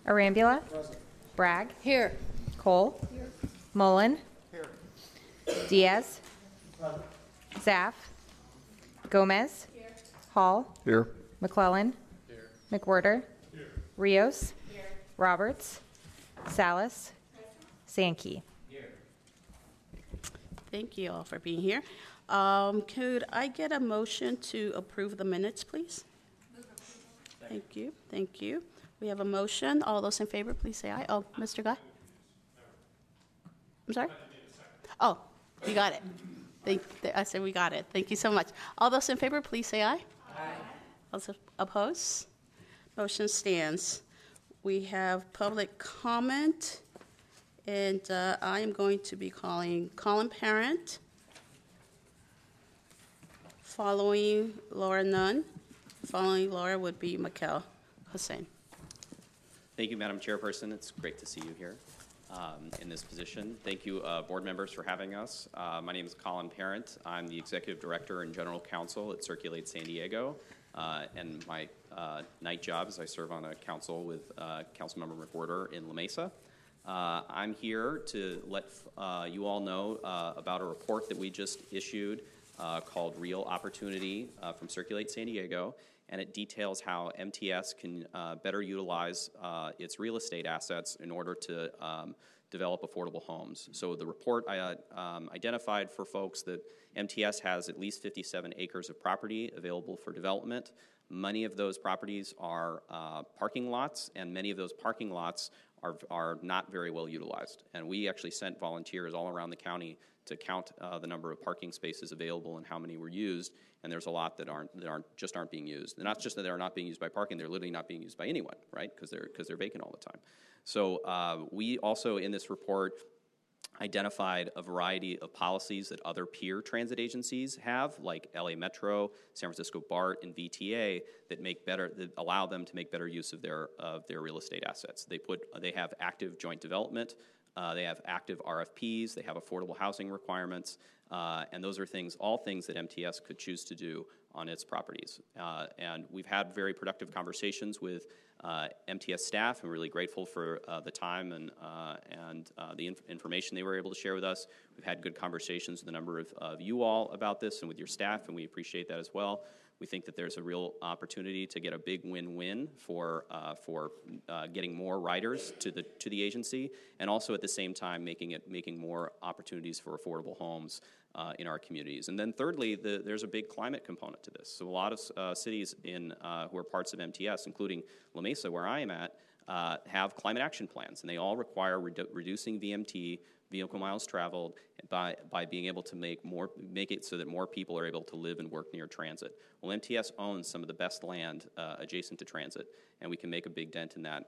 Arambula. Bragg. Here. Cole. Mullen. Diaz. Zaff. Gomez. Hall. Here. McClellan. McWhirter. Rios. Roberts. Salas. Sankey. Thank you all for being here. Could I get a motion to approve the minutes, please? Thank you. Thank you. We have a motion. All those in favor, please say aye. Oh, Mr. Guy? I'm sorry? Oh, you got it. I said we got it. Thank you so much. All those in favor, please say aye. Aye. Also oppose? Motion stands. We have public comment, and I am going to be calling Colin Parent, following Laura Nunn. Following Laura would be Mikel Hussein. Thank you, Madam Chairperson. It's great to see you here in this position. Thank you, board members, for having us. My name is Colin Parent. I'm the Executive Director and General Counsel at Circulate San Diego. And my night job is I serve on a council with Councilmember McWhirter in La Mesa. I'm here to let you all know about a report that we just issued called Real Opportunity from Circulate San Diego. And it details how MTS can better utilize its real estate assets in order to develop affordable homes. So the report identified for folks that MTS has at least 57 acres of property available for development. Many of those properties are parking lots, and many of those parking lots are not very well utilized. And we actually sent volunteers all around the county to count the number of parking spaces available and how many were used. And there's a lot that aren't being used. And not just that they're not being used by parking; they're literally not being used by anyone, right? Because they're vacant all the time. So we also in this report identified a variety of policies that other peer transit agencies have, like LA Metro, San Francisco BART, and VTA, that allow them to make better use of their real estate assets. They have active joint development. They have active RFPs. They have affordable housing requirements, and those are all things that MTS could choose to do on its properties. And we've had very productive conversations with MTS staff. I'm really grateful for the time and the information they were able to share with us. We've had good conversations with a number of you all about this and with your staff, and we appreciate that as well. We think that there's a real opportunity to get a big win-win for getting more riders to the agency, and also at the same time making more opportunities for affordable homes in our communities. And then thirdly, there's a big climate component to this. So a lot of cities who are parts of MTS, including La Mesa, where I am at, have climate action plans, and they all require reducing VMT, vehicle miles traveled, by being able to make it so that more people are able to live and work near transit. Well, MTS owns some of the best land adjacent to transit, and we can make a big dent in that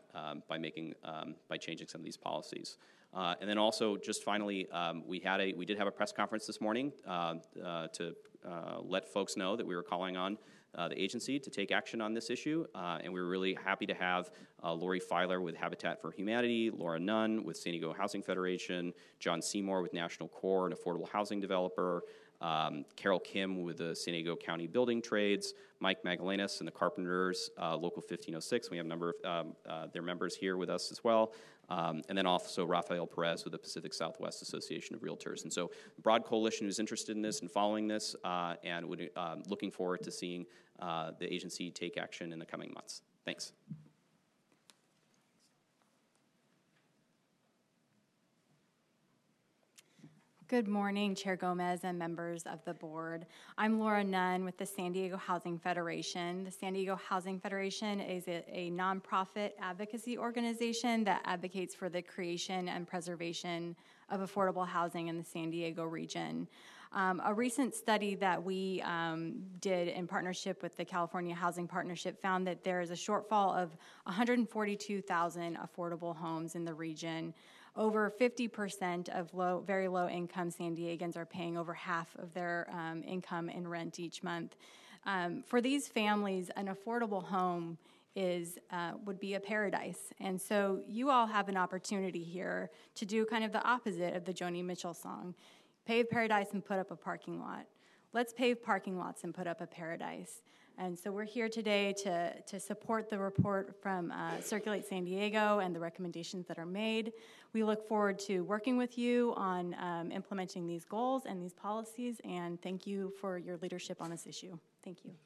by changing some of these policies. And then also, just finally, we did have a press conference this morning to let folks know that we were calling on the agency to take action on this issue, and we were really happy to have Lori Filer with Habitat for Humanity, Laura Nunn with San Diego Housing Federation, John Seymour with National Core, an affordable housing developer, Carol Kim with the San Diego County Building Trades, Mike Magalanis and the Carpenters, Local 1506. We have a number of their members here with us as well. And then also Rafael Perez with the Pacific Southwest Association of Realtors. And so a broad coalition who's interested in this and following this, and looking forward to seeing the agency take action in the coming months. Thanks. Good morning, Chair Gomez and members of the board. I'm Laura Nunn with the San Diego Housing Federation. The San Diego Housing Federation is a nonprofit advocacy organization that advocates for the creation and preservation of affordable housing in the San Diego region. A recent study that we did in partnership with the California Housing Partnership found that there is a shortfall of 142,000 affordable homes in the region. Over 50% of very low-income San Diegans are paying over half of their income in rent each month. For these families, an affordable home would be a paradise. And so you all have an opportunity here to do kind of the opposite of the Joni Mitchell song. Pave paradise and put up a parking lot. Let's pave parking lots and put up a paradise. And so we're here today to support the report from Circulate San Diego and the recommendations that are made. We look forward to working with you on implementing these goals and these policies, and thank you for your leadership on this issue. Thank you.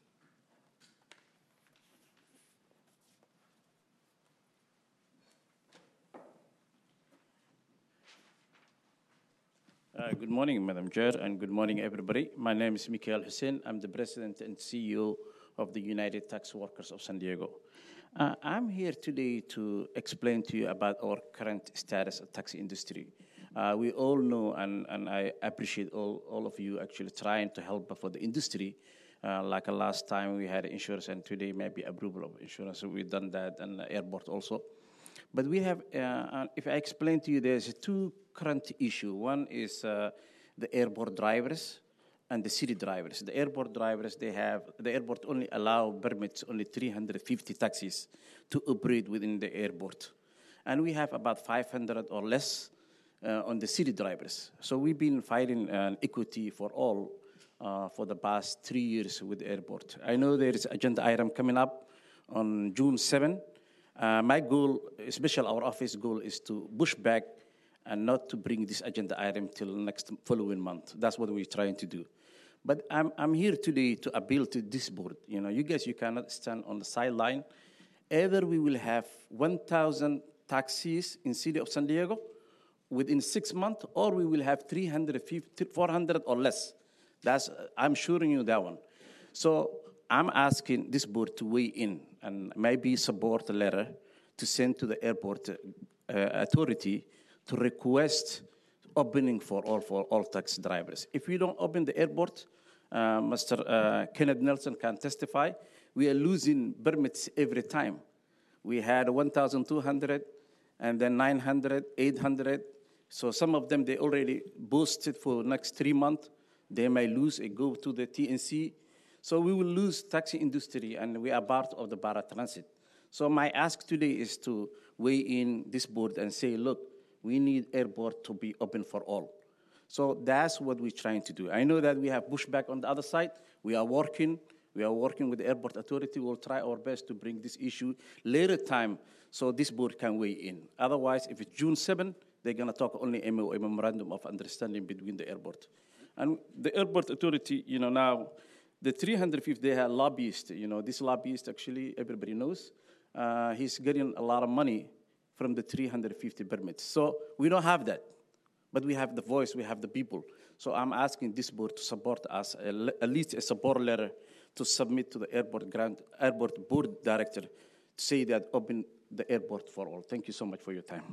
Good morning, Madam Chair, and good morning, everybody. My name is Mikhail Hussein. I'm the President and CEO of the United Tax Workers of San Diego. I'm here today to explain to you about our current status of taxi industry. We all know, and I appreciate all of you actually trying to help for the industry. Like last time we had insurance, and today maybe approval of insurance. So we've done that, and the airport also. But we have, if I explain to you, there's two current issues. One is the airport drivers and the city drivers. The airport drivers, the airport only allow permits only 350 taxis to operate within the airport. And we have about 500 or less on the city drivers. So we've been fighting equity for all for the past 3 years with the airport. I know there is agenda item coming up on June 7. My goal, especially our office goal, is to push back and not to bring this agenda item till next following month. That's what we're trying to do. But I'm here today to appeal to this board. You know, you guys, you cannot stand on the sideline. Either we will have 1,000 taxis in city of San Diego within 6 months, or we will have 350, 400 or less. I'm assuring you that one. So I'm asking this board to weigh in and maybe support a letter to send to the airport authority to request opening for all taxi drivers. If we don't open the airport, Mr. Kenneth Nelson can testify, we are losing permits every time. We had 1,200 and then 900, 800. So some of them, they already boosted for next 3 months. They may lose and go to the TNC. So we will lose taxi industry, and we are part of the paratransit. So my ask today is to weigh in this board and say, look, we need airport to be open for all. So that's what we're trying to do. I know that we have pushback on the other side. We are working with the airport authority. We'll try our best to bring this issue later time so this board can weigh in. Otherwise, if it's June 7, they're going to talk only a memorandum of understanding between the airport. And the airport authority, you know, now, the 350, they have lobbyists. You know, this lobbyist, actually, everybody knows, he's getting a lot of money from the 350 permits. So we don't have that. But we have the voice, we have the people. So I'm asking this board to support us, at least a support letter to submit to the airport board director to say that open the airport for all. Thank you so much for your time.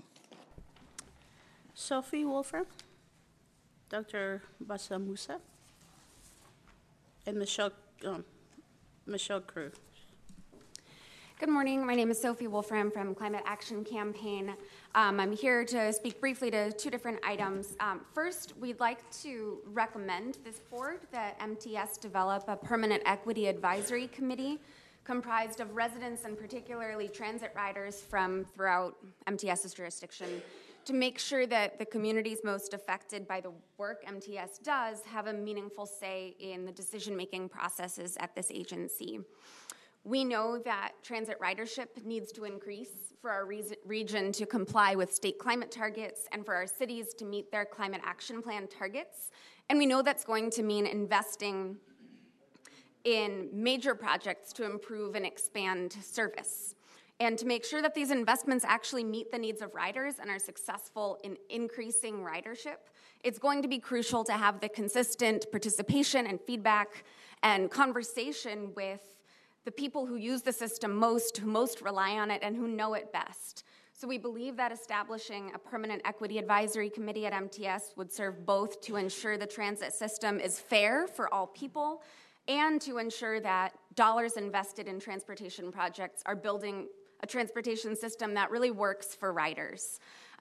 Sophie Wolfram, Dr. Bassa Musa, and Michelle Crew. Good morning. My name is Sophie Wolfram from Climate Action Campaign. I'm here to speak briefly to two different items. First, we'd like to recommend this board that MTS develop a permanent equity advisory committee comprised of residents and particularly transit riders from throughout MTS's jurisdiction to make sure that the communities most affected by the work MTS does have a meaningful say in the decision-making processes at this agency. We know that transit ridership needs to increase for our region to comply with state climate targets and for our cities to meet their climate action plan targets. And we know that's going to mean investing in major projects to improve and expand service. And to make sure that these investments actually meet the needs of riders and are successful in increasing ridership, it's going to be crucial to have the consistent participation and feedback and conversation with the people who use the system most, who most rely on it, and who know it best. So we believe that establishing a permanent equity advisory committee at MTS would serve both to ensure the transit system is fair for all people and to ensure that dollars invested in transportation projects are building a transportation system that really works for riders.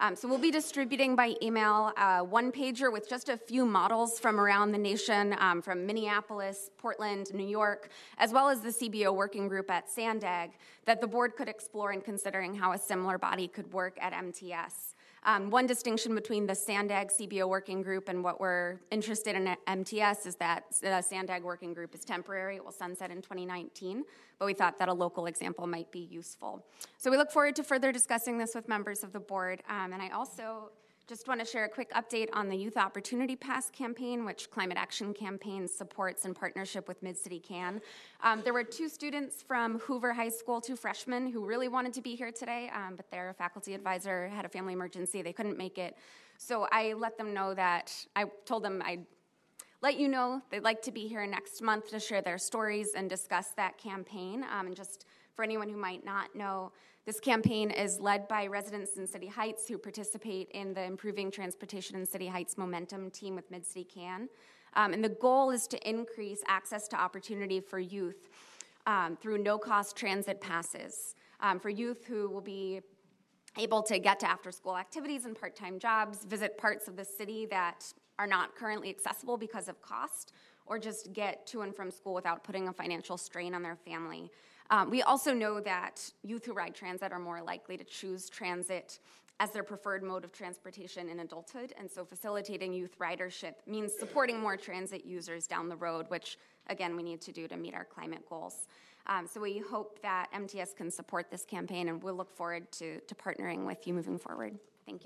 So we'll be distributing by email a one-pager with just a few models from around the nation, from Minneapolis, Portland, New York, as well as the CBO working group at SANDAG, that the board could explore in considering how a similar body could work at MTS. One distinction between the SANDAG CBO working group and what we're interested in at MTS is that the SANDAG working group is temporary. It will sunset in 2019, but we thought that a local example might be useful. So we look forward to further discussing this with members of the board. And I also just want to share a quick update on the Youth Opportunity Pass campaign, which Climate Action Campaign supports in partnership with Mid-City CAN. There were 2 students from Hoover High School, 2 freshmen, who really wanted to be here today, but their faculty advisor had a family emergency. They couldn't make it. So I let them know that, I told them I'd let you know they'd like to be here next month to share their stories and discuss that campaign. And just for anyone who might not know, this campaign is led by residents in City Heights who participate in the Improving Transportation in City Heights Momentum team with Mid-City CAN. And the goal is to increase access to opportunity for youth through no-cost transit passes. For youth who will be able to get to after-school activities and part-time jobs, visit parts of the city that are not currently accessible because of cost, or just get to and from school without putting a financial strain on their family. We also know that youth who ride transit are more likely to choose transit as their preferred mode of transportation in adulthood, and so facilitating youth ridership means supporting more transit users down the road, which, again, we need to do to meet our climate goals. So we hope that MTS can support this campaign, and we'll look forward to partnering with you moving forward. Thank you.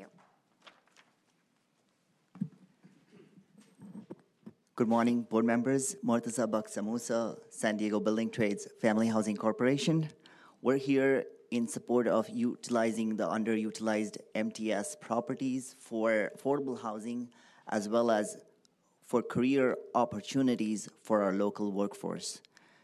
Good morning, board members. Murtaza Baksamusa, San Diego Building Trades Family Housing Corporation. We're here in support of utilizing the underutilized MTS properties for affordable housing, as well as for career opportunities for our local workforce.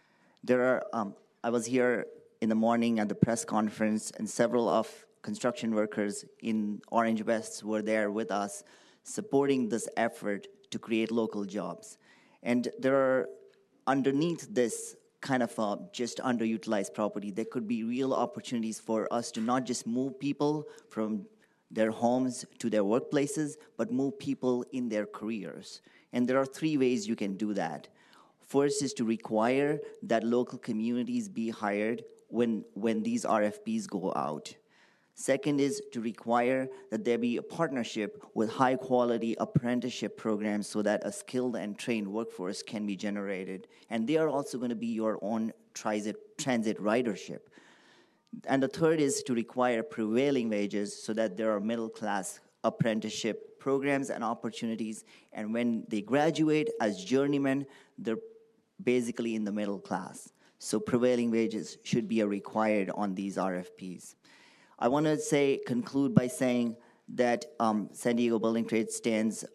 I was here in the morning at the press conference, and several of construction workers in Orange West were there with us, supporting this effort to create local jobs. And there are, underneath this kind of just underutilized property, there could be real opportunities for us to not just move people from their homes to their workplaces, but move people in their careers. And there are 3 ways you can do that. First is to require that local communities be hired when these RFPs go out. Second is to require that there be a partnership with high-quality apprenticeship programs so that a skilled and trained workforce can be generated. And they are also going to be your own transit ridership. And the third is to require prevailing wages so that there are middle-class apprenticeship programs and opportunities. And when they graduate as journeymen, they're basically in the middle class. So prevailing wages should be required on these RFPs. I want to conclude by saying that San Diego Building Trades stands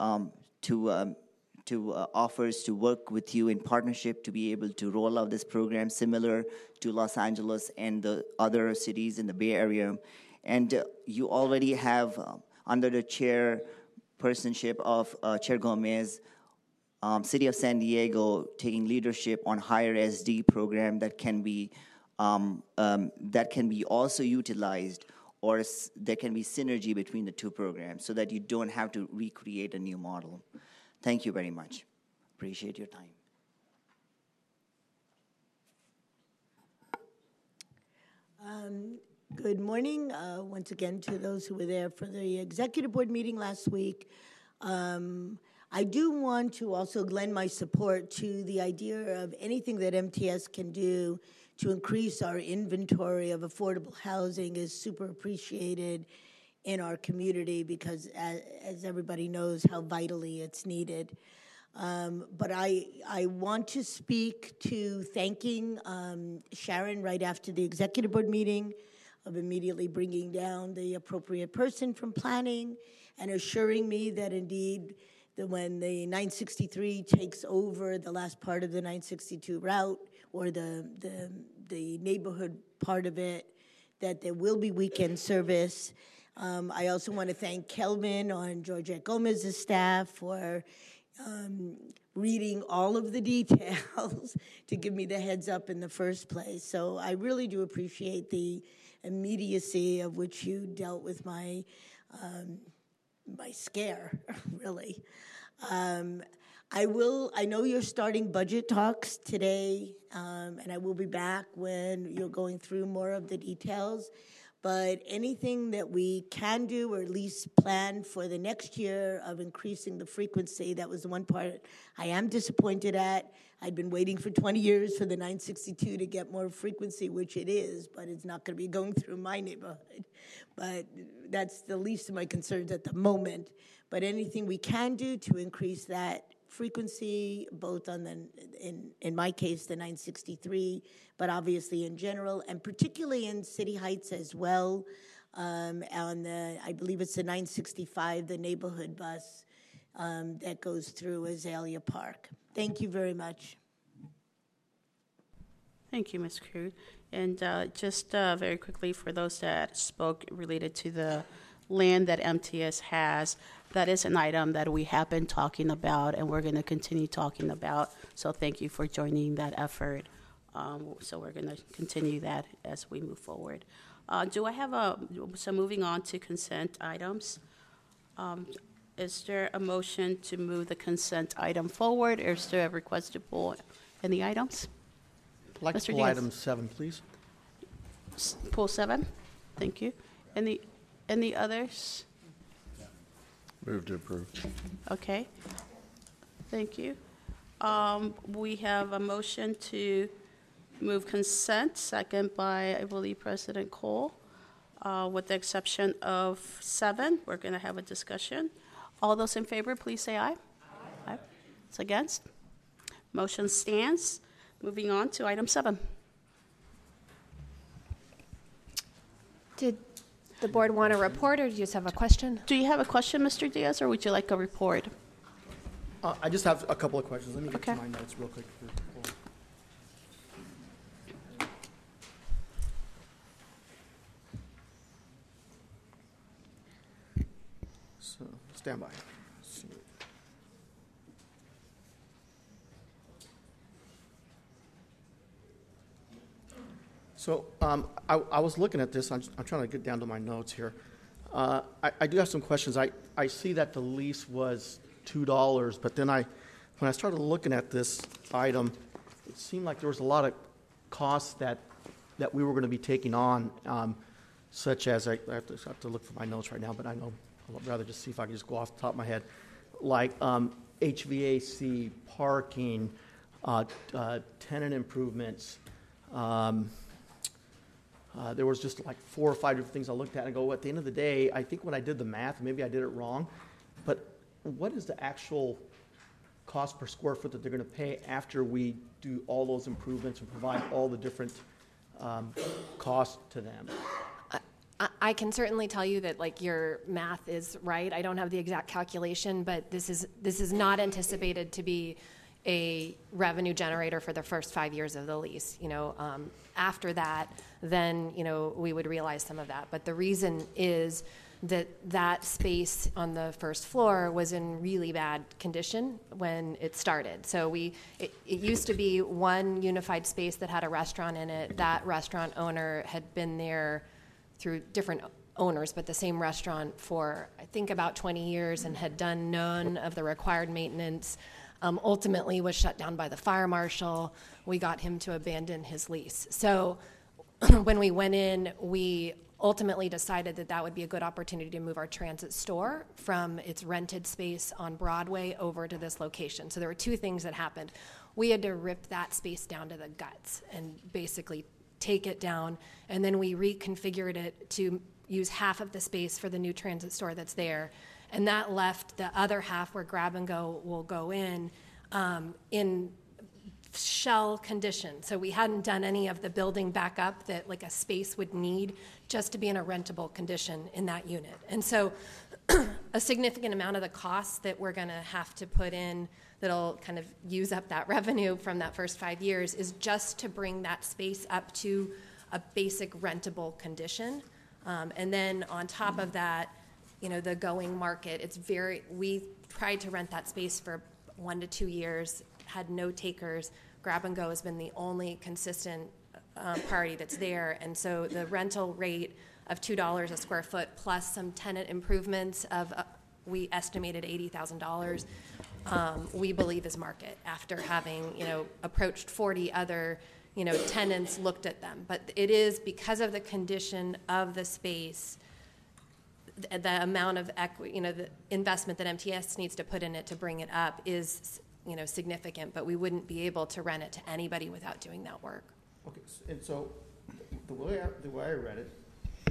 to offers to work with you in partnership to be able to roll out this program similar to Los Angeles and the other cities in the Bay Area. And you already have, under the chairpersonship of Chair Gomez, City of San Diego taking leadership on Higher SD program that can be also utilized, or there can be synergy between the 2 programs so that you don't have to recreate a new model. Thank you very much. Appreciate your time. Good morning, once again, to those who were there for the executive board meeting last week. I do want to also lend my support to the idea of anything that MTS can do to increase our inventory of affordable housing is super appreciated in our community because, as everybody knows, how vitally it's needed. But I want to speak to thanking Sharon right after the executive board meeting of immediately bringing down the appropriate person from planning and assuring me that indeed when the 963 takes over the last part of the 962 route or the neighborhood part of it, that there will be weekend service. I also want to thank Kelvin on Georgette Gomez's staff for reading all of the details to give me the heads up in the first place. So I really do appreciate the immediacy of which you dealt with my my scare, really. I know you're starting budget talks today, and I will be back when you're going through more of the details. But anything that we can do, or at least plan for the next year of increasing the frequency, that was the one part I am disappointed at. I'd been waiting for 20 years for the 962 to get more frequency, which it is, but it's not going to be going through my neighborhood. But that's the least of my concerns at the moment. But anything we can do to increase that frequency, both on the, in my case, the 963, but obviously in general, and particularly in City Heights as well, on the, I believe it's the 965, the neighborhood bus that goes through Azalea Park. Thank you very much. Thank you, Ms. Crude. And just very quickly, for those that spoke related to the land that MTS has, that is an item that we have been talking about and we're going to continue talking about. So thank you for joining that effort. So we're going to continue that as we move forward. Do I have so moving on to consent items. Is there a motion to move the consent item forward, or is there a request to pull any items? I'd like Mr. to pull Diaz. item 7, please. Pull 7? Thank you. Any others? Move to approve. Okay. Thank you. We have a motion to move consent, second by, I believe, President Cole. With the exception of 7, we're going to have a discussion. All those in favor, please say aye. Aye. Those against? Motion stands. Moving on to item 7. Did the board want a report, or do you just have a question? Do you have a question, Mr. Diaz, or would you like a report? I just have a couple of questions. Let me get Okay. to my notes real quick. So, stand by. Let's see. So I was looking at this. I'm trying to get down to my notes here. I do have some questions. I see that the lease was $2, but then when I started looking at this item, it seemed like there was a lot of costs that we were going to be taking on, such as I have to look for my notes right now, but I know I'd rather just see if I can just go off the top of my head, like HVAC, parking, tenant improvements. There was just like 4 or 5 different things I looked at and go, at the end of the day, I think when I did the math, maybe I did it wrong, but what is the actual cost per square foot that they're going to pay after we do all those improvements and provide all the different costs to them? I can certainly tell you that, like, your math is right. I don't have the exact calculation, but this is not anticipated to be a revenue generator for the first 5 years of the lease. After that, then we would realize some of that. But the reason is that space on the first floor was in really bad condition when it started. So it used to be one unified space that had a restaurant in it. That restaurant owner had been there through different owners, but the same restaurant for, I think, about 20 years, and had done none of the required maintenance. Ultimately was shut down by the fire marshal. We got him to abandon his lease. So when we went in, we ultimately decided that would be a good opportunity to move our transit store from its rented space on Broadway over to this location. So there were 2 things that happened. We had to rip that space down to the guts and basically take it down, and then we reconfigured it to use half of the space for the new transit store that's there. And that left the other half, where Grab and Go will go in shell condition. So we hadn't done any of the building back up that like a space would need just to be in a rentable condition in that unit. And so a significant amount of the costs that we're going to have to put in that'll kind of use up that revenue from that first 5 years is just to bring that space up to a basic rentable condition. And then on top of that, the going market, we tried to rent that space for 1 to 2 years, had no takers. Grab and Go has been the only consistent party that's there. And so the rental rate of $2 a square foot, plus some tenant improvements of, we estimated $80,000, we believe is market after having, approached 40 other, tenants, looked at them. But it is because of the condition of the space, the amount of equity, the investment that MTS needs to put in it to bring it up is, significant, but we wouldn't be able to rent it to anybody without doing that work. Okay, and so the way I read it,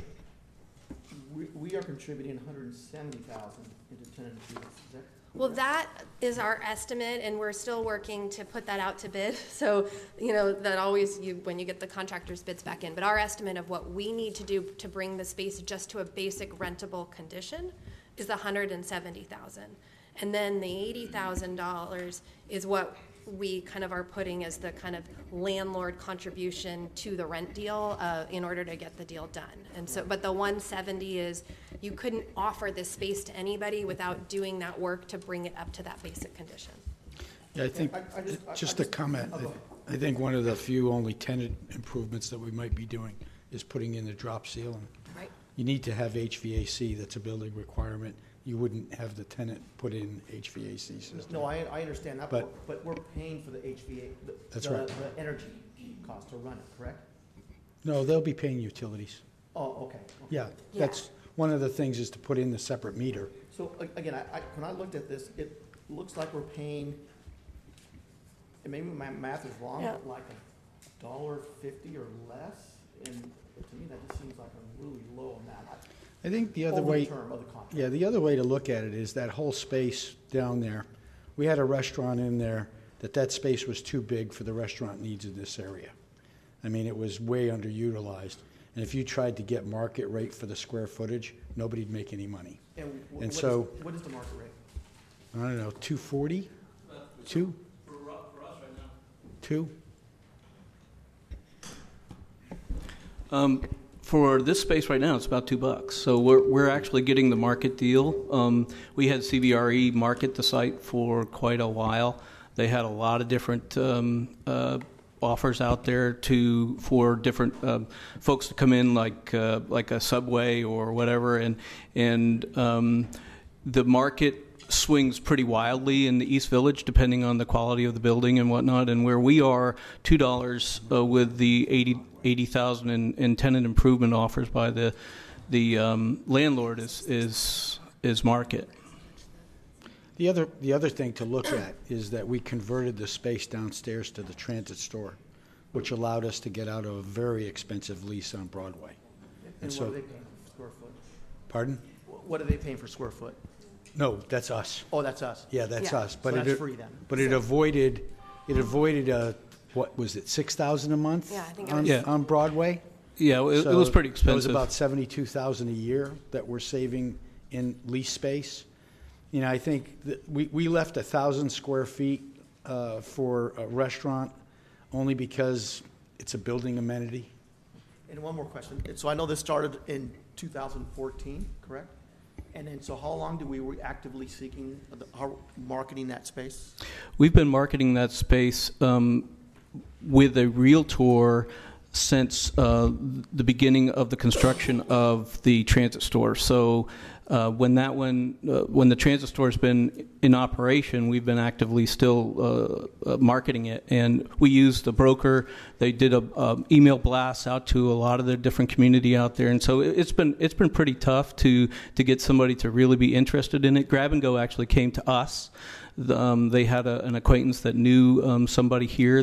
we are contributing $170,000 into tenant improvements. Is that well, that is our estimate, and we're still working to put that out to bid. So, that always, when you get the contractor's bids back in. But our estimate of what we need to do to bring the space just to a basic rentable condition is the $170,000. And then the $80,000 is what we kind of are putting as the kind of landlord contribution to the rent deal in order to get the deal done. And so, but the 170 is you couldn't offer this space to anybody without doing that work to bring it up to that basic condition. Yeah, I think, just a comment, I think one of the few only tenant improvements that we might be doing is putting in the drop ceiling. Right. You need to have HVAC, that's a building requirement. You wouldn't have the tenant put in HVAC system. No, I understand that, but we're paying for the HVAC, the energy cost to run it, correct? No, they'll be paying utilities. Oh, okay. Yeah, that's one of the things is to put in the separate meter. So again, when I looked at this, it looks like we're paying, and maybe my math is wrong, but like $1.50 or less, and to me that just seems like a really low amount. I think the other way, the other way to look at it is that whole space down there. We had a restaurant in there that space was too big for the restaurant needs in this area. I mean, it was way underutilized. And if you tried to get market rate for the square footage, nobody'd make any money. And what is the market rate? I don't know, 240? 2? For us right now. 2? For this space right now, it's about $2. So we're actually getting the market deal. We had CBRE market the site for quite a while. They had a lot of different offers out there for different folks to come in, like a Subway or whatever, and the market swings pretty wildly in the East Village depending on the quality of the building and whatnot. And where we are, $2 with the 80,000 in tenant improvement offers by the landlord is market. The other thing to look at is that we converted the space downstairs to the transit store, which allowed us to get out of a very expensive lease on Broadway. And so, what are they paying for square foot? Pardon? What are they paying for square foot? No, that's us. Oh, that's us. Yeah, that's us. But so that's free then. But it avoided what was it, $6,000 a month? Yeah, I think it was. On Broadway. Yeah, it was pretty expensive. It was about $72,000 a year that we're saving in lease space. I think that we left 1,000 square feet for a restaurant only because it's a building amenity. And one more question. So I know this started in 2014, correct? And then, so how long we were actively seeking, marketing that space? We've been marketing that space with a realtor since the beginning of the construction of the transit store. So when the transit store has been in operation, we've been actively still marketing it, and we used a broker. They did a email blast out to a lot of the different community out there, and so it's been pretty tough to get somebody to really be interested in it. Grab and Go actually came to us. They had an acquaintance that knew somebody here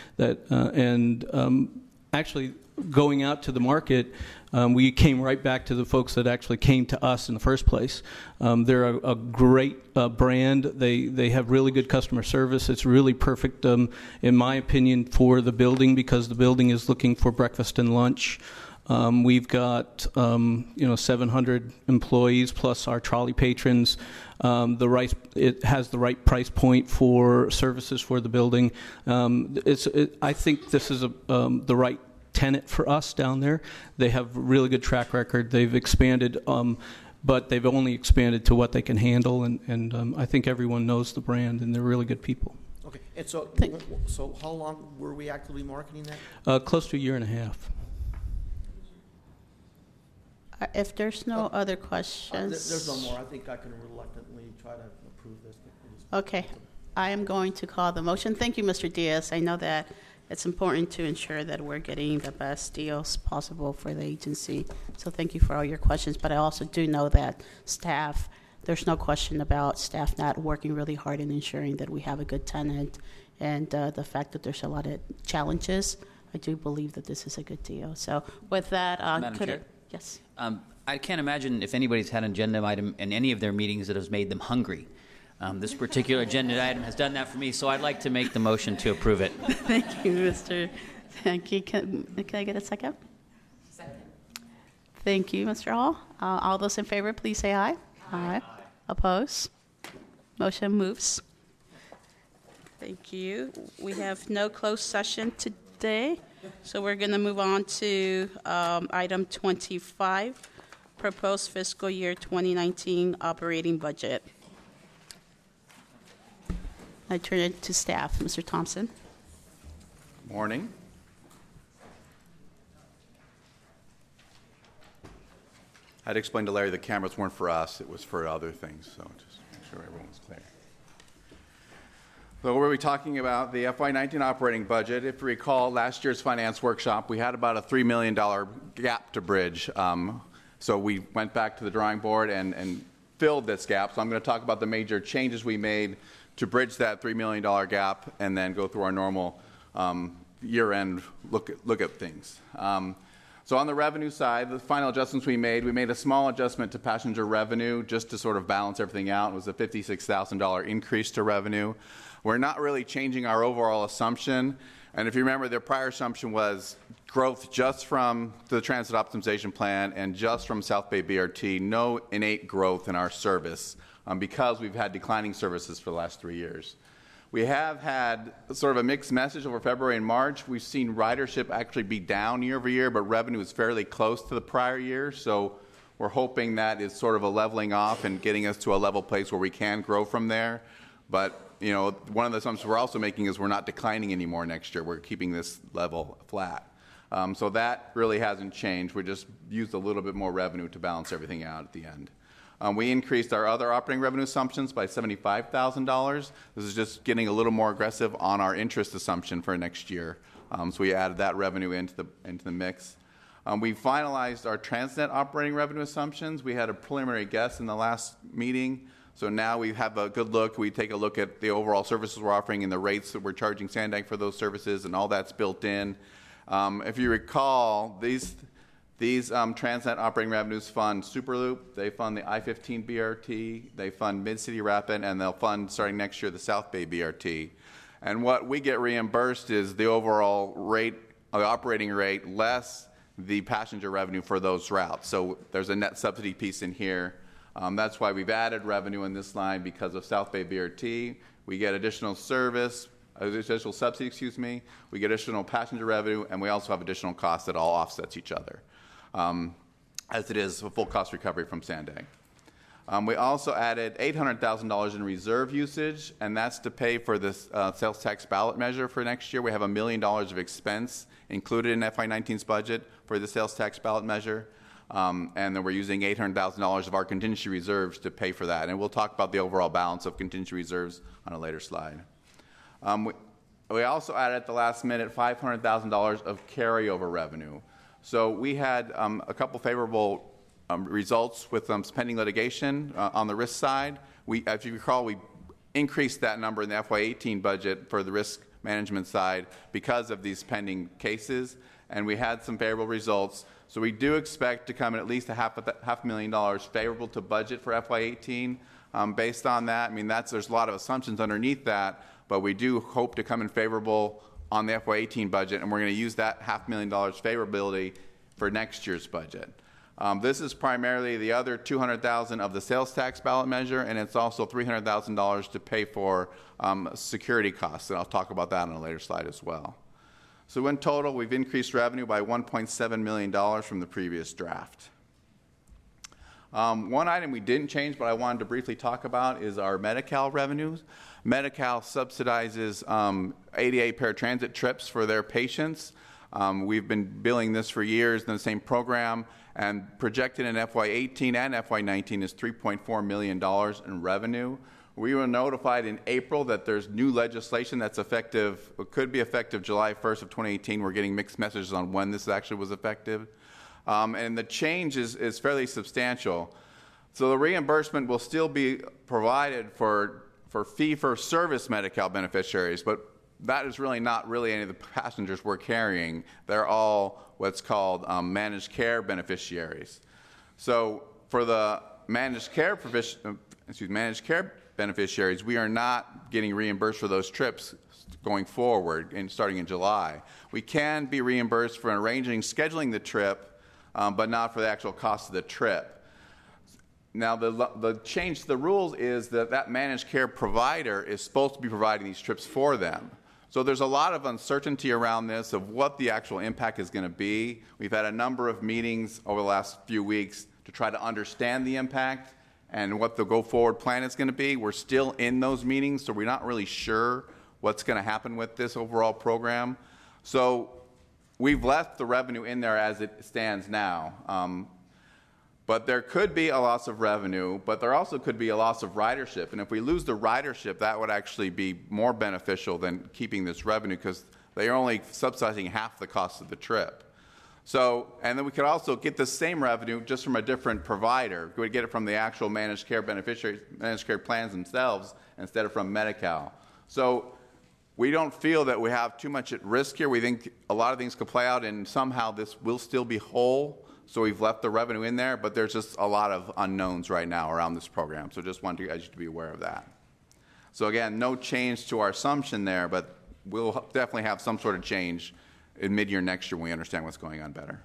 actually going out to the market, we came right back to the folks that actually came to us in the first place. They're a great brand. They have really good customer service. It's really perfect, in my opinion, for the building because the building is looking for breakfast and lunch. We've got 700 employees plus our trolley patrons. It has the right price point for services for the building. I think this is the right tenant for us down there. They have a really good track record. They've expanded, but they've only expanded to what they can handle, and I think everyone knows the brand, and they're really good people. Okay, and so how long were we actively marketing that? Close to a year and a half. If there's no other There's questions. no more. I think I can reluctantly try to approve this. Okay, I am going to call the motion. Thank you, Mr. Diaz. I know that it's important to ensure that we're getting the best deals possible for the agency. So thank you for all your questions. But I also do know that staff, there's no question about staff not working really hard in ensuring that we have a good tenant. And the fact that there's a lot of challenges, I do believe that this is a good deal. So with that, Madam Chair? Yes. I can't imagine if anybody's had an agenda item in any of their meetings that has made them hungry. This particular agenda item has done that for me, so I'd like to make the motion to approve it. Thank you, Mr. Thank you. Can I get a second? Second. Thank you, Mr. Hall. All those in favor, please say aye. Aye. Oppose? Motion moves. Thank you. We have no closed session today, so we're going to move on to item 25, proposed fiscal year 2019 operating budget. I turn it to staff. Mr. Thompson. Morning. I'd explained to Larry the cameras weren't for us, it was for other things, so just make sure everyone was clear. So we're talking about the FY19 operating budget. If you recall last year's finance workshop, we had about a $3 million gap to bridge. So we went back to the drawing board and filled this gap. So I'm going to talk about the major changes we made to bridge that $3 million gap and then go through our normal year-end look at things. So on the revenue side, the final adjustments we made a small adjustment to passenger revenue just to sort of balance everything out. It was a $56,000 increase to revenue. We're not really changing our overall assumption. And if you remember, their prior assumption was growth just from the Transit Optimization Plan and just from South Bay BRT, no innate growth in our service because we've had declining services for the last 3 years. We have had sort of a mixed message over February and March. We've seen ridership actually be down year over year, but revenue is fairly close to the prior year. So we're hoping that is sort of a leveling off and getting us to a level place where we can grow from there. But you know, one of the assumptions we're also making is we're not declining anymore next year. We're keeping this level flat. So that really hasn't changed. We just used a little bit more revenue to balance everything out at the end. We increased our other operating revenue assumptions by $75,000. This is just getting a little more aggressive on our interest assumption for next year. So we added that revenue into the mix. We finalized our Transnet operating revenue assumptions. We had a preliminary guess in the last meeting. So now we have a good look. We take a look at the overall services we're offering and the rates that we're charging Sandag for those services, and all that's built in. If you recall, these Transnet operating revenues fund Superloop, they fund the I-15 BRT, they fund Mid-City Rapid, and they'll fund, starting next year, the South Bay BRT. And what we get reimbursed is the overall rate, the operating rate, less the passenger revenue for those routes. So there's a net subsidy piece in here. That's why we've added revenue in this line because of South Bay BRT. We get additional additional subsidy, We get additional passenger revenue, and we also have additional costs that all offsets each other, as it is a full cost recovery from Sandag. We also added $800,000 in reserve usage, and that's to pay for this sales tax ballot measure for next year. We have $1 million of expense included in FY19's budget for the sales tax ballot measure. And then we're using $800,000 of our contingency reserves to pay for that. And we'll talk about the overall balance of contingency reserves on a later slide. We also added at the last minute $500,000 of carryover revenue. So we had a couple favorable results with some pending litigation on the risk side. As you recall, we increased that number in the FY18 budget for the risk management side because of these pending cases, and we had some favorable results. So we do expect to come in at least $500,000 favorable to budget for FY18. Based on that, I mean, there's a lot of assumptions underneath that, but we do hope to come in favorable on the FY18 budget, and we're going to use that $500,000 favorability for next year's budget. This is primarily the other $200,000 of the sales tax ballot measure, and it's also $300,000 to pay for security costs, and I'll talk about that on a later slide as well. So in total, we've increased revenue by $1.7 million from the previous draft. One item we didn't change, but I wanted to briefly talk about is our Medi-Cal revenues. Medi-Cal subsidizes ADA paratransit trips for their patients. We've been billing this for years in the same program, and projected in FY18 and FY19 is $3.4 million in revenue. We were notified in April that there's new legislation that's effective, could be effective July 1st of 2018. We're getting mixed messages on when this actually was effective. And the change is fairly substantial. So the reimbursement will still be provided for fee-for-service Medi-Cal beneficiaries, but that is really not really any of the passengers we're carrying. They're all what's called managed care beneficiaries. So for the managed care beneficiaries, we are not getting reimbursed for those trips going forward and starting in July. We can be reimbursed for arranging, scheduling the trip, but not for the actual cost of the trip. Now, the change to the rules is that managed care provider is supposed to be providing these trips for them. So there's a lot of uncertainty around this of what the actual impact is going to be. We've had a number of meetings over the last few weeks to try to understand the impact and what the go-forward plan is going to be. We're still in those meetings, so we're not really sure what's going to happen with this overall program. So we've left the revenue in there as it stands now. But there could be a loss of revenue, but there also could be a loss of ridership. And if we lose the ridership, that would actually be more beneficial than keeping this revenue because they are only subsidizing half the cost of the trip. So, and then we could also get the same revenue just from a different provider. We would get it from the actual managed care beneficiaries, managed care plans themselves instead of from Medi-Cal. So we don't feel that we have too much at risk here. We think a lot of things could play out and somehow this will still be whole. So we've left the revenue in there, but there's just a lot of unknowns right now around this program. So just wanted you guys to be aware of that. So again, no change to our assumption there, but we'll definitely have some sort of change in mid-year next year when we understand what's going on better.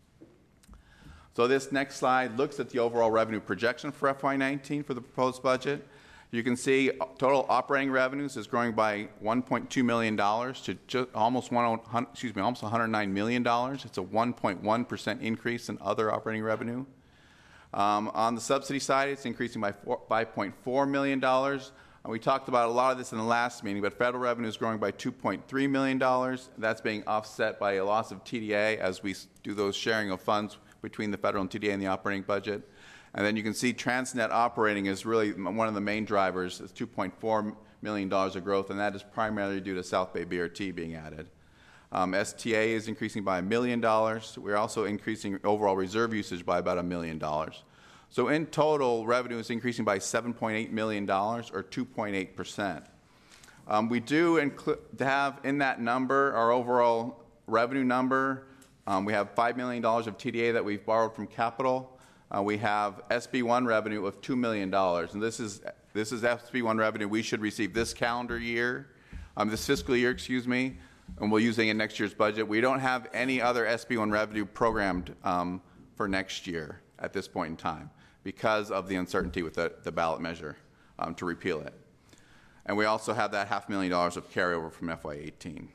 So this next slide looks at the overall revenue projection for FY19 for the proposed budget. You can see total operating revenues is growing by $1.2 million to just almost $109 million. It's a 1.1% increase in other operating revenue. On the subsidy side, it's increasing by $5.4 million. We talked about a lot of this in the last meeting, but federal revenue is growing by $2.3 million. That's being offset by a loss of TDA as we do those sharing of funds between the federal and TDA and the operating budget. And then you can see Transnet operating is really one of the main drivers. It's $2.4 million of growth, and that is primarily due to South Bay BRT being added. STA is increasing by $1 million. We're also increasing overall reserve usage by about $1 million. So in total, revenue is increasing by $7.8 million, or 2.8%. We do have in that number, our overall revenue number, we have $5 million of TDA that we've borrowed from capital. We have SB1 revenue of $2 million, and this is SB1 revenue we should receive this calendar year, this fiscal year, excuse me, and we'll use it in next year's budget. We don't have any other SB1 revenue programmed for next year at this point in time because of the uncertainty with the ballot measure to repeal it. And we also have that $500,000 of carryover from FY18.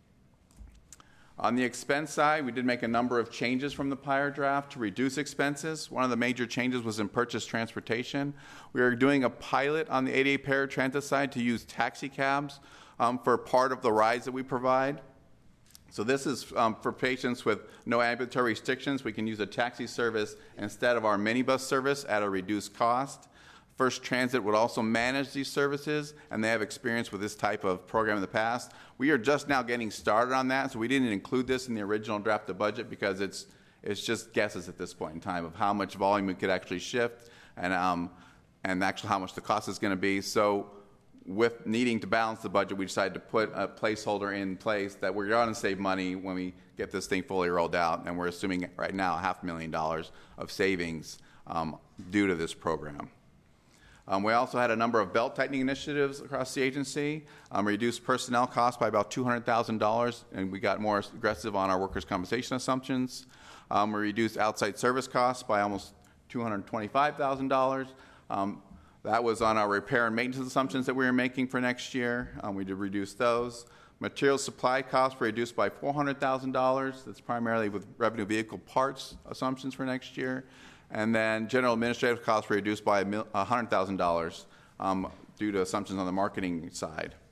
On the expense side, we did make a number of changes from the prior draft to reduce expenses. One of the major changes was in purchase transportation. We are doing a pilot on the ADA paratransit side to use taxi cabs for part of the rides that we provide. So this is for patients with no ambulatory restrictions. We can use a taxi service instead of our minibus service at a reduced cost. First Transit would also manage these services, and they have experience with this type of program in the past. We are just now getting started on that, so we didn't include this in the original draft of budget because it's just guesses at this point in time of how much volume we could actually shift and actually how much the cost is going to be. So with needing to balance the budget, we decided to put a placeholder in place that we're going to save money when we get this thing fully rolled out, and we're assuming right now $500,000 of savings due to this program. We also had a number of belt-tightening initiatives across the agency, reduced personnel costs by about $200,000, and we got more aggressive on our workers' compensation assumptions. We reduced outside service costs by almost $225,000. That was on our repair and maintenance assumptions that we were making for next year. We did reduce those. Material supply costs were reduced by $400,000. That's primarily with revenue vehicle parts assumptions for next year. And then general administrative costs were reduced by $100,000 due to assumptions on the marketing side.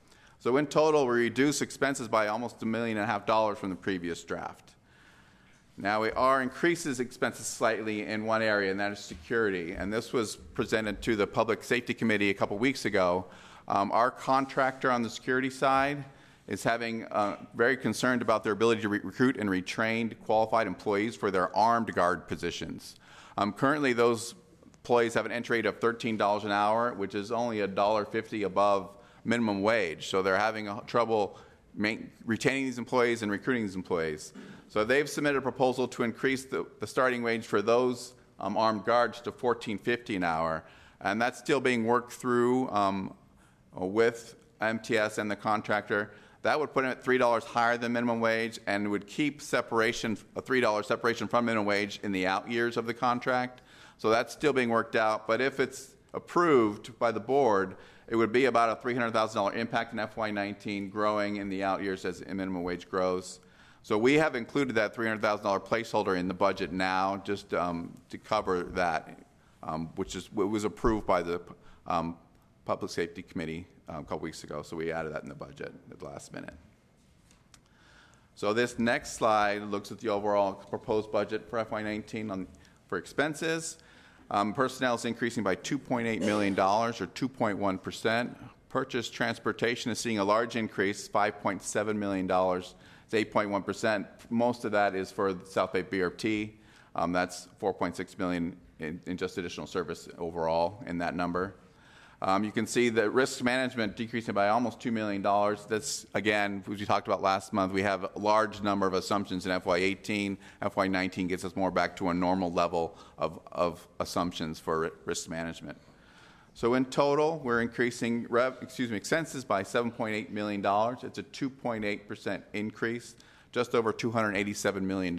So in total, we reduced expenses by almost $1.5 million from the previous draft. Now, we are increases expenses slightly in one area, and that is security. And this was presented to the Public Safety Committee a couple weeks ago. Our contractor on the security side is very concerned about their ability to recruit and retrain qualified employees for their armed guard positions. Currently, those employees have an entry rate of $13 an hour, which is only $1.50 above minimum wage. So they're having trouble retaining these employees and recruiting these employees. So they've submitted a proposal to increase the starting wage for those armed guards to $14.50 an hour, and that's still being worked through with MTS and the contractor. That would put them at $3 higher than minimum wage and would keep a $3 separation from minimum wage in the out years of the contract. So that's still being worked out, but if it's approved by the board, it would be about a $300,000 impact in FY19, growing in the out years as minimum wage grows. So we have included that $300,000 placeholder in the budget now, just to cover that, which was approved by the Public Safety Committee a couple weeks ago. So we added that in the budget at the last minute. So this next slide looks at the overall proposed budget for FY19 for expenses. Personnel is increasing by $2.8 million, or 2.1%. Purchase transportation is seeing a large increase, $5.7 million. It's 8.1%. Most of that is for the South Bay BRT. That's $4.6 million in just additional service overall in that number. You can see that risk management decreasing by almost $2 million. That's, again, as we talked about last month, we have a large number of assumptions in FY18. FY19 gets us more back to a normal level of assumptions for risk management. So in total, we're increasing expenses by $7.8 million. It's a 2.8% increase, just over $287 million.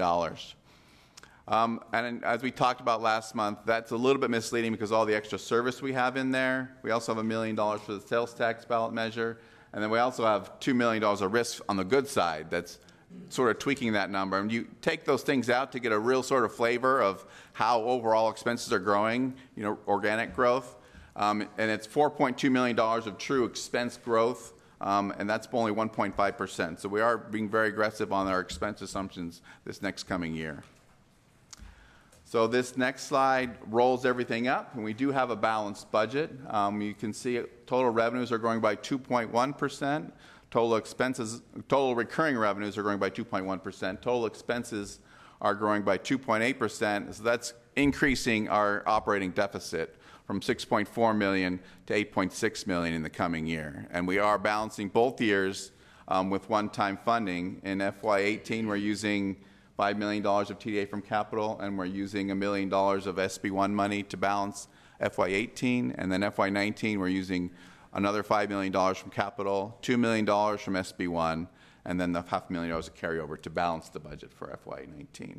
And as we talked about last month, that's a little bit misleading because all the extra service we have in there. We also have $1 million for the sales tax ballot measure, and then we also have $2 million of risk on the good side that's sort of tweaking that number. And you take those things out to get a real sort of flavor of how overall expenses are growing, organic growth. And it's $4.2 million of true expense growth, and that's only 1.5%. So we are being very aggressive on our expense assumptions this next coming year. So this next slide rolls everything up, and we do have a balanced budget. You can see total revenues are growing by 2.1%. Total recurring revenues are growing by 2.1%. Total expenses are growing by 2.8%. So that's increasing our operating deficit from $6.4 million to $8.6 million in the coming year. And we are balancing both years with one-time funding. In FY18, we're using $5 million of TDA from capital, and we're using $1 million of SB1 money to balance FY18. And then FY19, we're using another $5 million from capital, $2 million from SB1, and then the $500,000 of carryover to balance the budget for FY19.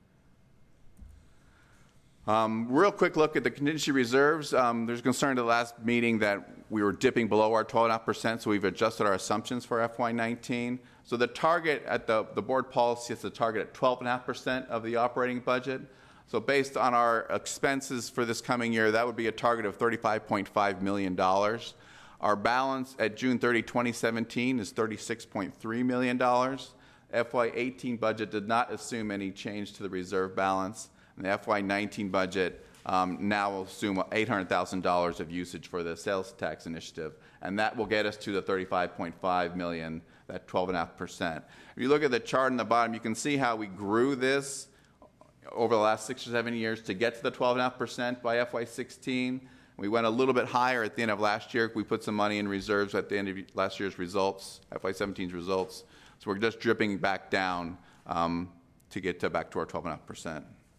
Real quick look at the contingency reserves. There's concern at the last meeting that we were dipping below our 12.5%, so we've adjusted our assumptions for FY19. So the target at the board policy is the target at 12.5% of the operating budget. So based on our expenses for this coming year, that would be a target of $35.5 million. Our balance at June 30, 2017 is $36.3 million. FY18 budget did not assume any change to the reserve balance. And the FY19 budget now will assume $800,000 of usage for the sales tax initiative, and that will get us to the $35.5 million, that 12.5%. If you look at the chart on the bottom, you can see how we grew this over the last 6 or 7 years to get to the 12.5% by FY16. We went a little bit higher at the end of last year. We put some money in reserves at the end of last year's results, FY17's results. So we're just dripping back down to get back to our 12.5%.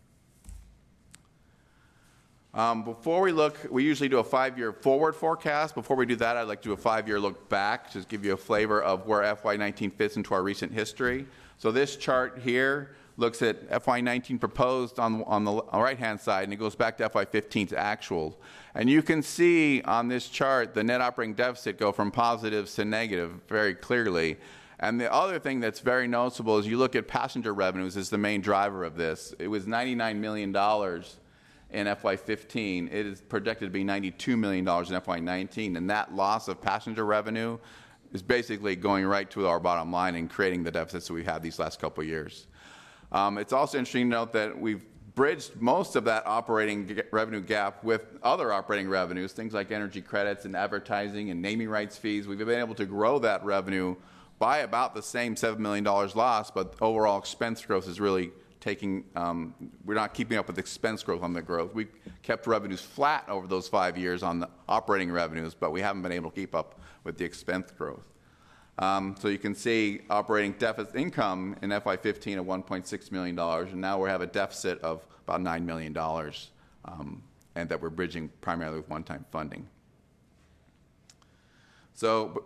Before we look, we usually do a 5-year forward forecast. Before we do that, I'd like to do a 5-year look back, just give you a flavor of where FY19 fits into our recent history. So this chart here looks at FY19 proposed on the right-hand side, and it goes back to FY15's actual. And you can see on this chart the net operating deficit go from positives to negative very clearly. And the other thing that's very noticeable is you look at passenger revenues as the main driver of this. It was $99 million in FY15. It is projected to be $92 million in FY19, and that loss of passenger revenue is basically going right to our bottom line and creating the deficits that we've had these last couple of years. It's also interesting to note that we've bridged most of that operating revenue gap with other operating revenues, things like energy credits and advertising and naming rights fees. We've been able to grow that revenue by about the same $7 million loss, but overall expense growth is really taking, we're not keeping up with expense growth on the growth. We kept revenues flat over those 5 years on the operating revenues, but we haven't been able to keep up with the expense growth. So you can see operating deficit income in FY15 of $1.6 million, and now we have a deficit of about $9 million, and that we're bridging primarily with one-time funding. So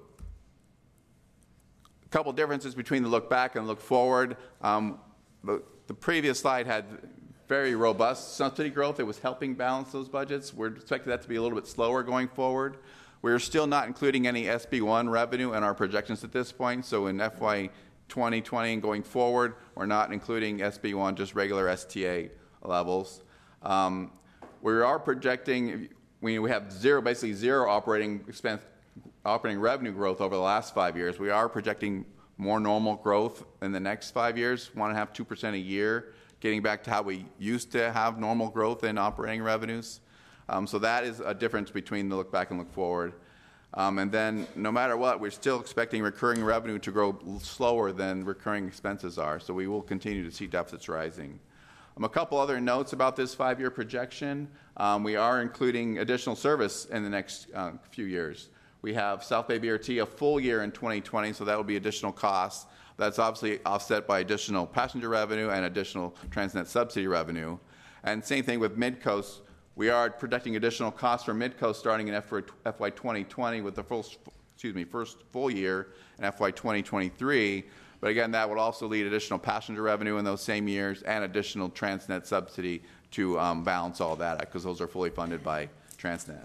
a couple differences between the look back and look forward. The previous slide had very robust subsidy growth that was helping balance those budgets. We're expecting that to be a little bit slower going forward. We're still not including any SB1 revenue in our projections at this point. So in FY 2020 and going forward, we're not including SB1, just regular STA levels. We are projecting, we have basically zero operating revenue growth over the last 5 years. We are projecting more normal growth in the next 5 years, 1.5%, 2% a year, getting back to how we used to have normal growth in operating revenues. So that is a difference between the look back and look forward. And then no matter what, we're still expecting recurring revenue to grow slower than recurring expenses are. So we will continue to see deficits rising. A couple other notes about this 5-year projection. We are including additional service in the next few years. We have South Bay BRT a full year in 2020, so that will be additional costs. That's obviously offset by additional passenger revenue and additional Transnet subsidy revenue. And same thing with Midcoast. We are projecting additional costs for Midcoast starting in FY 2020 with the first full year in FY 2023. But again, that would also lead additional passenger revenue in those same years and additional Transnet subsidy to balance all that out, because those are fully funded by Transnet.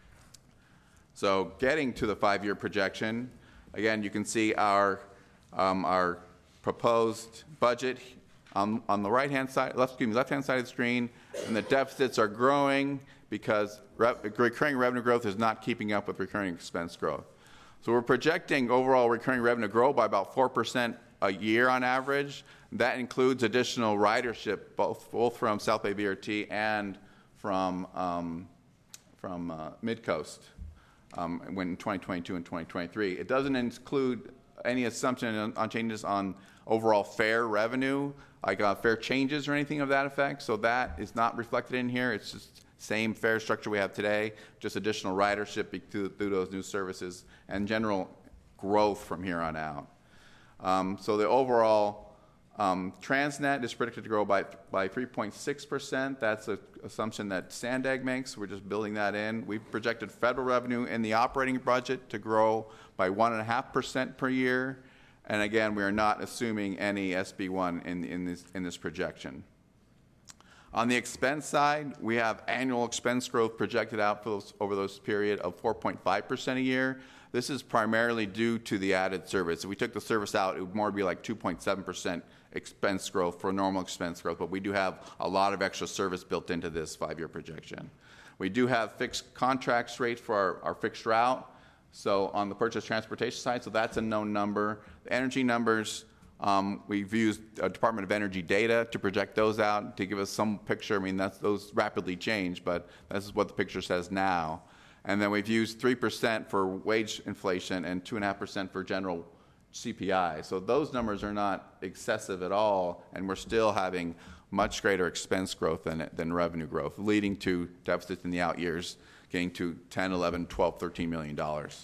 So getting to the 5-year projection, again, you can see our proposed budget on the right-hand side, left-hand side of the screen, and the deficits are growing because recurring revenue growth is not keeping up with recurring expense growth. So we're projecting overall recurring revenue to grow by about 4% a year on average. That includes additional ridership, both from South Bay BRT and from Midcoast in 2022 and 2023. It doesn't include any assumption on changes on overall fare revenue, like fare changes or anything of that effect. So that is not reflected in here. It's just same fare structure we have today, just additional ridership through those new services and general growth from here on out. So the overall Transnet is predicted to grow by 3.6%. That's an assumption that Sandag makes. We're just building that in. We've projected federal revenue in the operating budget to grow by 1.5% per year. And again, we are not assuming any SB1 in this projection. On the expense side, we have annual expense growth projected out over those period of 4.5% a year. This is primarily due to the added service. If we took the service out, it would more be like 2.7% expense growth for normal expense growth, but we do have a lot of extra service built into this 5-year projection. We do have fixed contracts rates for our fixed route, so on the purchase transportation side, so that's a known number. The energy numbers, we've used Department of Energy data to project those out to give us some picture. I mean, those rapidly change, but this is what the picture says now. And then we've used 3% for wage inflation and 2.5% for general CPI. So those numbers are not excessive at all, and we're still having much greater expense growth than revenue growth, leading to deficits in the out years getting to $10, $11, $12, $13 million.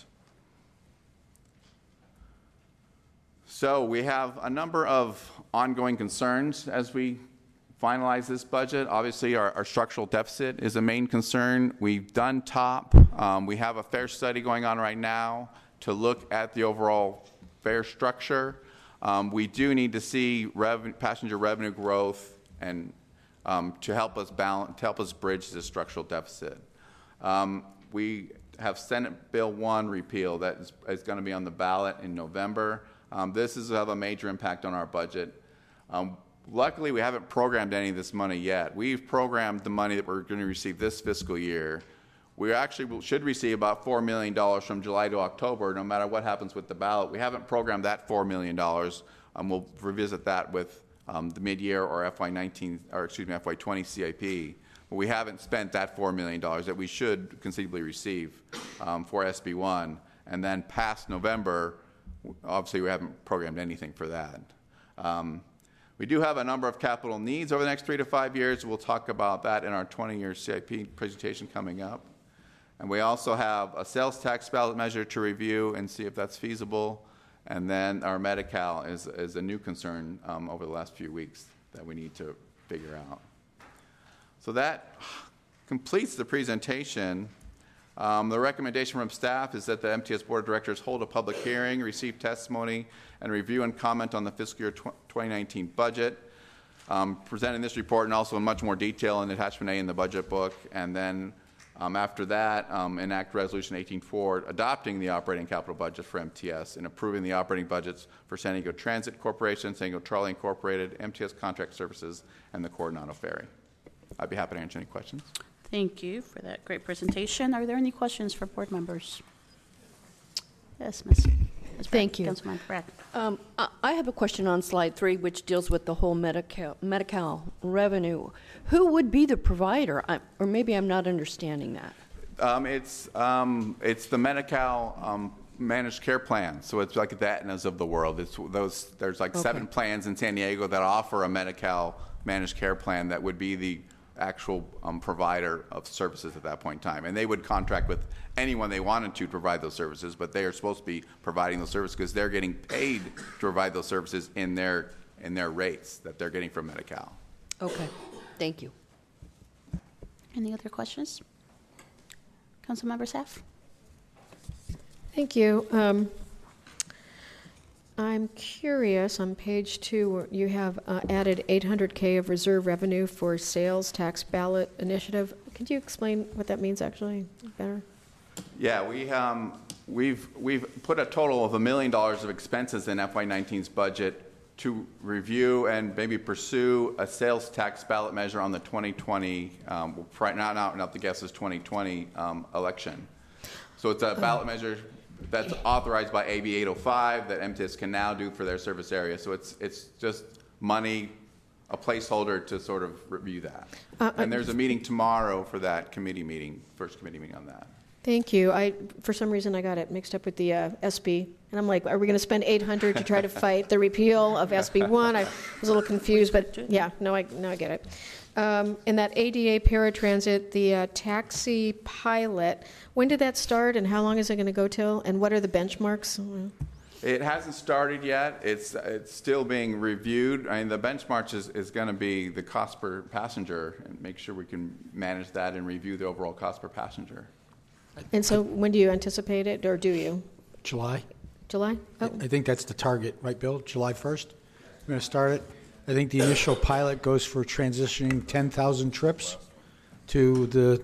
So we have a number of ongoing concerns as we finalize this budget. Obviously, our structural deficit is a main concern. We've done TOP. We have a fare study going on right now to look at the overall fare structure. We do need to see passenger revenue growth and to help us bridge this structural deficit. We have Senate Bill 1 repeal that is going to be on the ballot in November. This is have a major impact on our budget. Luckily, we haven't programmed any of this money yet. We've programmed the money that we're going to receive this fiscal year. We actually should receive about $4 million from July to October, no matter what happens with the ballot. We haven't programmed that $4 million. We'll revisit that with the mid-year or FY20 CIP. But we haven't spent that $4 million that we should conceivably receive for SB1. And then past November, obviously we haven't programmed anything for that. We do have a number of capital needs over the next 3 to 5 years. We'll talk about that in our 20-year CIP presentation coming up. And we also have a sales tax ballot measure to review and see if that's feasible. And then our Medi-Cal is a new concern over the last few weeks that we need to figure out. So that completes the presentation. The recommendation from staff is that the MTS Board of Directors hold a public hearing, receive testimony, and review and comment on the fiscal year 2019 budget, presenting this report and also in much more detail in attachment A in the budget book, and then after that, enact Resolution 18-4, adopting the operating capital budget for MTS and approving the operating budgets for San Diego Transit Corporation, San Diego Trolley Incorporated, MTS Contract Services, and the Coronado Ferry. I'd be happy to answer any questions. Thank you for that great presentation. Are there any questions for board members? Yes, Ms. Thank you. Councilman Bragg. I have a question on slide 3, which deals with the whole Medi-Cal revenue. Who would be the provider? Or maybe I'm not understanding that. It's the Medi-Cal managed care plan. So it's like the Aetnas of the world. There's like 7 plans in San Diego that offer a Medi-Cal managed care plan that would be the actual provider of services at that point in time. And they would contract with anyone they wanted to provide those services, but they are supposed to be providing those services because they're getting paid to provide those services in their rates that they're getting from Medi-Cal. Okay, thank you. Any other questions? Councilmember Saff? Thank you. I'm curious, on page 2, you have added $800K of reserve revenue for sales tax ballot initiative. Could you explain what that means actually better? Yeah, we've put a total of $1 million of expenses in FY19's budget to review and maybe pursue a sales tax ballot measure on the 2020, not the guess is 2020 election. So it's a ballot measure that's authorized by AB 805 that MTS can now do for their service area. So it's just money, a placeholder to sort of review that. And there's a meeting tomorrow for that committee meeting, first committee meeting on that. Thank you. For some reason, I got it mixed up with the SB, and I'm like, are we going to spend $800 to try to fight the repeal of SB1? I was a little confused, but yeah, now I get it. And that ADA paratransit, the taxi pilot, when did that start, and how long is it going to go till, and what are the benchmarks? It hasn't started yet. It's still being reviewed. I mean, the benchmark is going to be the cost per passenger, and make sure we can manage that and review the overall cost per passenger. And so when do you anticipate it, or do you? July. July? Oh. I think that's the target, right, Bill? July 1st? We're going to start it. I think the initial pilot goes for transitioning 10,000 trips to the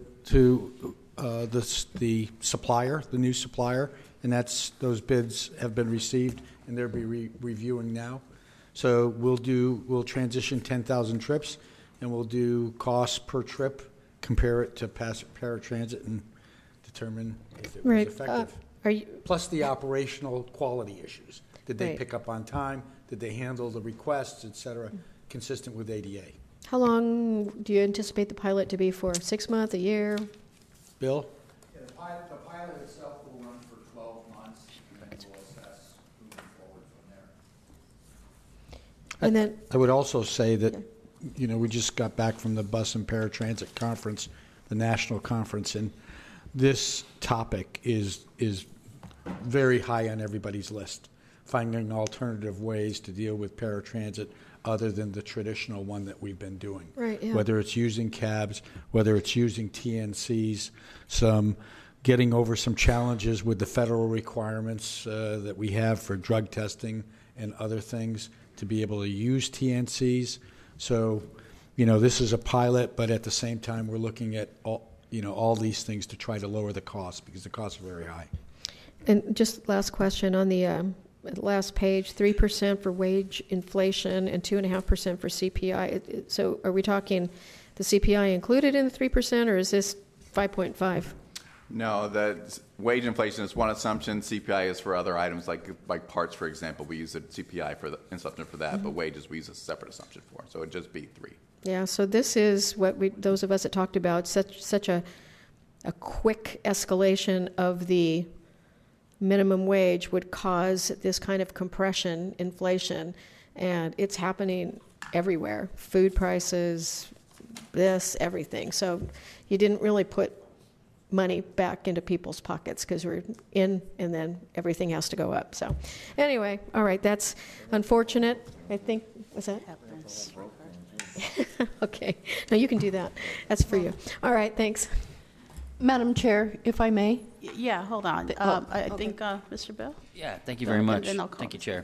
supplier, the new supplier, and those bids have been received, and they'll be reviewing now. So we'll transition 10,000 trips, and we'll do costs per trip, compare it to paratransit, and determine if it was effective. Plus the operational quality issues. Did they pick up on time? Did they handle the requests, et cetera, consistent with ADA? How long do you anticipate the pilot to be for? 6 months, a year? Bill? Yeah, the pilot itself will run for 12 months, and then we'll assess moving forward from there. And then I would also say that, we just got back from the Bus and Paratransit Conference, the national conference, and this topic is very high on everybody's list, finding alternative ways to deal with paratransit other than the traditional one that we've been doing. Right, yeah. Whether it's using cabs, whether it's using TNCs, getting over some challenges with the federal requirements that we have for drug testing and other things to be able to use TNCs. So, this is a pilot, but at the same time, we're looking at all these things to try to lower the cost because the costs are very high. And just last question on the last page, 3% for wage inflation and 2.5% for CPI. So are we talking the CPI included in the 3%, or is this 5.5? No, the wage inflation is one assumption. CPI is for other items like parts, for example. We use the CPI for the assumption for that, but wages we use a separate assumption for. So it'd just be 3. Yeah, so this is what those of us that talked about, such a quick escalation of the minimum wage would cause this kind of compression, inflation, and it's happening everywhere. Food prices, everything. So you didn't really put money back into people's pockets because we're in and then everything has to go up. So anyway, all right, that's unfortunate. I think, was that? Okay. No, you can do that. That's for you. All right, thanks. Madam Chair, if I may. Yeah, hold on. I think Mr. Bill? Yeah, thank you very much. Then I'll call. Thank you, Chair.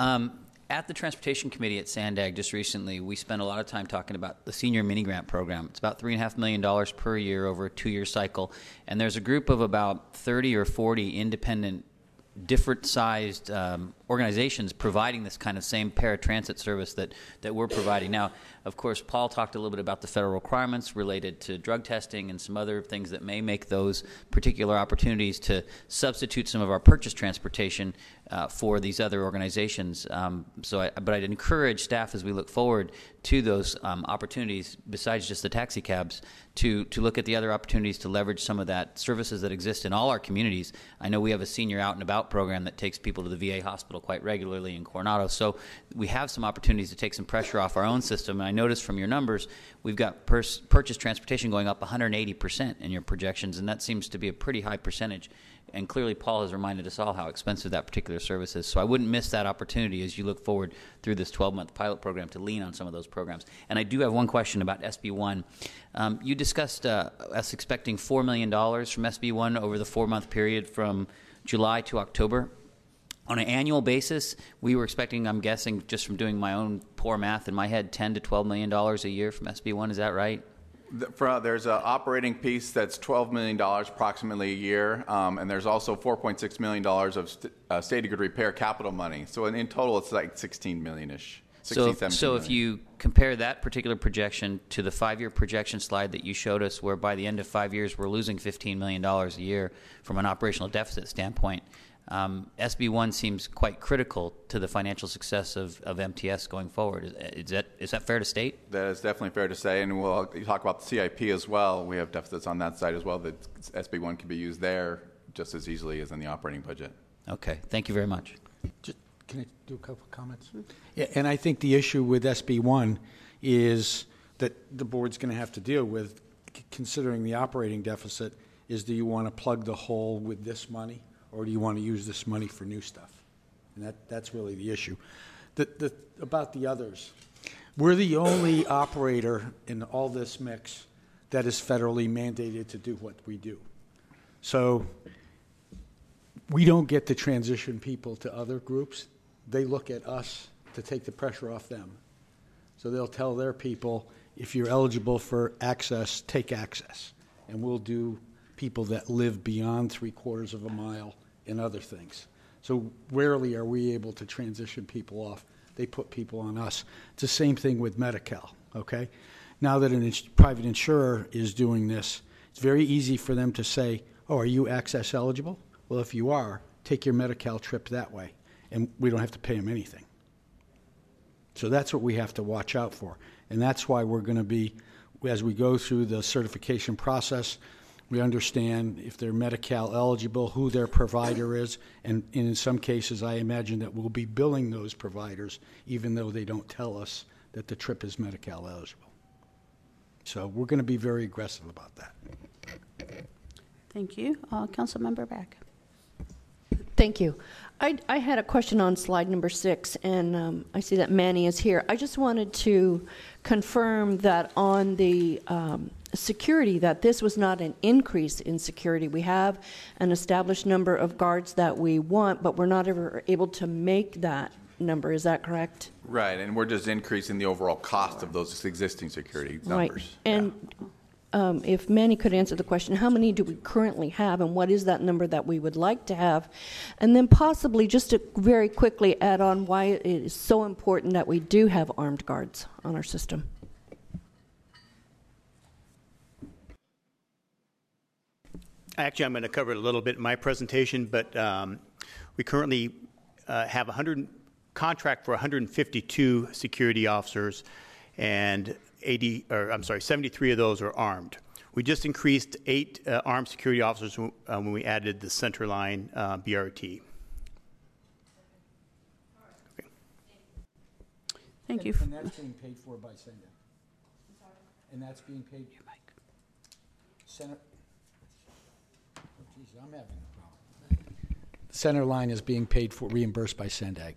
At the Transportation Committee at Sandag just recently, we spent a lot of time talking about the Senior Mini Grant Program. It's about $3.5 million per year over a 2-year cycle. And there's a group of about 30 or 40 independent, different-sized organizations providing this kind of same paratransit service that we're providing. Now, of course, Paul talked a little bit about the federal requirements related to drug testing and some other things that may make those particular opportunities to substitute some of our purchase transportation for these other organizations. But I'd encourage staff as we look forward to those opportunities, besides just the taxi cabs, to look at the other opportunities to leverage some of that services that exist in all our communities. I know we have a senior out and about program that takes people to the VA hospital quite regularly in Coronado, so we have some opportunities to take some pressure off our own system. And I noticed from your numbers, we've got purchase transportation going up 180% in your projections, and that seems to be a pretty high percentage. And clearly, Paul has reminded us all how expensive that particular service is. So I wouldn't miss that opportunity as you look forward through this 12-month pilot program to lean on some of those programs. And I do have one question about SB1. You discussed us expecting $4 million from SB1 over the 4-month period from July to October. On an annual basis, we were expecting, I'm guessing, just from doing my own poor math in my head, $10 to $12 million a year from SB1. Is that right? There's an operating piece that's $12 million approximately a year, and there's also $4.6 million of state of good repair capital money. So in total, it's like $16 million-ish. So if you compare that particular projection to the 5-year projection slide that you showed us, where by the end of 5 years we're losing $15 million a year from an operational deficit standpoint, SB1 seems quite critical to the financial success of MTS going forward. Is that fair to state? That is definitely fair to say, and we'll talk about the CIP as well. We have deficits on that side as well, that SB1 can be used there just as easily as in the operating budget. Okay, thank you very much. Can I do a couple of comments? Yeah, and I think the issue with SB1 is that the board's going to have to deal with, considering the operating deficit, is do you want to plug the hole with this money, or do you want to use this money for new stuff? And that's really the issue. About the others, we're the only operator in all this mix that is federally mandated to do what we do. So we don't get to transition people to other groups. They look at us to take the pressure off them. So they'll tell their people, if you're eligible for access, take access. And we'll do people that live beyond 3/4 of a mile and other things. So rarely are we able to transition people off. They put people on us. It's the same thing with Medi-Cal, okay? Now that a private insurer is doing this, it's very easy for them to say, oh, are you access eligible? Well, if you are, take your Medi-Cal trip that way, and we don't have to pay them anything. So that's what we have to watch out for. And that's why we're going to be, as we go through the certification process, we understand if they're Medi-Cal eligible, who their provider is, and in some cases I imagine that we'll be billing those providers even though they don't tell us that the trip is Medi-Cal eligible. So we're going to be very aggressive about that. Thank you. Councilmember Beck. Thank you. I had a question on slide number 6, and I see that Manny is here. I just wanted to confirm that on the security, that this was not an increase in security. We have an established number of guards that we want, but we're not ever able to make that number. Is that correct? Right, and we're just increasing the overall cost of those existing security numbers. Right. And if Manny could answer the question, how many do we currently have, and what is that number that we would like to have? And then possibly just to very quickly add on why it is so important that we do have armed guards on our system. Actually, I'm going to cover it a little bit in my presentation, but we currently have contract for 152 security officers, and 73 of those are armed. We just increased 8 armed security officers when we added the Centerline BRT. Okay. Thank you. And that's being paid for by Sendag. And that's being paid. Center. Oh, geez, I'm having a problem. Centerline is being paid for, reimbursed by Sendag.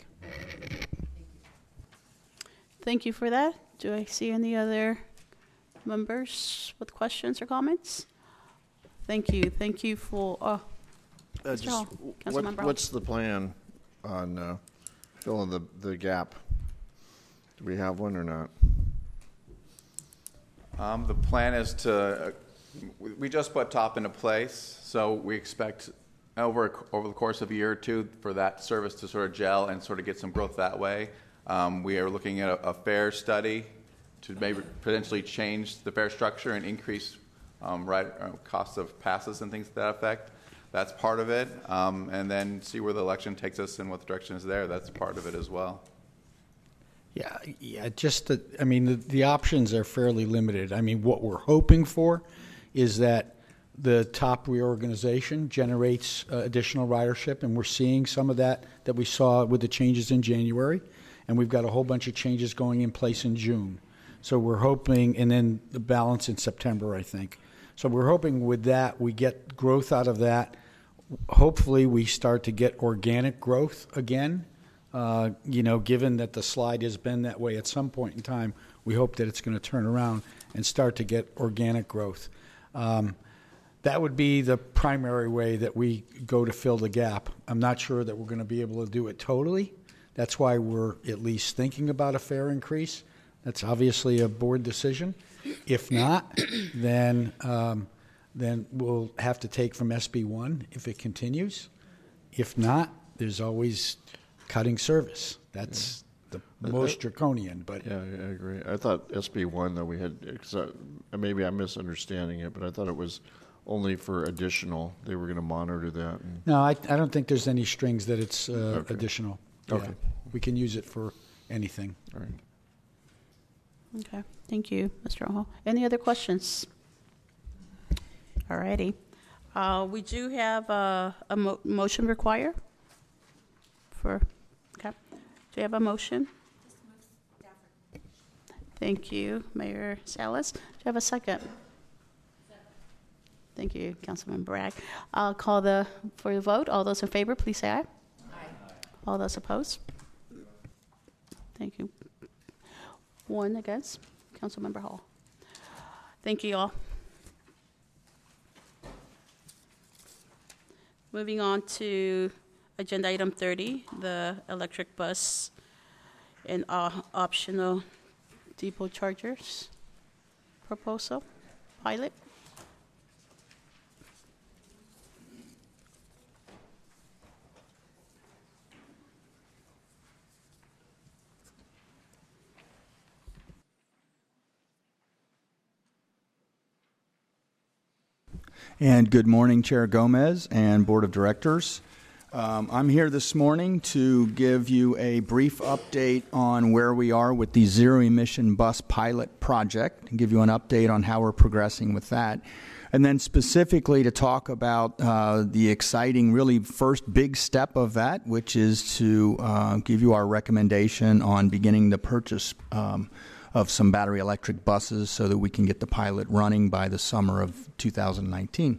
Thank you for that. Do I see any other members with questions or comments? Thank you. Thank you for. What's the plan on filling the gap? Do we have one or not? The plan is to, we just put TOP into place, so we expect over the course of a year or two for that service to sort of gel and sort of get some growth that way. We are looking at a fare study to maybe potentially change the fare structure and increase costs of passes and things to that effect. That's part of it. And then see where the election takes us and what the direction is there. That's part of it as well. Yeah. Just that. I mean, the options are fairly limited. I mean, what we're hoping for is that the TOP reorganization generates additional ridership, and we're seeing some of that we saw with the changes in January, and we've got a whole bunch of changes going in place in June. So we're hoping, and then the balance in September, I think. So we're hoping with that we get growth out of that. Hopefully, we start to get organic growth again. Given that the slide has been that way at some point in time, we hope that it's going to turn around and start to get organic growth. That would be the primary way that we go to fill the gap. I'm not sure that we're going to be able to do it totally. That's why we're at least thinking about a fare increase. That's obviously a board decision. If not, then we'll have to take from SB1 if it continues. If not, there's always cutting service. That's the most draconian. But yeah, I agree. I thought SB1 that we had. Maybe I'm misunderstanding it, but I thought it was only for additional. They were going to monitor that. No, I don't think there's any strings that it's additional. Okay. Yeah. We can use it for anything. All right. Okay. Thank you, Mr. Hall. Any other questions? All righty. We do have a motion required for. Okay. Do you have a motion? Thank you, Mayor Salas. Do you have a second? Thank you, Councilman Bragg. I'll call for the vote. All those in favor, please say aye. Aye. All those opposed? Thank you. One against. Councilmember Hall. Thank you all. Moving on to agenda item 30, the electric bus and optional depot chargers proposal pilot. And good morning, Chair Gomez and Board of Directors. I'm here this morning to give you a brief update on where we are with the zero-emission bus pilot project, and give you an update on how we're progressing with that, and then specifically to talk about the exciting, really first big step of that, which is to give you our recommendation on beginning the purchase of some battery electric buses so that we can get the pilot running by the summer of 2019.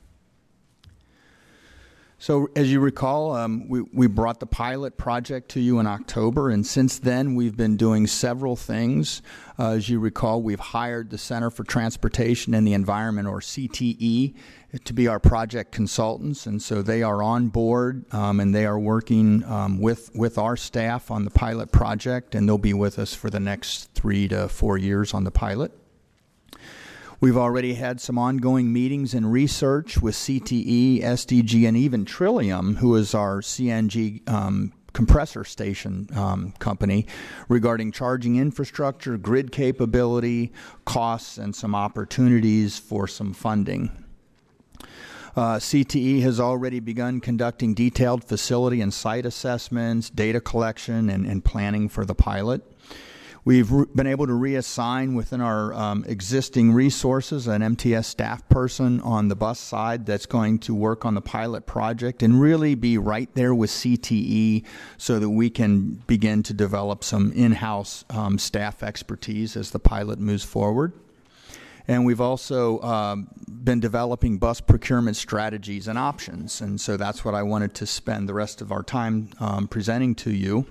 So as you recall, we brought the pilot project to you in October, and since then we've been doing several things. As you recall, we've hired the Center for Transportation and the Environment, or CTE, to be our project consultants, and so they are on board and they are working with our staff on the pilot project, and they'll be with us for the next 3 to 4 years on the pilot. We've already had some ongoing meetings and research with CTE, SDG, and even Trillium, who is our CNG compressor station company, regarding charging infrastructure, grid capability, costs, and some opportunities for some funding. CTE has already begun conducting detailed facility and site assessments, data collection, and planning for the pilot. We've been able to reassign within our existing resources an MTS staff person on the bus side that's going to work on the pilot project and really be right there with CTE so that we can begin to develop some in-house staff expertise as the pilot moves forward. And we've also been developing bus procurement strategies and options, and so that's what I wanted to spend the rest of our time presenting to you.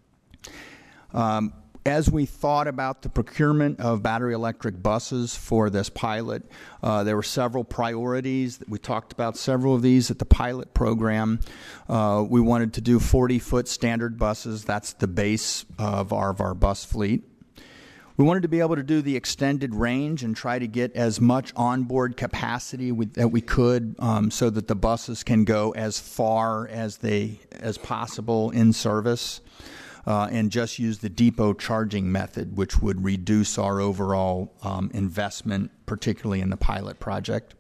As we thought about the procurement of battery electric buses for this pilot, there were several priorities. We talked about several of these at the pilot program. We wanted to do 40-foot standard buses. That's the base of our bus fleet. We wanted to be able to do the extended range and try to get as much onboard capacity that we could so that the buses can go as far as possible in service. And just use the depot charging method, which would reduce our overall investment, particularly in the pilot project.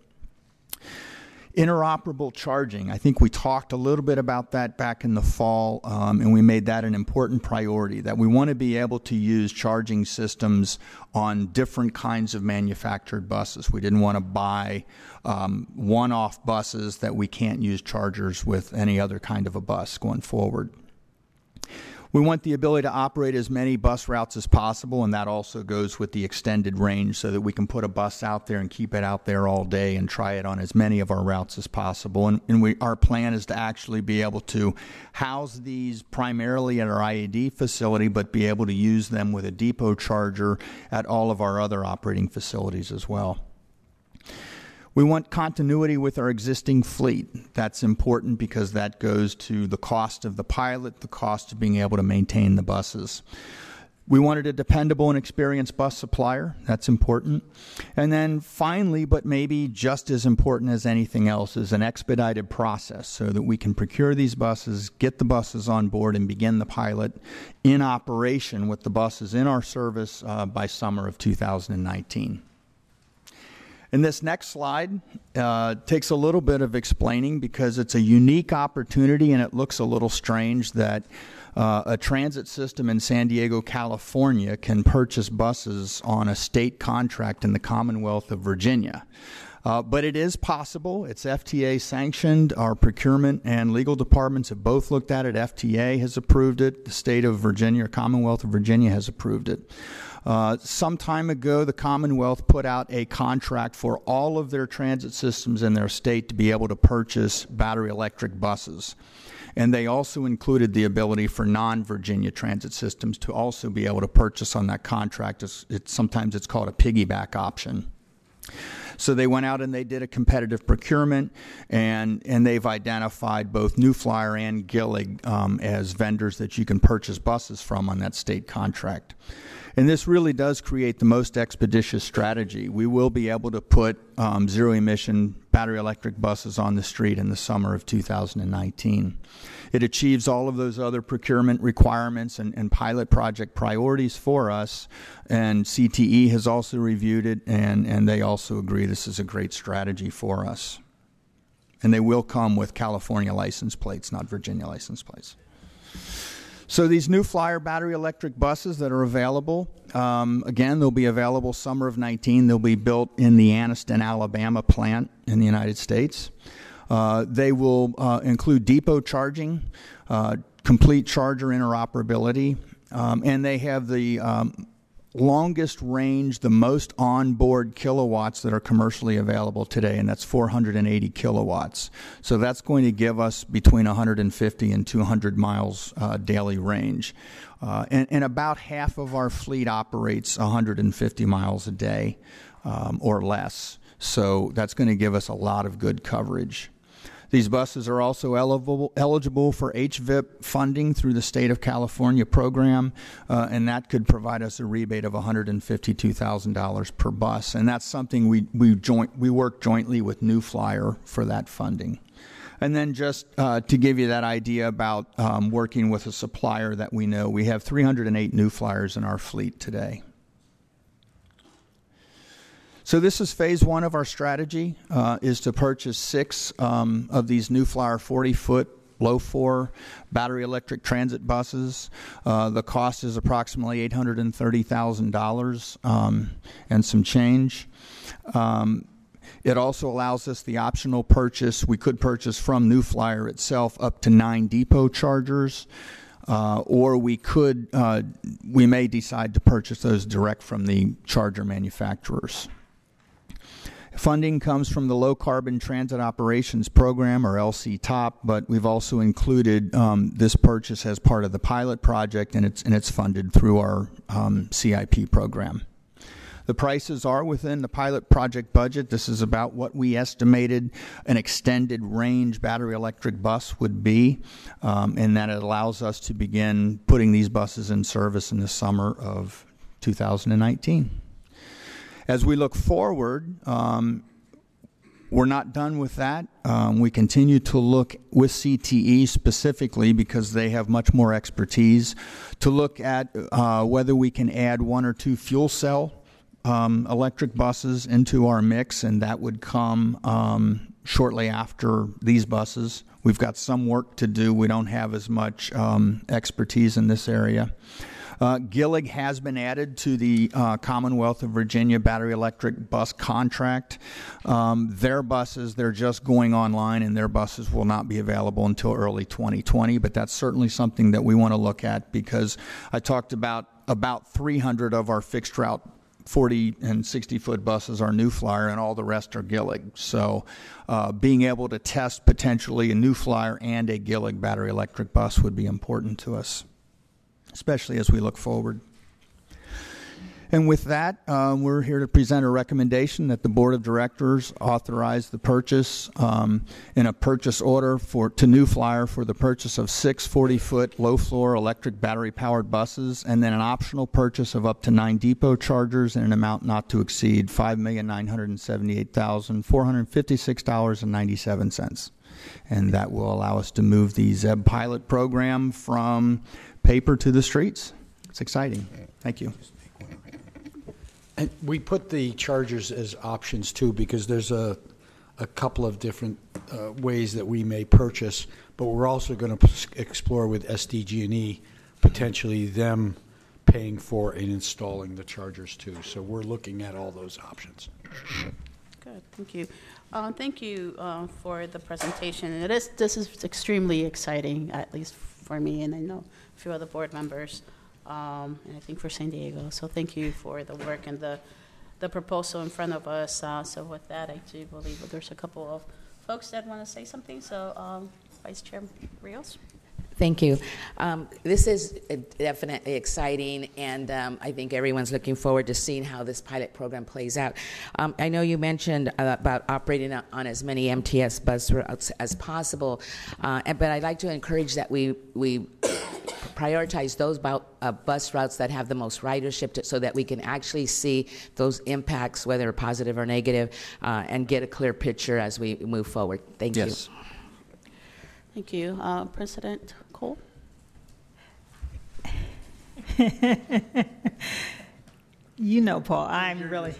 Interoperable charging. I think we talked a little bit about that back in the fall, and we made that an important priority, that we want to be able to use charging systems on different kinds of manufactured buses. We didn't want to buy one-off buses that we can't use chargers with any other kind of a bus going forward. We want the ability to operate as many bus routes as possible, and that also goes with the extended range so that we can put a bus out there and keep it out there all day and try it on as many of our routes as possible. And our plan is to actually be able to house these primarily at our IAD facility, but be able to use them with a depot charger at all of our other operating facilities as well. We want continuity with our existing fleet. That's important because that goes to the cost of the pilot, the cost of being able to maintain the buses. We wanted a dependable and experienced bus supplier. That's important. And then finally, but maybe just as important as anything else, is an expedited process so that we can procure these buses, get the buses on board, and begin the pilot in operation with the buses in our service by summer of 2019. And this next slide takes a little bit of explaining because it's a unique opportunity and it looks a little strange that a transit system in San Diego, California can purchase buses on a state contract in the Commonwealth of Virginia. But it is possible. It's FTA sanctioned. Our procurement and legal departments have both looked at it. FTA has approved it. The state of Virginia, or Commonwealth of Virginia, has approved it. Some time ago, the Commonwealth put out a contract for all of their transit systems in their state to be able to purchase battery electric buses. And they also included the ability for non-Virginia transit systems to also be able to purchase on that contract. Sometimes it's called a piggyback option. So they went out and they did a competitive procurement, and they've identified both New Flyer and Gillig as vendors that you can purchase buses from on that state contract. And this really does create the most expeditious strategy. We will be able to put zero-emission battery electric buses on the street in the summer of 2019. It achieves all of those other procurement requirements and pilot project priorities for us, and CTE has also reviewed it, and they also agree this is a great strategy for us. And they will come with California license plates, not Virginia license plates. So these New Flyer battery electric buses that are available, again, they'll be available summer of 19. They'll be built in the Anniston, Alabama plant in the United States. They will include depot charging, complete charger interoperability, and they have the longest range, the most onboard kilowatts that are commercially available today, and that's 480 kilowatts. So that's going to give us between 150 and 200 miles daily range. And about half of our fleet operates 150 miles a day or less. So that's going to give us a lot of good coverage. These buses are also eligible for HVIP funding through the State of California program, and that could provide us a rebate of $152,000 per bus. And that's something we work jointly with New Flyer for that funding. And then just to give you that idea about working with a supplier that we know, we have 308 New Flyers in our fleet today. So this is phase one of our strategy, is to purchase 6 of these New Flyer 40-foot low-floor battery electric transit buses. The cost is approximately $830,000 and some change. It also allows us the optional purchase. We could purchase from New Flyer itself up to 9 depot chargers, or we may decide to purchase those direct from the charger manufacturers. Funding comes from the Low Carbon Transit Operations Program, or LC-TOP, but we've also included this purchase as part of the pilot project, and it's funded through our CIP program. The prices are within the pilot project budget. This is about what we estimated an extended range battery electric bus would be, and that it allows us to begin putting these buses in service in the summer of 2019. As we look forward, we're not done with that. We continue to look with CTE specifically, because they have much more expertise, to look at whether we can add 1 or 2 fuel cell electric buses into our mix, and that would come shortly after these buses. We've got some work to do. We don't have as much expertise in this area. Gillig has been added to the Commonwealth of Virginia battery electric bus contract. Their buses, they're just going online, and their buses will not be available until early 2020, but that's certainly something that we want to look at, because I talked about 300 of our fixed route 40 and 60-foot buses are New Flyer, and all the rest are Gillig. So being able to test potentially a New Flyer and a Gillig battery electric bus would be important to us, especially as we look forward. And with that, we're here to present a recommendation that the Board of Directors authorize the purchase in a purchase order to New Flyer for the purchase of 6 40-foot low-floor electric battery-powered buses, and then an optional purchase of up to 9 depot chargers in an amount not to exceed $5,978,456.97. And that will allow us to move the ZEB pilot program from paper to the streets. It's exciting. Thank you. And we put the chargers as options too, because there's a couple of different ways that we may purchase, but we're also going to explore with SDG&E potentially them paying for and installing the chargers too. So we're looking at all those options. Good, thank you. Thank you for the presentation. This is extremely exciting, at least for me, and I know a few other board members, and I think for San Diego. So thank you for the work and the proposal in front of us. So with that, I do believe that there's a couple of folks that want to say something. So Vice Chair Rios. Thank you. This is definitely exciting, and I think everyone's looking forward to seeing how this pilot program plays out. I know you mentioned about operating on as many MTS bus routes as possible, but I'd like to encourage that we prioritize those bus routes that have the most ridership, so that we can actually see those impacts, whether positive or negative, and get a clear picture as we move forward. Thank you. Thank you. President Cole? You know, Paul, I'm really,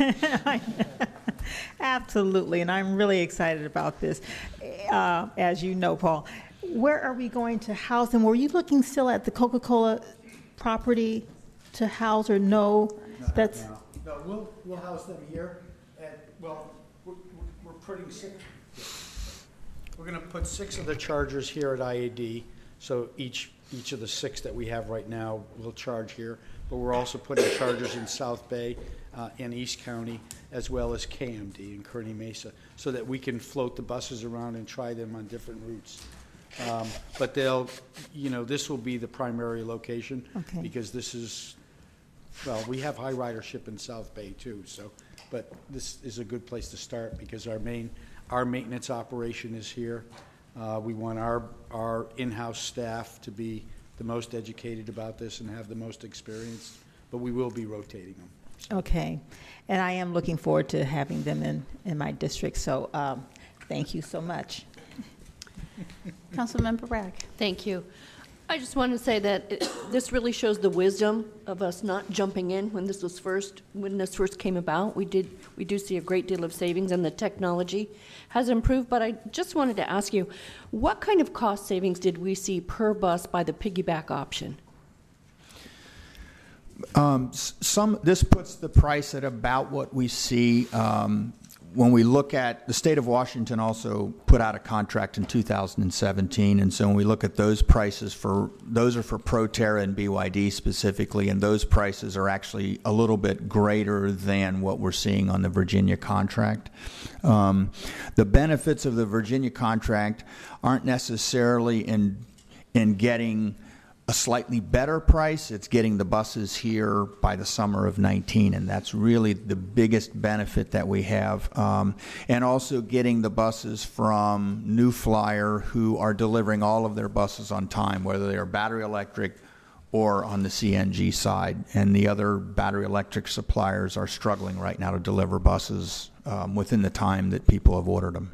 absolutely, and I'm really excited about this. As you know, Paul, where are we going to house them? Were you looking still at the Coca-Cola property to house, or no? That's no. We'll house them here. We're putting 6. We're going to put 6 of the chargers here at IAD. So each of the 6 that we have right now will charge here. But we're also putting chargers in South Bay and East County, as well as KMD in Kearney Mesa, so that we can float the buses around and try them on different routes. But this will be the primary location, because this is, well, we have high ridership in South Bay too. So, but this is a good place to start, because our maintenance operation is here. We want our in-house staff to be the most educated about this and have the most experience, but we will be rotating them. So. Okay, and I am looking forward to having them in my district, so thank you so much. Councilmember Bragg. Thank you. I just want to say that this really shows the wisdom of us not jumping in when this first came about. We do see a great deal of savings, and the technology has improved. But I just wanted to ask you, what kind of cost savings did we see per bus by the piggyback option? This puts the price at about what we see when we look at the state of Washington. Also put out a contract in 2017, and so when we look at those prices, those are for Proterra and BYD specifically, and those prices are actually a little bit greater than what we're seeing on the Virginia contract. The benefits of the Virginia contract aren't necessarily in getting a slightly better price. It's getting the buses here by the summer of 19, and that's really the biggest benefit that we have. And also getting the buses from New Flyer, who are delivering all of their buses on time, whether they are battery electric or on the CNG side. And the other battery electric suppliers are struggling right now to deliver buses within the time that people have ordered them.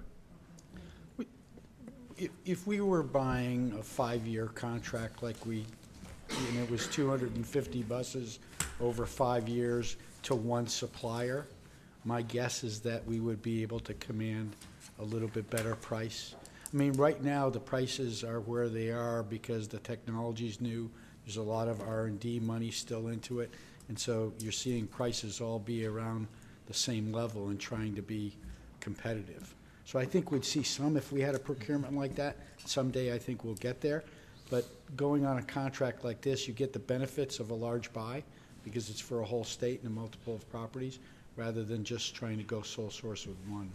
If we were buying a 5-year contract like and it was 250 buses over 5 years to one supplier, my guess is that we would be able to command a little bit better price. I mean, right now the prices are where they are because the technology's new. There's a lot of R&D money still into it, and so you're seeing prices all be around the same level and trying to be competitive. So I think we'd see some if we had a procurement like that. Someday I think we'll get there. But going on a contract like this, you get the benefits of a large buy because it's for a whole state and a multiple of properties rather than just trying to go sole source with one.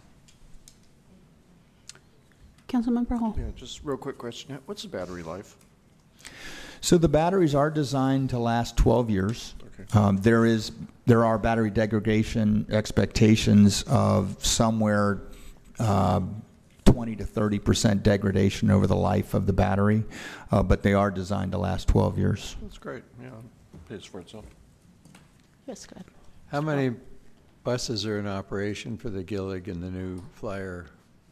Councilmember Hall. Yeah, just real quick question. What's the battery life? So the batteries are designed to last 12 years. Okay. There are battery degradation expectations of somewhere 20 to 30% degradation over the life of the battery, but they are designed to last 12 years. That's great. Yeah, it pays for itself. Yes, go ahead. How many buses are in operation for the Gillig and the New Flyer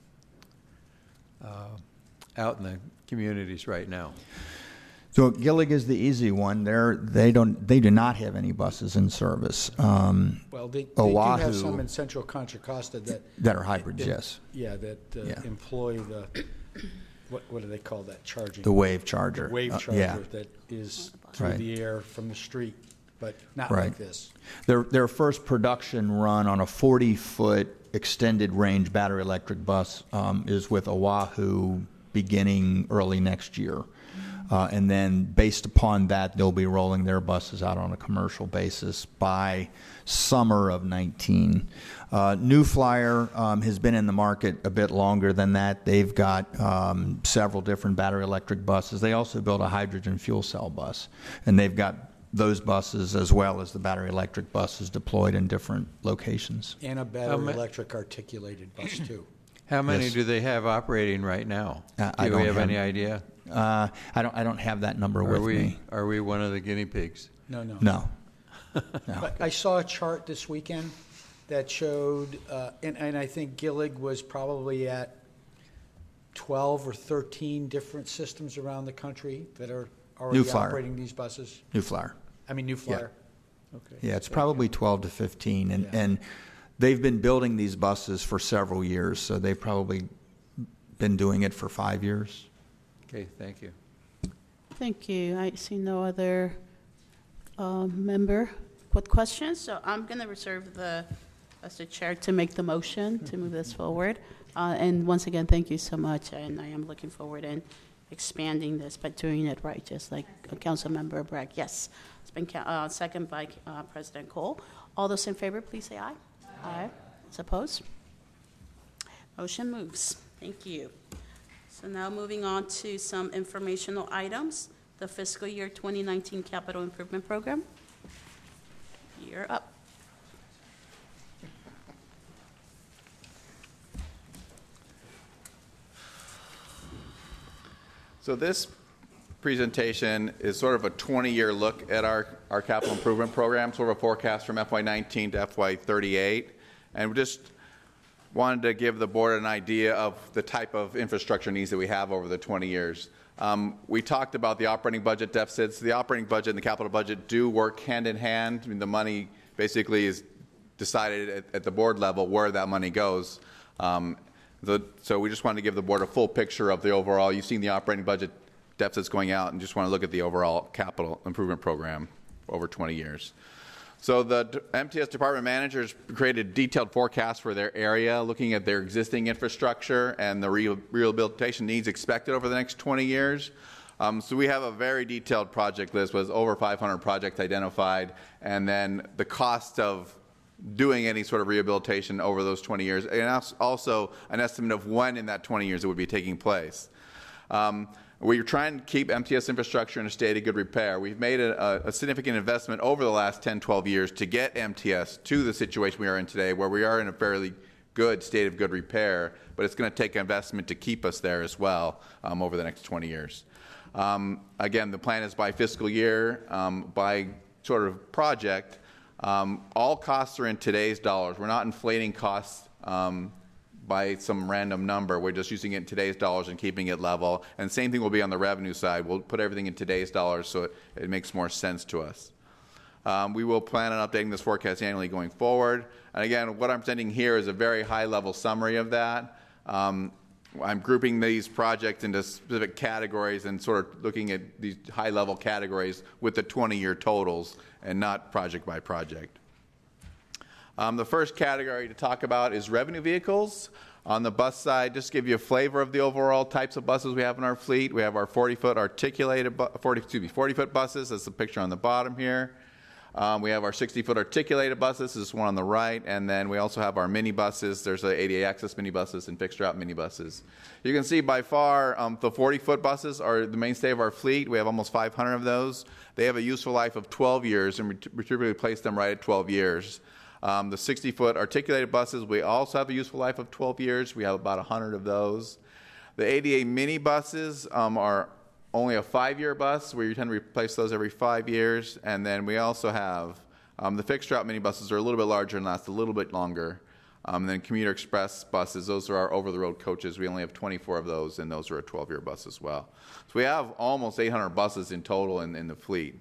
out in the communities right now? So Gillig is the easy one. They do not have any buses in service. Well, they do have some in Central Contra Costa that are hybrids. Yes. Yeah, that employ the what do they call that charging? The wave charger. The wave charger that is through the air from the street, but not like this. Their first production run on a 40-foot extended range battery electric bus is with Oahu beginning early next year. And then based upon that, they'll be rolling their buses out on a commercial basis by summer of 19. New Flyer has been in the market a bit longer than that. They've got several different battery electric buses. They also built a hydrogen fuel cell bus, and they've got those buses as well as the battery electric buses deployed in different locations. And a battery electric articulated bus, too. How many do they have operating right now? Do we have any idea? I don't have that number with me. Are we one of the guinea pigs? No. But I saw a chart this weekend that showed, and I think Gillig was probably at 12 or 13 different systems around the country that are already operating these buses. New Flyer. I mean, New Flyer. Yeah. Okay. Yeah, it's probably 12 to 15, and they've been building these buses for several years, so they've probably been doing it for 5 years. Okay, thank you. Thank you. I see no other member with questions, so I'm going to reserve as the chair to make the motion to move this forward. And once again, thank you so much, and I am looking forward in expanding this, but doing it right, just like Councilmember Bragg. Yes, it's been seconded by President Cole. All those in favor, please say aye. Aye. Those opposed? Motion moves. Thank you. So now moving on to some informational items. The fiscal year 2019 capital improvement program. You're up. So this presentation is sort of a 20-year look at our capital improvement program, sort of a forecast from FY19 to FY38. And just wanted to give the board an idea of the type of infrastructure needs that we have over the 20 years. We talked about the operating budget deficits. The operating budget and the capital budget do work hand in hand. I mean, the money basically is decided at the board level where that money goes. So we just wanted to give the board a full picture of the overall. You've seen the operating budget deficits going out, and just want to look at the overall capital improvement program over 20 years. So the MTS department managers created detailed forecasts for their area, looking at their existing infrastructure and the rehabilitation needs expected over the next 20 years. So we have a very detailed project list with over 500 projects identified, and then the cost of doing any sort of rehabilitation over those 20 years, and also an estimate of when in that 20 years it would be taking place. We're trying to keep MTS infrastructure in a state of good repair. We've made a significant investment over the last 10, 12 years to get MTS to the situation we are in today, where we are in a fairly good state of good repair, but it's going to take investment to keep us there as well over the next 20 years. Again, the plan is by fiscal year, by sort of project. All costs are in today's dollars. We're not inflating costs by some random number. We're just using it in today's dollars and keeping it level. And same thing will be on the revenue side. We'll put everything in today's dollars so it makes more sense to us. We will plan on updating this forecast annually going forward. And again, what I'm presenting here is a very high-level summary of that. I'm grouping these projects into specific categories and sort of looking at these high-level categories with the 20-year totals and not project by project. The first category to talk about is revenue vehicles. On the bus side, just to give you a flavor of the overall types of buses we have in our fleet. We have our 40-foot articulated, 40-foot buses. That's the picture on the bottom here. We have our 60-foot articulated buses. This is one on the right. And then we also have our mini buses. There's the ADA access mini buses and fixed route mini buses. You can see by far the 40-foot buses are the mainstay of our fleet. We have almost 500 of those. They have a useful life of 12 years, and we typically place them right at 12 years. The 60-foot articulated buses, we also have a useful life of 12 years. We have about 100 of those. The ADA mini buses are only a 5-year bus, where you tend to replace those every 5 years. And then we also have the fixed route mini buses are a little bit larger and last a little bit longer. And then commuter express buses, those are our over-the-road coaches. We only have 24 of those, and those are a 12-year bus as well. So we have almost 800 buses in total in the fleet.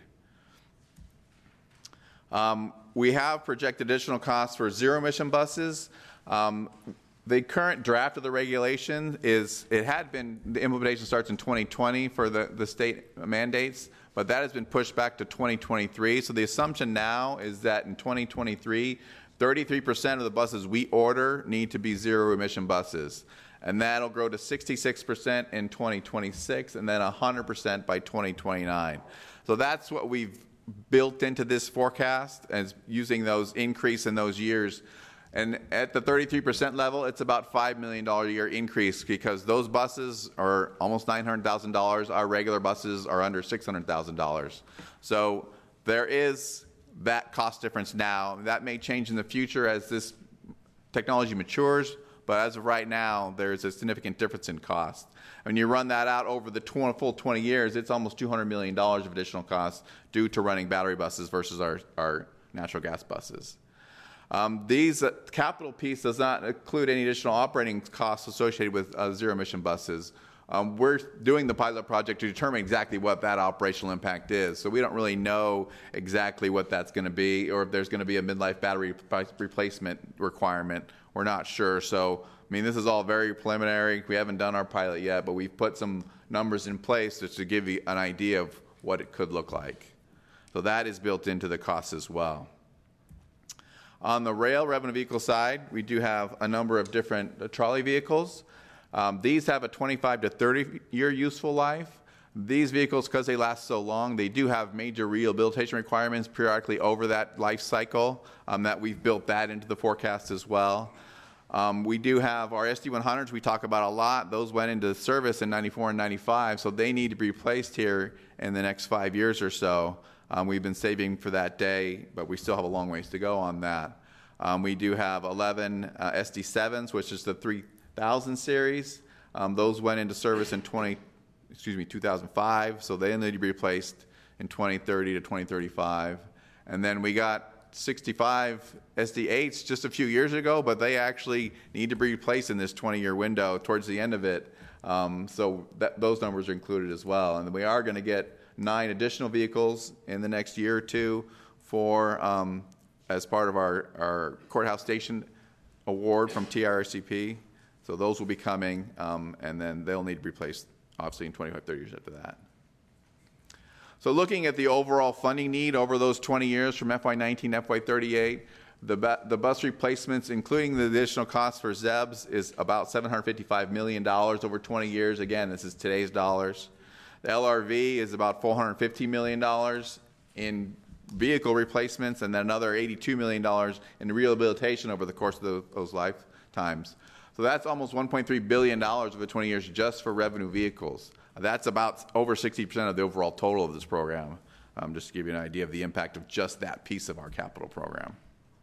We have projected additional costs for zero-emission buses. The current draft of the regulation is, it had been, the implementation starts in 2020 for the state mandates, but that has been pushed back to 2023. So the assumption now is that in 2023, 33% of the buses we order need to be zero-emission buses. And that'll grow to 66% in 2026, and then 100% by 2029. So that's what we've built into this forecast, as using those increase in those years. And at the 33% level, it's about $5 million a year increase, because those buses are almost $900,000. Our regular buses are under $600,000. So there is that cost difference now. That may change in the future as this technology matures, but as of right now, there's a significant difference in cost. When you run that out over the full 20 years, it's almost $200 million of additional costs due to running battery buses versus our natural gas buses. These capital piece does not include any additional operating costs associated with zero-emission buses. We're doing the pilot project to determine exactly what that operational impact is. So we don't really know exactly what that's going to be, or if there's going to be a midlife battery replacement requirement. We're not sure. So, I mean, this is all very preliminary. We haven't done our pilot yet, but we've put some numbers in place just to give you an idea of what it could look like. So that is built into the costs as well. On the rail revenue vehicle side, we do have a number of different trolley vehicles. These have a 25 to 30-year useful life. These vehicles, because they last so long, they do have major rehabilitation requirements periodically over that life cycle, that we've built that into the forecast as well. We do have our SD100s we talk about a lot. Those went into service in 94 and 95, so they need to be replaced here in the next 5 years or so. We've been saving for that day, but we still have a long ways to go on that. We do have 11 SD7s, which is the 3000 series. Those went into service in 2005, so they need to be replaced in 2030 to 2035. And then we got 65 SD8s just a few years ago, but they actually need to be replaced in this 20-year window towards the end of it. So those numbers are included as well. And we are going to get 9 additional vehicles in the next year or two for as part of our courthouse station award from TRCP. So those will be coming, and then they'll need to be replaced, obviously, in 25, 30 years after that. So looking at the overall funding need over ththose 20 years from FY19 to FY38, the bus replacements, including the additional costs for ZEBs, is about $755 million over 20 years. Again, this is today's dollars. The LRV is about $450 million in vehicle replacements, and then another $82 million in rehabilitation over the course of those lifetimes. So that's almost $1.3 billion over 20 years just for revenue vehicles. That's about over 60% of the overall total of this program, just to give you an idea of the impact of just that piece of our capital program.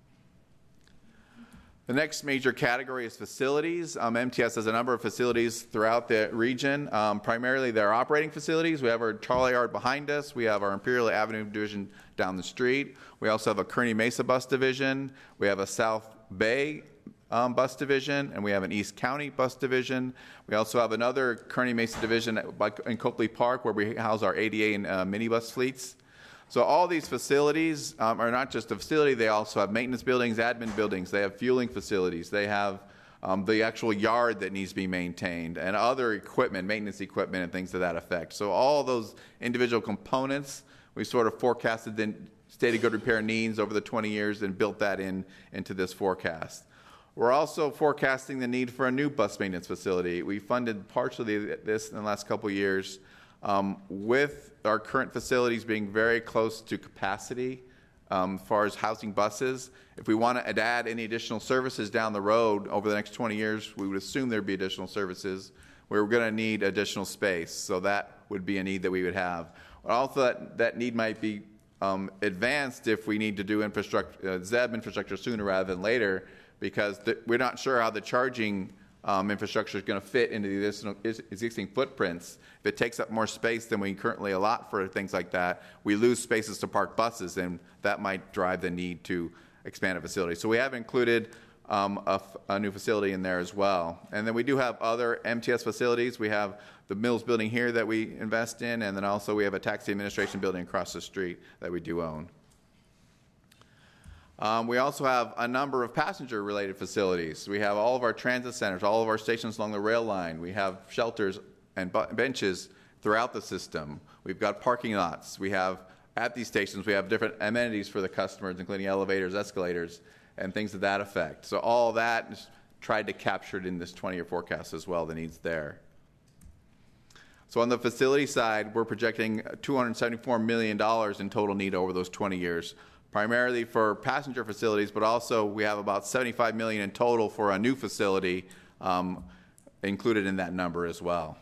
The next major category is facilities. MTS has a number of facilities throughout the region. Primarily, they're operating facilities. We have our Charlie Yard behind us. We have our Imperial Avenue division down the street. We also have a Kearny Mesa bus division. We have a South Bay bus division, and we have an East County bus division. We also have another Kearny Mesa division in Copley Park where we house our ADA and minibus fleets. So all these facilities are not just a facility, they also have maintenance buildings, admin buildings, they have fueling facilities, they have the actual yard that needs to be maintained, and other equipment, maintenance equipment and things to that effect. So all those individual components, we sort of forecasted the state of good repair needs over the 20 years and built that into this forecast. We're also forecasting the need for a new bus maintenance facility. We funded partially this in the last couple of years with our current facilities being very close to capacity as far as housing buses. If we want to add any additional services down the road over the next 20 years, we would assume there'd be additional services. We're going to need additional space, so that would be a need that we would have. But also that need might be advanced if we need to do infrastructure, ZEB infrastructure sooner rather than later, because we're not sure how the charging infrastructure is going to fit into the existing footprints. If it takes up more space than we currently allot for things like that, we lose spaces to park buses, and that might drive the need to expand a facility. So we have included a new facility in there as well. And then we do have other MTS facilities. We have the Mills building here that we invest in, and then also we have a taxi administration building across the street that we do own. We also have a number of passenger-related facilities. We have all of our transit centers, all of our stations along the rail line. We have shelters and benches throughout the system. We've got parking lots. We have, at these stations, we have different amenities for the customers, including elevators, escalators, and things of that effect. So all that is tried to capture it in this 20-year forecast as well, the needs there. So on the facility side, we're projecting $274 million in total need over those 20 years. Primarily for passenger facilities, but also we have about $75 million in total for a new facility included in that number as well.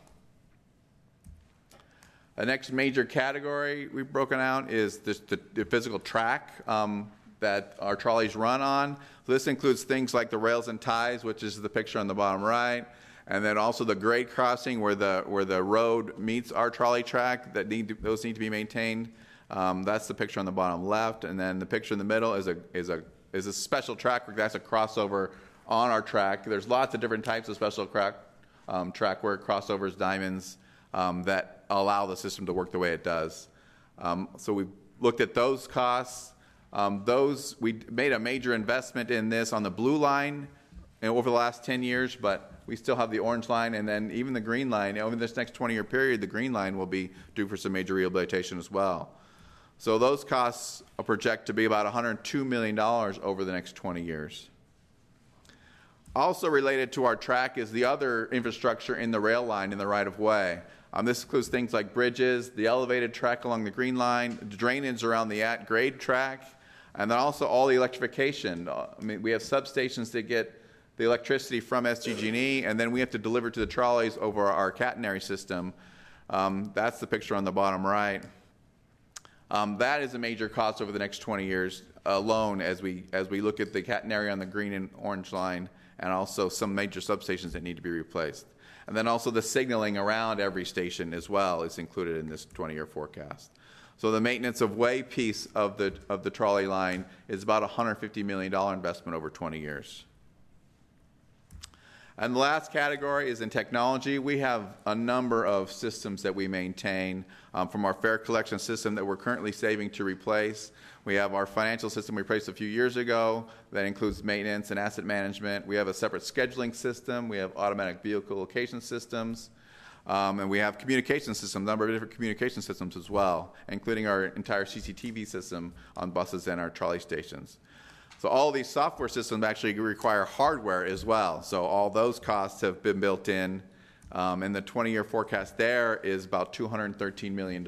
The next major category we've broken out is the physical track that our trolleys run on. So this includes things like the rails and ties, which is the picture on the bottom right, and then also the grade crossing where the road meets our trolley track. Those need to be maintained. That's the picture on the bottom left, and then the picture in the middle is a special track work. That's a crossover on our track. There's lots of different types of special track work, crossovers, diamonds, that allow the system to work the way it does. So we looked at those costs. We made a major investment in this on the blue line over the last 10 years, but we still have the orange line, and then even the green line. Over this next 20-year period, the green line will be due for some major rehabilitation as well. So those costs are projected to be about $102 million over the next 20 years. Also related to our track is the other infrastructure in the rail line in the right-of-way. This includes things like bridges, the elevated track along the green line, the drainage around the at-grade track, and then also all the electrification. We have substations that get the electricity from SDG&E, and then we have to deliver to the trolleys over our catenary system. That's the picture on the bottom right. That is a major cost over the next 20 years alone as we look at the catenary on the green and orange line, and also some major substations that need to be replaced. And then also the signaling around every station as well is included in this 20-year forecast. So the maintenance of way piece of the trolley line is about a $150 million investment over 20 years. And the last category is in technology. We have a number of systems that we maintain, from our fare collection system that we're currently saving to replace. We have our financial system we replaced a few years ago that includes maintenance and asset management. We have a separate scheduling system. We have automatic vehicle location systems. And we have communication systems, a number of different communication systems as well, including our entire CCTV system on buses and our trolley stations. So all these software systems actually require hardware as well. So all those costs have been built in, and the 20-year forecast there is about $213 million.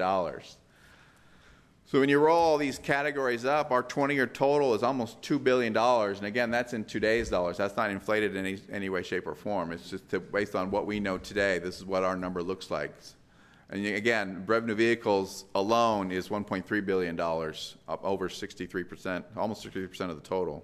So when you roll all these categories up, our 20-year total is almost $2 billion. And again, that's in today's dollars. That's not inflated in any way, shape, or form. It's just based on what we know today. This is what our number looks like. And again, revenue vehicles alone is $1.3 billion, up over 63%, almost 63% of the total.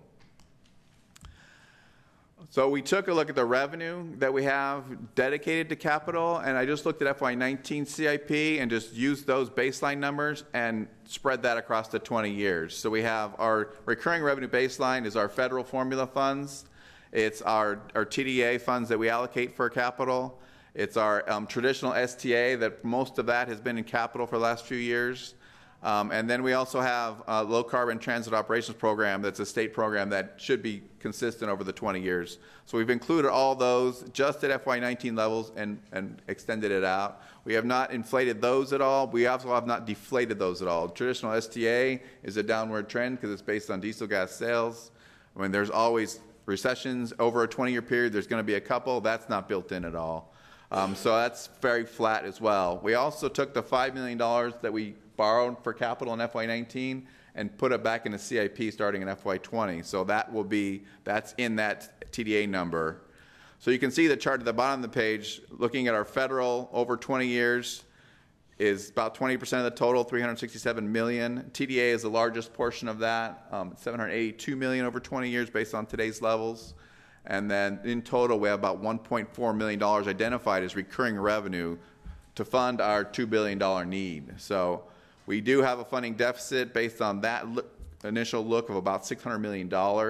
So we took a look at the revenue that we have dedicated to capital, and I just looked at FY19 CIP and just used those baseline numbers and spread that across the 20 years. So we have our recurring revenue baseline is our federal formula funds. It's our TDA funds that we allocate for capital. It's our traditional STA that most of that has been in capital for the last few years. And then we also have a low carbon transit operations program that's a state program that should be consistent over the 20 years. So we've included all those just at FY19 levels and extended it out. We have not inflated those at all. We also have not deflated those at all. Traditional STA is a downward trend because it's based on diesel gas sales. I mean, there's always recessions over a 20-year period. There's going to be a couple. That's not built in at all. So that's very flat as well. We also took the $5 million that we borrowed for capital in FY19 and put it back in the CIP starting in FY20. So that's in that TDA number. So you can see the chart at the bottom of the page, looking at our federal over 20 years is about 20% of the total, $367 million. TDA is the largest portion of that, $782 million over 20 years based on today's levels. And then in total, we have about $1.4 million identified as recurring revenue to fund our $2 billion need. So we do have a funding deficit based on that initial look of about $600 million.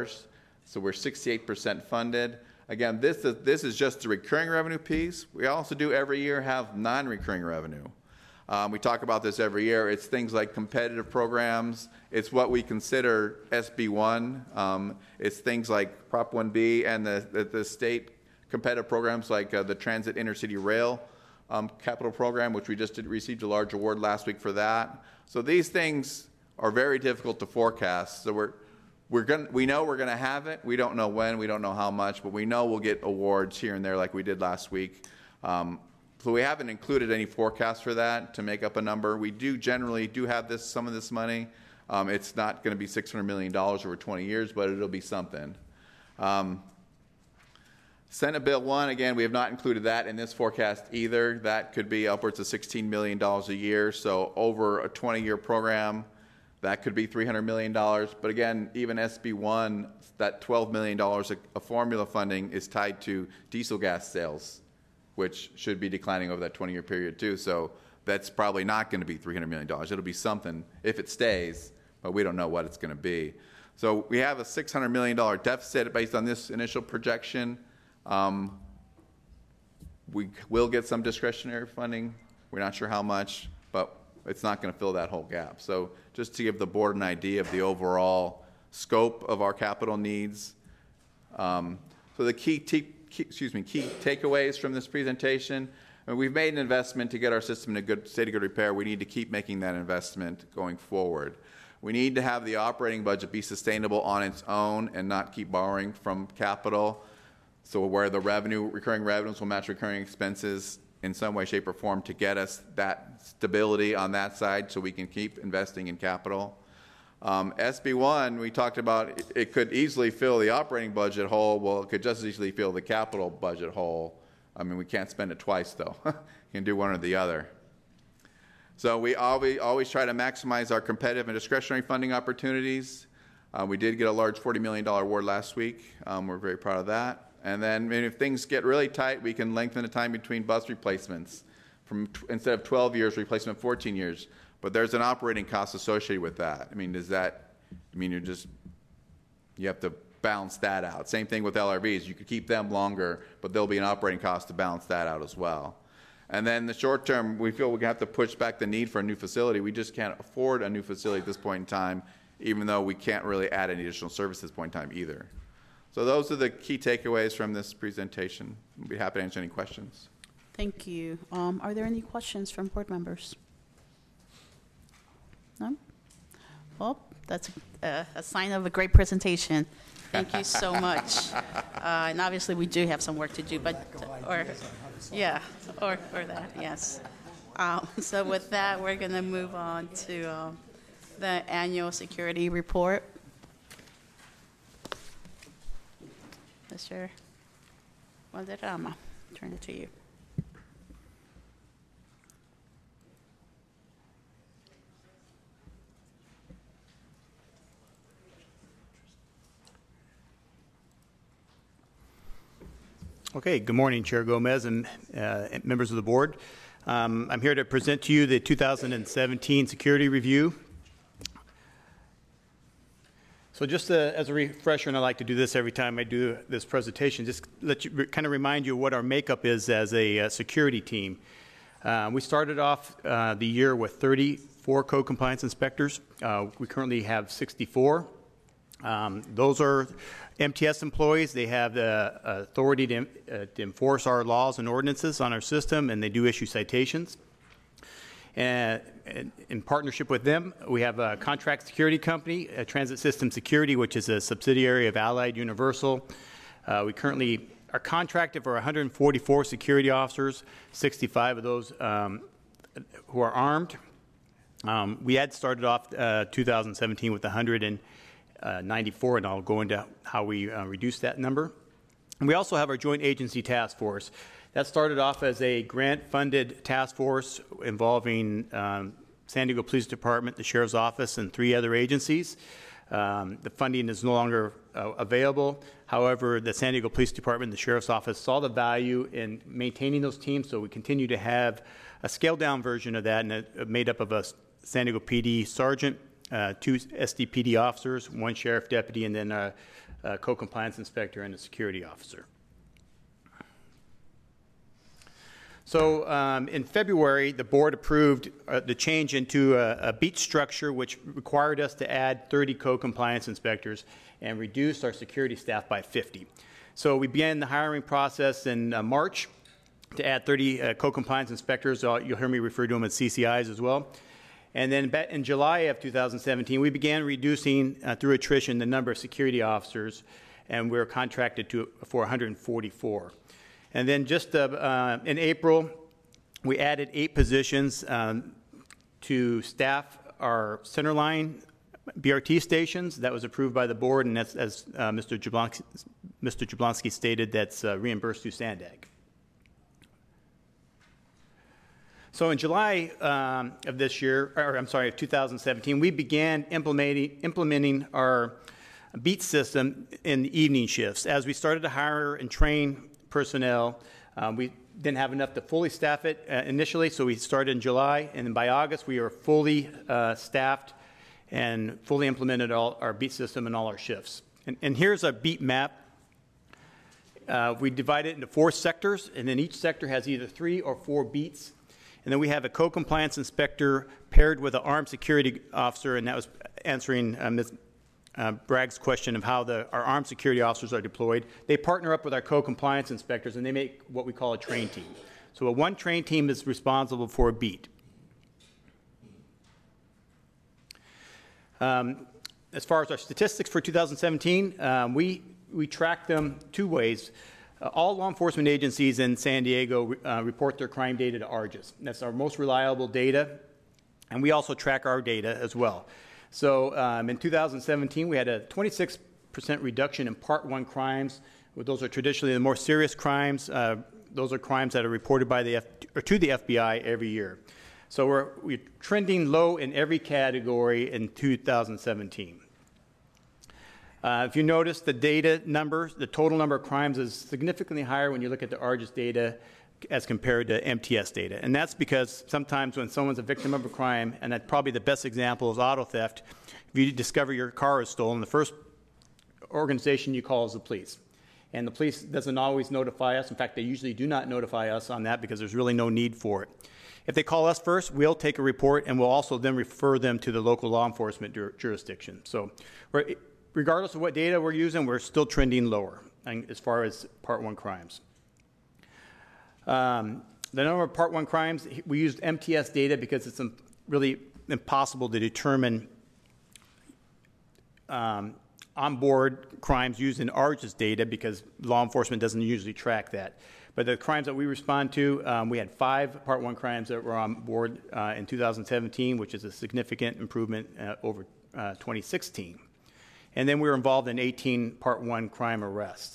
So we're 68% funded. Again, this is just the recurring revenue piece. We also do every year have non-recurring revenue. We talk about this every year. It's things like competitive programs. It's what we consider SB1. It's things like Prop 1B and the state competitive programs like the Transit Intercity Rail capital program, which we just received a large award last week for that. So these things are very difficult to forecast. So we know we're going to have it. We don't know when. We don't know how much, but we know we'll get awards here and there like we did last week. So we haven't included any forecast for that to make up a number. We generally have some of this money. It's not going to be $600 million over 20 years, but it'll be something. Senate Bill 1, again, we have not included that in this forecast either. That could be upwards of $16 million a year. So over a 20-year program, that could be $300 million. But again, even SB 1, that $12 million of formula funding is tied to diesel gas sales, which should be declining over that 20-year period too. So that's probably not going to be $300 million. It'll be something if it stays, but we don't know what it's going to be. So we have a $600 million deficit based on this initial projection. We will get some discretionary funding. We're not sure how much, but it's not going to fill that whole gap. So just to give the board an idea of the overall scope of our capital needs. So the key takeaways from this presentation, we've made an investment to get our system in a good state of good repair. We need to keep making that investment going forward. We need to have the operating budget be sustainable on its own and not keep borrowing from capital. So where the recurring revenues will match recurring expenses in some way, shape, or form to get us that stability on that side so we can keep investing in capital. SB1, we talked about it could easily fill the operating budget hole. Well, it could just as easily fill the capital budget hole. I mean, we can't spend it twice, though. You can do one or the other. So we always try to maximize our competitive and discretionary funding opportunities. We did get a large $40 million award last week. We're very proud of that. And then if things get really tight, we can lengthen the time between bus replacements from instead of 12 years, replacement 14 years. But there's an operating cost associated with that. I mean, you have to balance that out. Same thing with LRVs. You could keep them longer, but there'll be an operating cost to balance that out as well. And then the short term, we feel we have to push back the need for a new facility. We just can't afford a new facility at this point in time, even though we can't really add any additional service at this point in time either. So those are the key takeaways from this presentation. I'd be happy to answer any questions. Thank you. Are there any questions from board members? No? Well, that's a sign of a great presentation. Thank you so much. And obviously, we do have some work to do, but or that, yes. So with that, we're going to move on to the annual security report. Mr. Valderrama, turn it to you. Okay, good morning, Chair Gomez and members of the board. I'm here to present to you the 2017 security review. So just as a refresher, and I like to do this every time I do this presentation, just kind of remind you what our makeup is as a security team. We started off the year with 34 code compliance inspectors. We currently have 64. Those are MTS employees. They have the authority to enforce our laws and ordinances on our system, and they do issue citations. And in partnership with them, we have a contract security company, Transit System Security, which is a subsidiary of Allied Universal. We currently are contracted for 144 security officers, 65 of those who are armed. We had started off 2017 with 194, and I'll go into how we reduced that number. And we also have our joint agency task force. That started off as a grant-funded task force involving San Diego Police Department, the Sheriff's Office, and 3 other agencies. The funding is no longer available. However, the San Diego Police Department and the Sheriff's Office saw the value in maintaining those teams, so we continue to have a scaled-down version of that, and made up of a San Diego PD sergeant, 2 SDPD officers, 1 sheriff deputy, and then a co-compliance inspector and a security officer. So in February, the board approved the change into a beat structure, which required us to add 30 co-compliance inspectors and reduce our security staff by 50. So we began the hiring process in March to add 30 co-compliance inspectors. You'll hear me refer to them as CCIs as well. And then in July of 2017, we began reducing through attrition the number of security officers, and we were contracted for 144. And then just in April, we added 8 positions to staff our centerline BRT stations. That was approved by the board, and that's, as Mr. Jablonski stated, that's reimbursed through SANDAG. So in July of this year, or I'm sorry, of 2017, we began implementing our beat system in the evening shifts. As we started to hire and train personnel, we didn't have enough to fully staff it initially, so we started in July, and then by August we were fully staffed and fully implemented all our beat system in all our shifts. And here's a beat map. We divide it into 4 sectors, and then each sector has either 3 or 4 beats. And then we have a co-compliance inspector paired with an armed security officer, and that was answering Ms. Bragg's question of how our armed security officers are deployed. They partner up with our co-compliance inspectors, and they make what we call a train team. So a 1 train team is responsible for a beat. As far as our statistics for 2017, we track them 2 ways. All law enforcement agencies in San Diego report their crime data to ARGIS. That's our most reliable data, and we also track our data as well. So in 2017, we had a 26% reduction in Part 1 crimes. Those are traditionally the more serious crimes. Those are crimes that are reported by to the FBI every year. So we're trending low in every category in 2017. If you notice the data numbers, the total number of crimes is significantly higher when you look at the ARGIS data as compared to MTS data. And that's because sometimes when someone's a victim of a crime, and that's probably the best example is auto theft, if you discover your car is stolen, the first organization you call is the police. And the police doesn't always notify us. In fact, they usually do not notify us on that because there's really no need for it. If they call us first, we'll take a report, and we'll also then refer them to the local law enforcement jurisdiction. So regardless of what data we're using, we're still trending lower as far as Part 1 crimes. The number of Part 1 crimes, we used MTS data because it's really impossible to determine onboard crimes using ARGIS data because law enforcement doesn't usually track that. But the crimes that we respond to, we had 5 Part 1 crimes that were on board in 2017, which is a significant improvement over 2016. And then we were involved in 18 Part 1 crime arrests.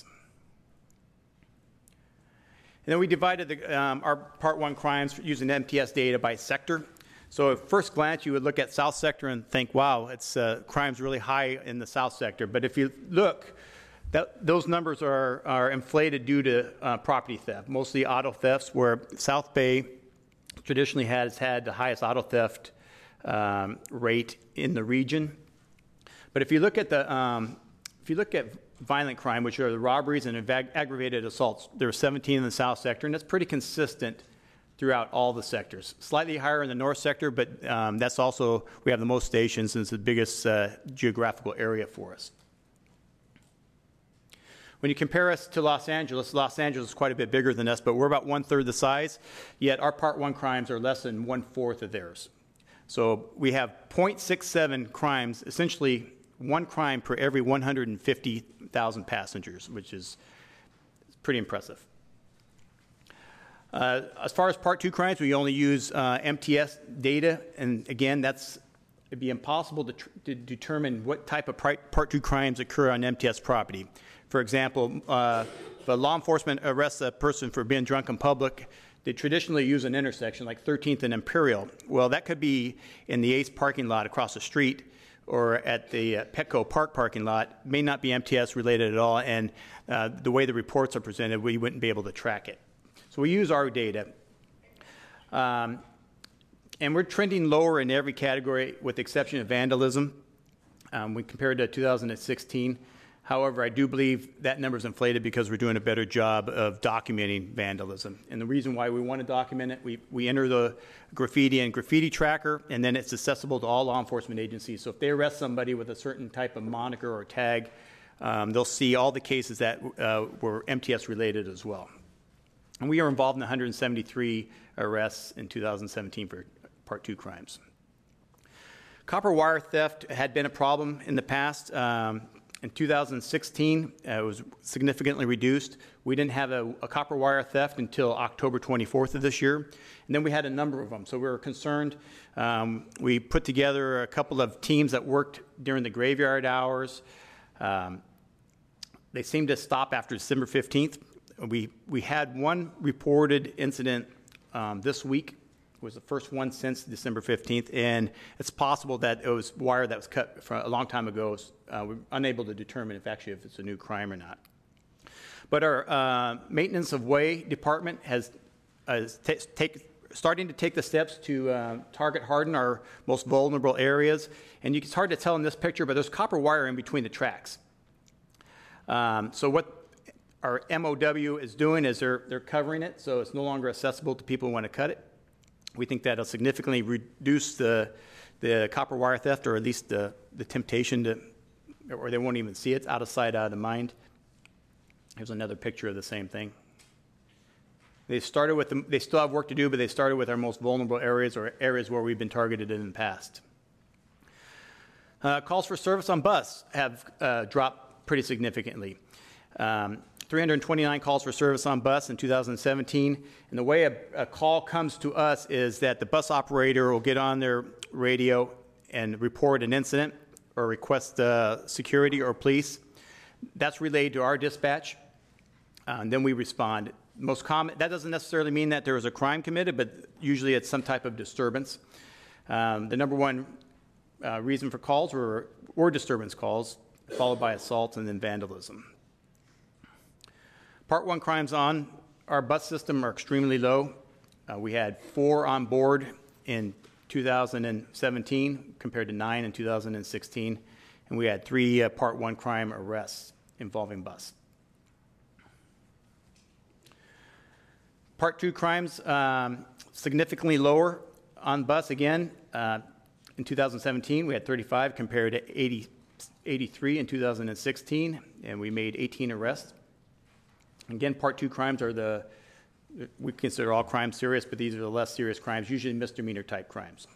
And then we divided our Part 1 crimes using MTS data by sector. So at first glance, you would look at South Sector and think, wow, it's crime's really high in the South Sector. But if you look, those numbers are inflated due to property theft, mostly auto thefts, where South Bay traditionally has had the highest auto theft rate in the region. But if you look at violent crime, which are the robberies and aggravated assaults, there are 17 in the South Sector, and that's pretty consistent throughout all the sectors. Slightly higher in the North Sector, but that's also, we have the most stations and it's the biggest geographical area for us. When you compare us to Los Angeles is quite a bit bigger than us, but we're about 1/3 the size, yet our Part 1 crimes are less than 1/4 of theirs. So we have 0.67 crimes, essentially 1 crime per every 150,000 passengers, which is pretty impressive. As far as Part 2 crimes, we only use MTS data, and again, it'd be impossible to determine what type of Part 2 crimes occur on MTS property. For example, if a law enforcement arrests a person for being drunk in public, they traditionally use an intersection like 13th and Imperial. Well, that could be in the Ace parking lot across the street or at the Petco Park parking lot. May not be MTS related at all, and the way the reports are presented, we wouldn't be able to track it. So we use our data. And we're trending lower in every category with the exception of vandalism when compared to 2016. However, I do believe that number is inflated because we're doing a better job of documenting vandalism. And the reason why we want to document it, we enter the graffiti and graffiti tracker, and then it's accessible to all law enforcement agencies. So if they arrest somebody with a certain type of moniker or tag, they'll see all the cases that were MTS related as well. And we are involved in 173 arrests in 2017 for Part 2 crimes. Copper wire theft had been a problem in the past. In 2016, it was significantly reduced. We didn't have a copper wire theft until October 24th of this year. And then we had a number of them, so we were concerned. We put together a couple of teams that worked during the graveyard hours. They seemed to stop after December 15th. We had one reported incident this week. It was the first one since December 15th, and it's possible that it was wire that was cut from a long time ago. We're unable to determine if it's a new crime or not. But our maintenance of way department has starting to take the steps to target harden our most vulnerable areas. And it's hard to tell in this picture, but there's copper wire in between the tracks. So what our MOW is doing is they're covering it, so it's no longer accessible to people who want to cut it. We think that'll significantly reduce the copper wire theft, or at least the temptation to, or they won't even see it. It's out of sight, out of mind. Here's another picture of the same thing. They started with they still have work to do, but they started with our most vulnerable areas or areas where we've been targeted in the past. Calls for service on bus have dropped pretty significantly. 329 calls for service on bus in 2017. And the way a call comes to us is that the bus operator will get on their radio and report an incident or request security or police. That's relayed to our dispatch, and then we respond. Most common, that doesn't necessarily mean that there was a crime committed, but usually it's some type of disturbance. The number one reason for calls were disturbance calls, followed by assault and then vandalism. Part 1 crimes on our bus system are extremely low. We had 4 on board in 2017 compared to 9 in 2016, and we had 3 Part 1 crime arrests involving bus. Part 2 crimes, significantly lower on bus again. In 2017, we had 35 compared to 83 in 2016, and we made 18 arrests. Again, Part 2 crimes are we consider all crimes serious, but these are the less serious crimes, usually misdemeanor type crimes.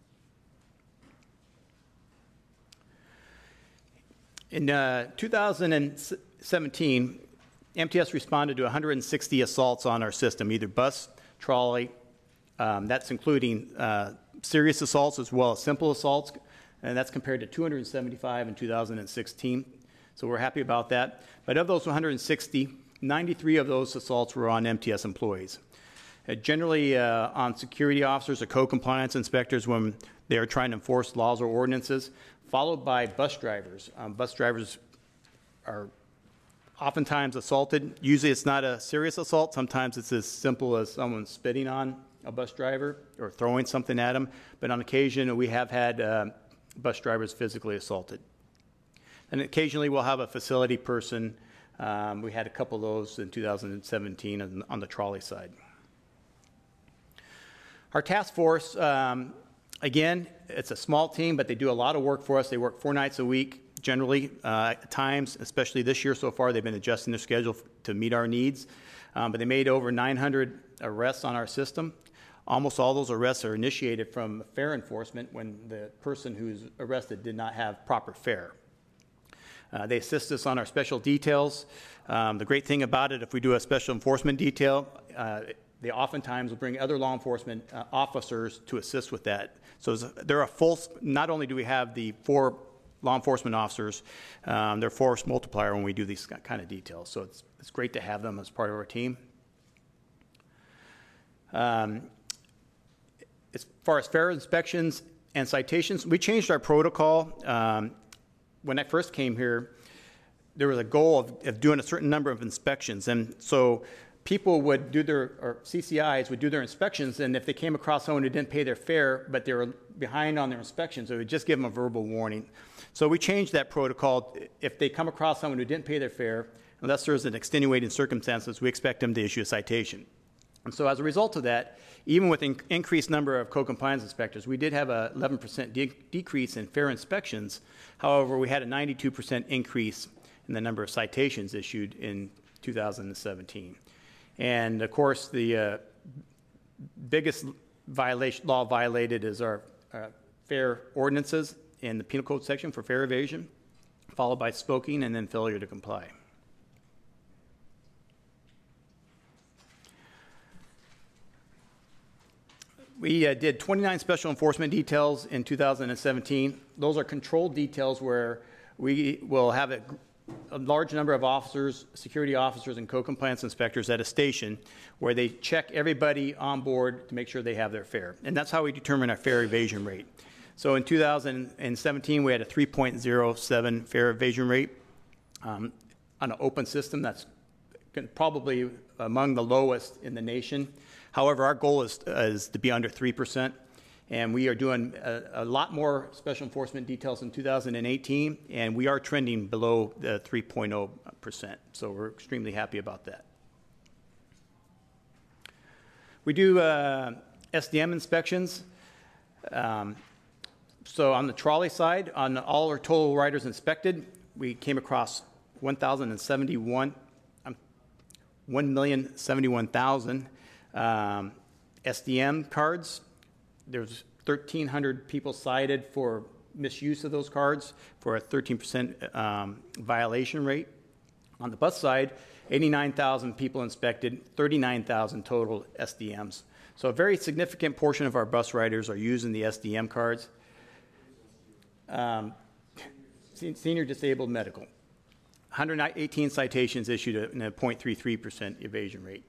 In 2017, MTS responded to 160 assaults on our system, either bus, trolley, that's including serious assaults as well as simple assaults, and that's compared to 275 in 2016. So we're happy about that. But of those 160, 93 of those assaults were on MTS employees. Generally on security officers or co-compliance inspectors when they are trying to enforce laws or ordinances, followed by bus drivers. Bus drivers are oftentimes assaulted. Usually it's not a serious assault. Sometimes it's as simple as someone spitting on a bus driver or throwing something at them. But on occasion, we have had bus drivers physically assaulted. And occasionally we'll have a facility person. We had a couple of those in 2017 on the trolley side. Our task force, again, it's a small team, but they do a lot of work for us. They work 4 nights a week, generally. At times, especially this year so far, they've been adjusting their schedule to meet our needs. But they made over 900 arrests on our system. Almost all those arrests are initiated from fare enforcement when the person who's arrested did not have proper fare. They assist us on our special details. The great thing about it, if we do a special enforcement detail, they oftentimes will bring other law enforcement officers to assist with that. So they're a full, not only do we have the 4 law enforcement officers, they're force multiplier when we do these kind of details. So it's great to have them as part of our team. As far as fare inspections and citations, we changed our protocol. When I first came here, there was a goal of doing a certain number of inspections. And so people would do or CCIs would do their inspections, and if they came across someone who didn't pay their fare, but they were behind on their inspections, they would just give them a verbal warning. So we changed that protocol. If they come across someone who didn't pay their fare, unless there's an extenuating circumstances, we expect them to issue a citation. And so as a result of that, even with an increased number of co-compliance inspectors, we did have a 11% decrease in fare inspections. However, we had a 92% increase in the number of citations issued in 2017. And of course, the biggest law violated is our fare ordinances in the penal code section for fare evasion, followed by smoking and then failure to comply. We did 29 special enforcement details in 2017. Those are controlled details where we will have a large number of officers, security officers, and co-compliance inspectors at a station where they check everybody on board to make sure they have their fare. And that's how we determine our fare evasion rate. So in 2017, we had a 3.07 fare evasion rate on an open system. That's probably among the lowest in the nation. However, our goal is to be under 3%, and we are doing a lot more special enforcement details in 2018, and we are trending below the 3.0%, so we're extremely happy about that. We do SDM inspections. So on the trolley side, on all our total riders inspected, we came across 1,071,000 SDM cards. There's 1,300 people cited for misuse of those cards for a 13% violation rate. On the bus side, 89,000 people inspected, 39,000 total SDMs. So a very significant portion of our bus riders are using the SDM cards. Senior disabled medical. 118 citations issued and a 0.33% evasion rate.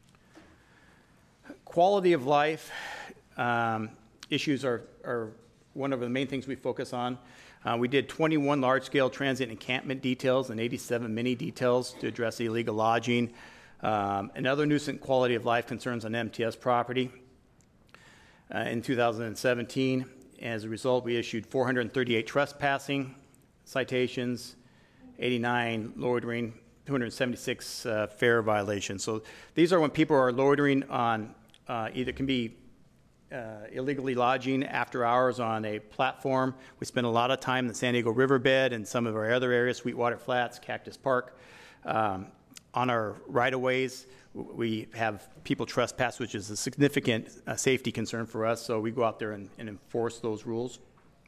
Quality of life issues are one of the main things we focus on. We did 21 large-scale transit encampment details and 87 mini details to address illegal lodging and other nuisance quality of life concerns on MTS property. In 2017, as a result, we issued 438 trespassing citations, 89 loitering, 276 fare violations. So these are when people are loitering on either can be illegally lodging after hours on a platform. We spend a lot of time in the San Diego riverbed and some of our other areas, Sweetwater Flats, Cactus Park. On our right-of-ways, we have people trespass, which is a significant safety concern for us, so we go out there and enforce those rules.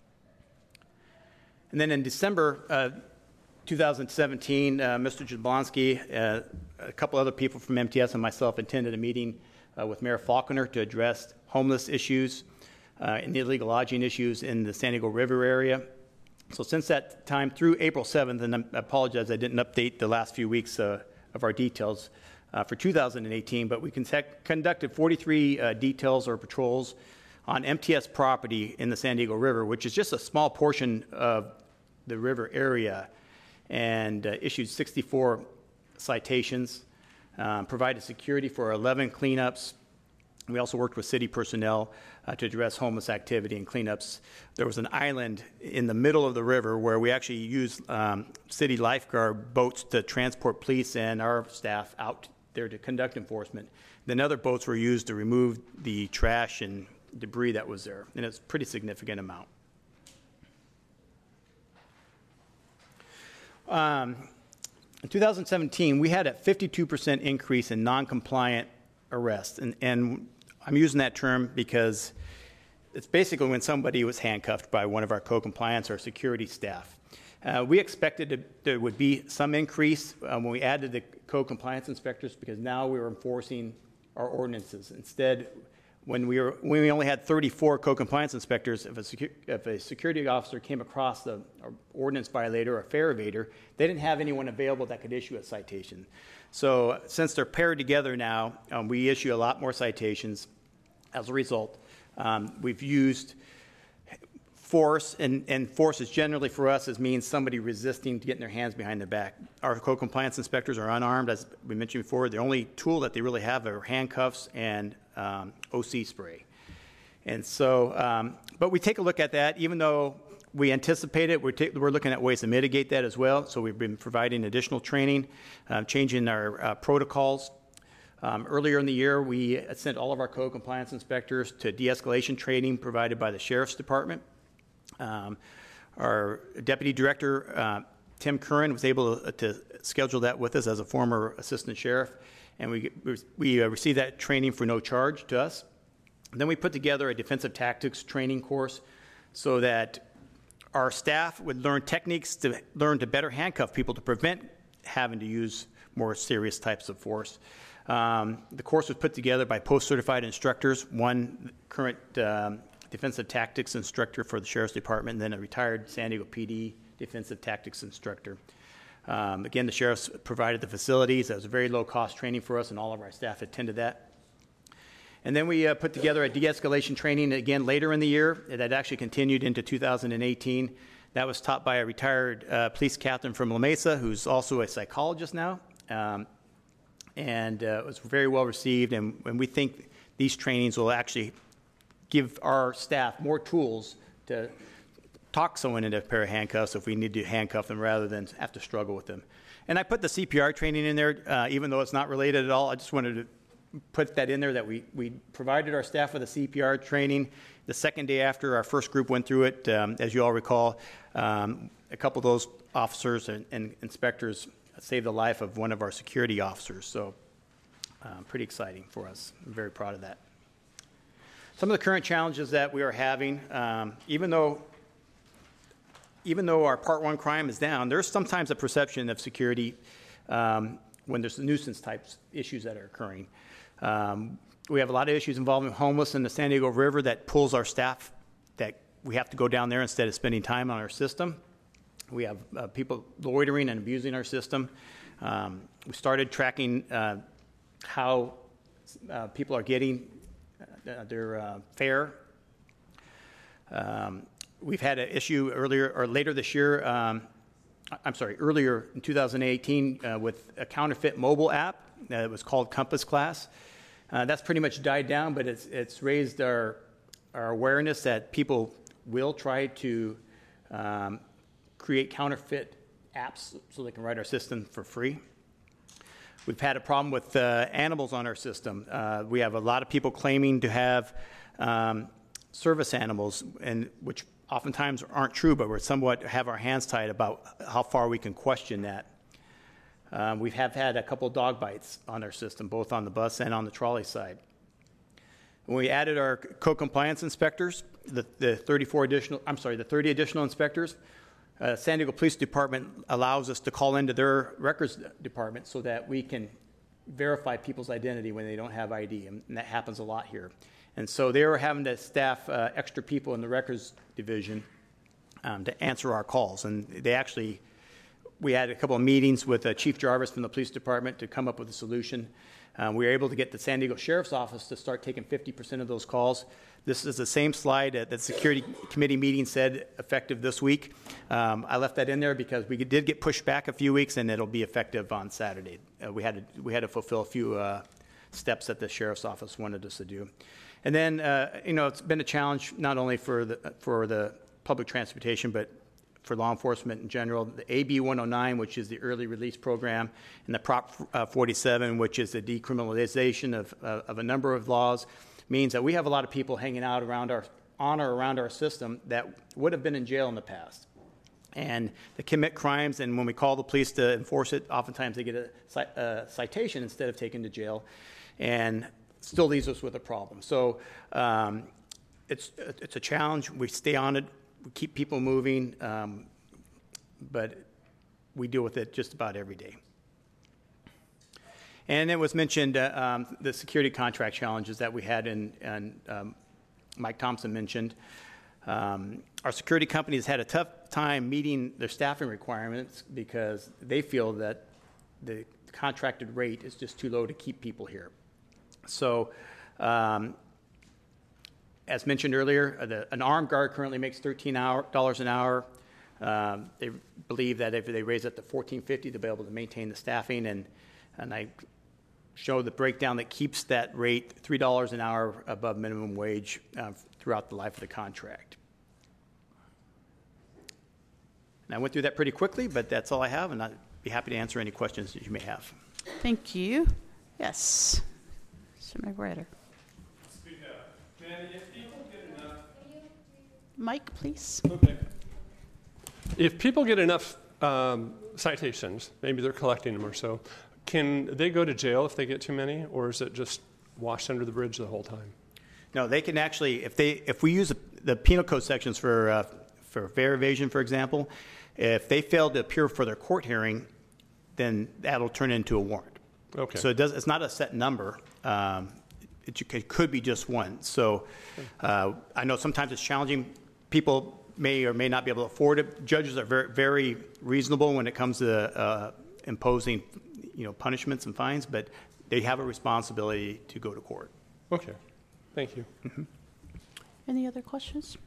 And then in December 2017, Mr. Jablonski, a couple other people from MTS and myself attended a meeting with Mayor Faulconer to address homeless issues and illegal lodging issues in the San Diego River area. So since that time through April 7th, and I apologize I didn't update the last few weeks of our details for 2018, but we conducted 43 details or patrols on MTS property in the San Diego River, which is just a small portion of the river area, and issued 64 citations, provided security for 11 cleanups. We also worked with city personnel to address homeless activity and cleanups. There was an island in the middle of the river where we actually used city lifeguard boats to transport police and our staff out there to conduct enforcement. Then other boats were used to remove the trash and debris that was there, and it's a pretty significant amount. In 2017, we had a 52% increase in non-compliant arrests, and I'm using that term because it's basically when somebody was handcuffed by one of our code compliance or security staff. We expected there would be some increase when we added the code compliance inspectors because now we were enforcing our ordinances. Instead, when we only had 34 code compliance inspectors, if a security officer came across an ordinance violator or a fare evader, they didn't have anyone available that could issue a citation. So since they're paired together now, we issue a lot more citations. As a result, we've used force, and force is generally for us means somebody resisting to getting their hands behind their back. Our code compliance inspectors are unarmed, as we mentioned before. The only tool that they really have are handcuffs and OC spray. And so, but we take a look at that, even though we anticipate it, we're looking at ways to mitigate that as well. So we've been providing additional training, changing our protocols. Earlier in the year, we sent all of our code compliance inspectors to de-escalation training provided by the Sheriff's Department. Our Deputy Director, Tim Curran, was able to schedule that with us as a former Assistant Sheriff, and we received that training for no charge to us. And then we put together a defensive tactics training course so that our staff would learn techniques to learn to better handcuff people to prevent having to use more serious types of force. The course was put together by post-certified instructors, one current defensive tactics instructor for the Sheriff's Department, and then a retired San Diego PD defensive tactics instructor. Again, the sheriffs provided the facilities. That was a very low-cost training for us, and all of our staff attended that. And then we put together a de-escalation training again later in the year that actually continued into 2018. That was taught by a retired police captain from La Mesa, who's also a psychologist now. And it was very well received, and we think these trainings will actually give our staff more tools to talk someone into a pair of handcuffs if we need to handcuff them rather than have to struggle with them. And I put the CPR training in there, even though it's not related at all. I just wanted to put that in there that we provided our staff with a CPR training. The second day after our first group went through it, as you all recall, a couple of those officers and inspectors saved the life of one of our security officers. So pretty exciting for us. I'm very proud of that. Some of the current challenges that we are having, even though our Part 1 crime is down, there's sometimes a perception of security when there's nuisance types issues that are occurring. We have a lot of issues involving homeless in the San Diego River that pulls our staff that we have to go down there instead of spending time on our system. We have people loitering and abusing our system. We started tracking how people are getting their fare. we've had an issue later this year, earlier in 2018 with a counterfeit mobile app that was called Compass Class. That's pretty much died down, but it's raised our awareness that people will try to create counterfeit apps so they can write our system for free. We've had a problem with animals on our system. We have a lot of people claiming to have service animals, and which oftentimes aren't true, but we're somewhat have our hands tied about how far we can question that. We have had a couple dog bites on our system, both on the bus and on the trolley side. When we added our co-compliance inspectors, the 30 additional inspectors, San Diego Police Department allows us to call into their records department so that we can verify people's identity when they don't have ID, and that happens a lot here. And so they were having to staff extra people in the records division to answer our calls. And we had a couple of meetings with Chief Jarvis from the police department to come up with a solution. We were able to get the San Diego Sheriff's Office to start taking 50% of those calls. This is the same slide that the Security Committee meeting said effective this week. I left that in there because we did get pushed back a few weeks, and it'll be effective on Saturday. We had to fulfill a few steps that the Sheriff's Office wanted us to do. And then, it's been a challenge not only for the public transportation, but for law enforcement in general. The AB 109, which is the early release program, and the Prop 47, which is the decriminalization of a number of laws, means that we have a lot of people hanging out around our system that would have been in jail in the past. And they commit crimes, and when we call the police to enforce it, oftentimes they get a citation instead of taken to jail, and still leaves us with a problem. So it's a challenge. We stay on it. We keep people moving, but we deal with it just about every day. And it was mentioned the security contract challenges that we had, and Mike Thompson mentioned. Our security companies had a tough time meeting their staffing requirements because they feel that the contracted rate is just too low to keep people here. So, as mentioned earlier, an armed guard currently makes $13 an hour. They believe that if they raise it to $14.50, they'll be able to maintain the staffing, and I show the breakdown that keeps that rate $3 an hour above minimum wage throughout the life of the contract. And I went through that pretty quickly, but that's all I have, and I'd be happy to answer any questions that you may have. Thank you. Yes, Mr. McWhirter. Mike, please. Okay. If people get enough citations, maybe they're collecting them or so, can they go to jail if they get too many, or is it just washed under the bridge the whole time? No, they can actually, if we use the penal code sections for fare evasion, for example, if they fail to appear for their court hearing, then that'll turn into a warrant. Okay. So it's not a set number. It could be just one. So I know sometimes it's challenging. People may or may not be able to afford it. Judges are very, very reasonable when it comes to imposing, punishments and fines, but they have a responsibility to go to court. Okay. Thank you. Mm-hmm. Any other questions?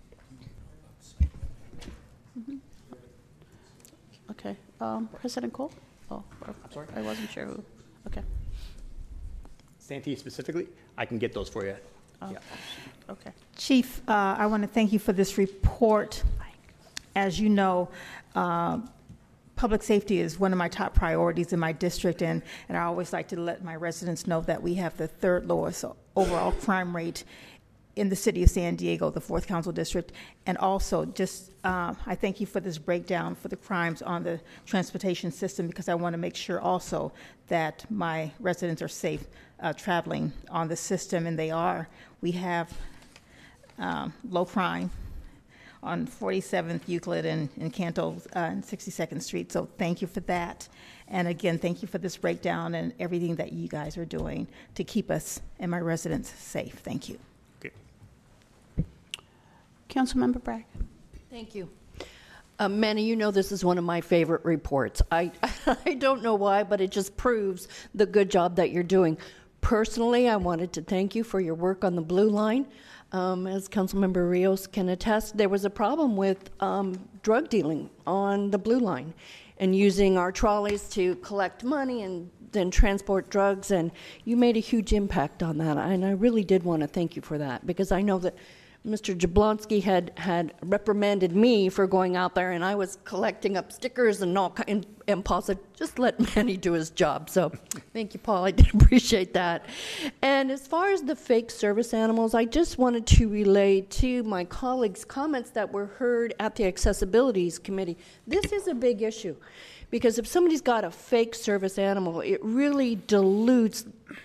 Mm-hmm. Okay. President Cole? Oh, I'm sorry? I wasn't sure who. Okay. Santee specifically, I can get those for you. Oh. Yeah. Okay. Chief, I want to thank you for this report. As you know, public safety is one of my top priorities in my district, and I always like to let my residents know that we have the third lowest overall crime rate in the city of San Diego, the 4th Council District. And also, I thank you for this breakdown for the crimes on the transportation system, because I want to make sure also that my residents are safe traveling on the system, and they are. We have low crime on 47th Euclid and Canto and 62nd Street, so thank you for that. And again, thank you for this breakdown and everything that you guys are doing to keep us and my residents safe. Thank you. Okay. Councilmember Bragg. Thank you. Manny, this is one of my favorite reports. I don't know why, but it just proves the good job that you're doing. Personally, I wanted to thank you for your work on the Blue Line. As Councilmember Rios can attest, there was a problem with drug dealing on the Blue Line and using our trolleys to collect money and then transport drugs, and you made a huge impact on that, and I really did want to thank you for that, because I know that Mr. Jablonski had reprimanded me for going out there, and I was collecting up stickers and all and Paul said, just let Manny do his job. So thank you, Paul. I did appreciate that. And as far as the fake service animals, I just wanted to relay to my colleagues' comments that were heard at the Accessibilities Committee. This is a big issue, because if somebody's got a fake service animal, it really dilutes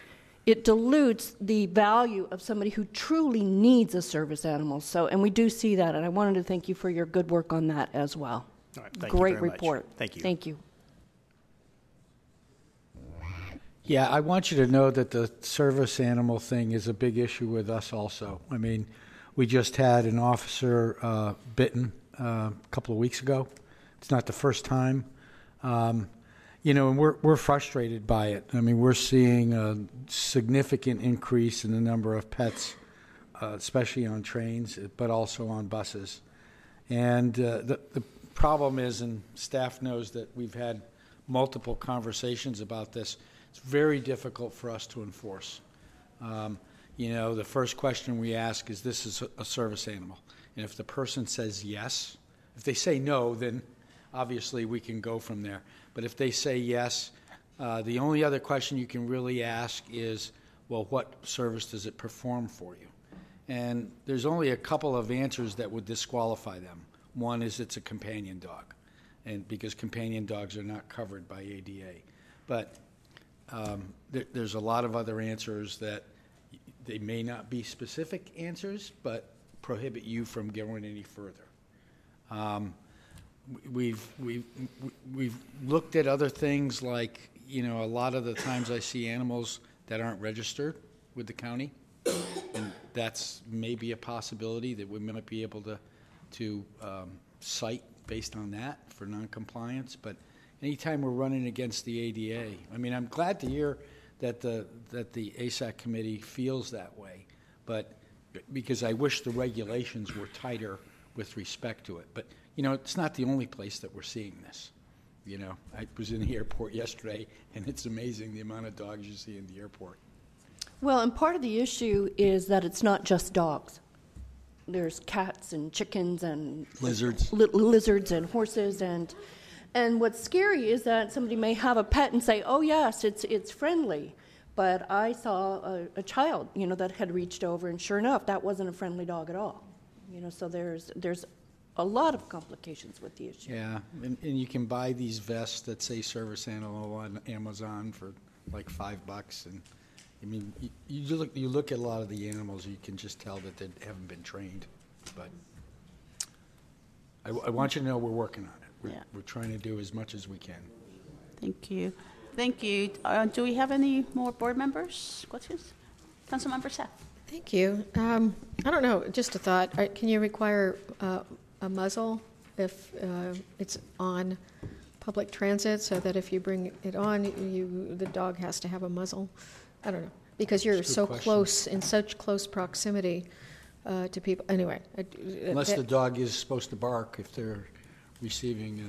the value of somebody who truly needs a service animal. So, and we do see that, and I wanted to thank you for your good work on that as well. All right, thank you Great very report. much. Thank you. Thank you. Yeah, I want you to know that the service animal thing is a big issue with us also. I mean, we just had an officer bitten a couple of weeks ago. It's not the first time. You know, and we're frustrated by it. I mean, we're seeing a significant increase in the number of pets, especially on trains, but also on buses. And the problem is, and staff knows that we've had multiple conversations about this, it's very difficult for us to enforce. You know, the first question we ask is, this is a service animal? And if the person says yes, if they say no, then obviously we can go from there. But if they say yes, the only other question you can really ask is, well, what service does it perform for you? And there's only a couple of answers that would disqualify them. One is it's a companion dog, and because companion dogs are not covered by ADA. But there's a lot of other answers that they may not be specific answers, but prohibit you from going any further. We've looked at other things like, you know, a lot of the times I see animals that aren't registered with the county, and that's maybe a possibility that we might be able to cite based on that for noncompliance. But anytime we're running against the ADA, I mean, I'm glad to hear that the ASAC committee feels that way, but because I wish the regulations were tighter with respect to it. But you know, it's not the only place that we're seeing this. You know, I was in the airport yesterday, and it's amazing the amount of dogs you see in the airport. Well, and part of the issue is that it's not just dogs. There's cats and chickens and lizards, lizards and horses, and what's scary is that somebody may have a pet and say, "Oh yes, it's friendly," but I saw a child, you know, that had reached over, and sure enough, that wasn't a friendly dog at all. You know, so there's a lot of complications with the issue. Yeah, and you can buy these vests that say service animal on Amazon for like $5, and I mean, you look at a lot of the animals, you can just tell that they haven't been trained. But I want you to know we're working on it. We're trying to do as much as we can. Thank you. Thank you. Do we have any more board members? Questions? Councilmember Seth. Thank you. I don't know, just a thought. Can you require a muzzle if it's on public transit, so that if you bring it on, the dog has to have a muzzle? I don't know, because you're so close, in such close proximity to people. Anyway. Unless the dog is supposed to bark if they're receiving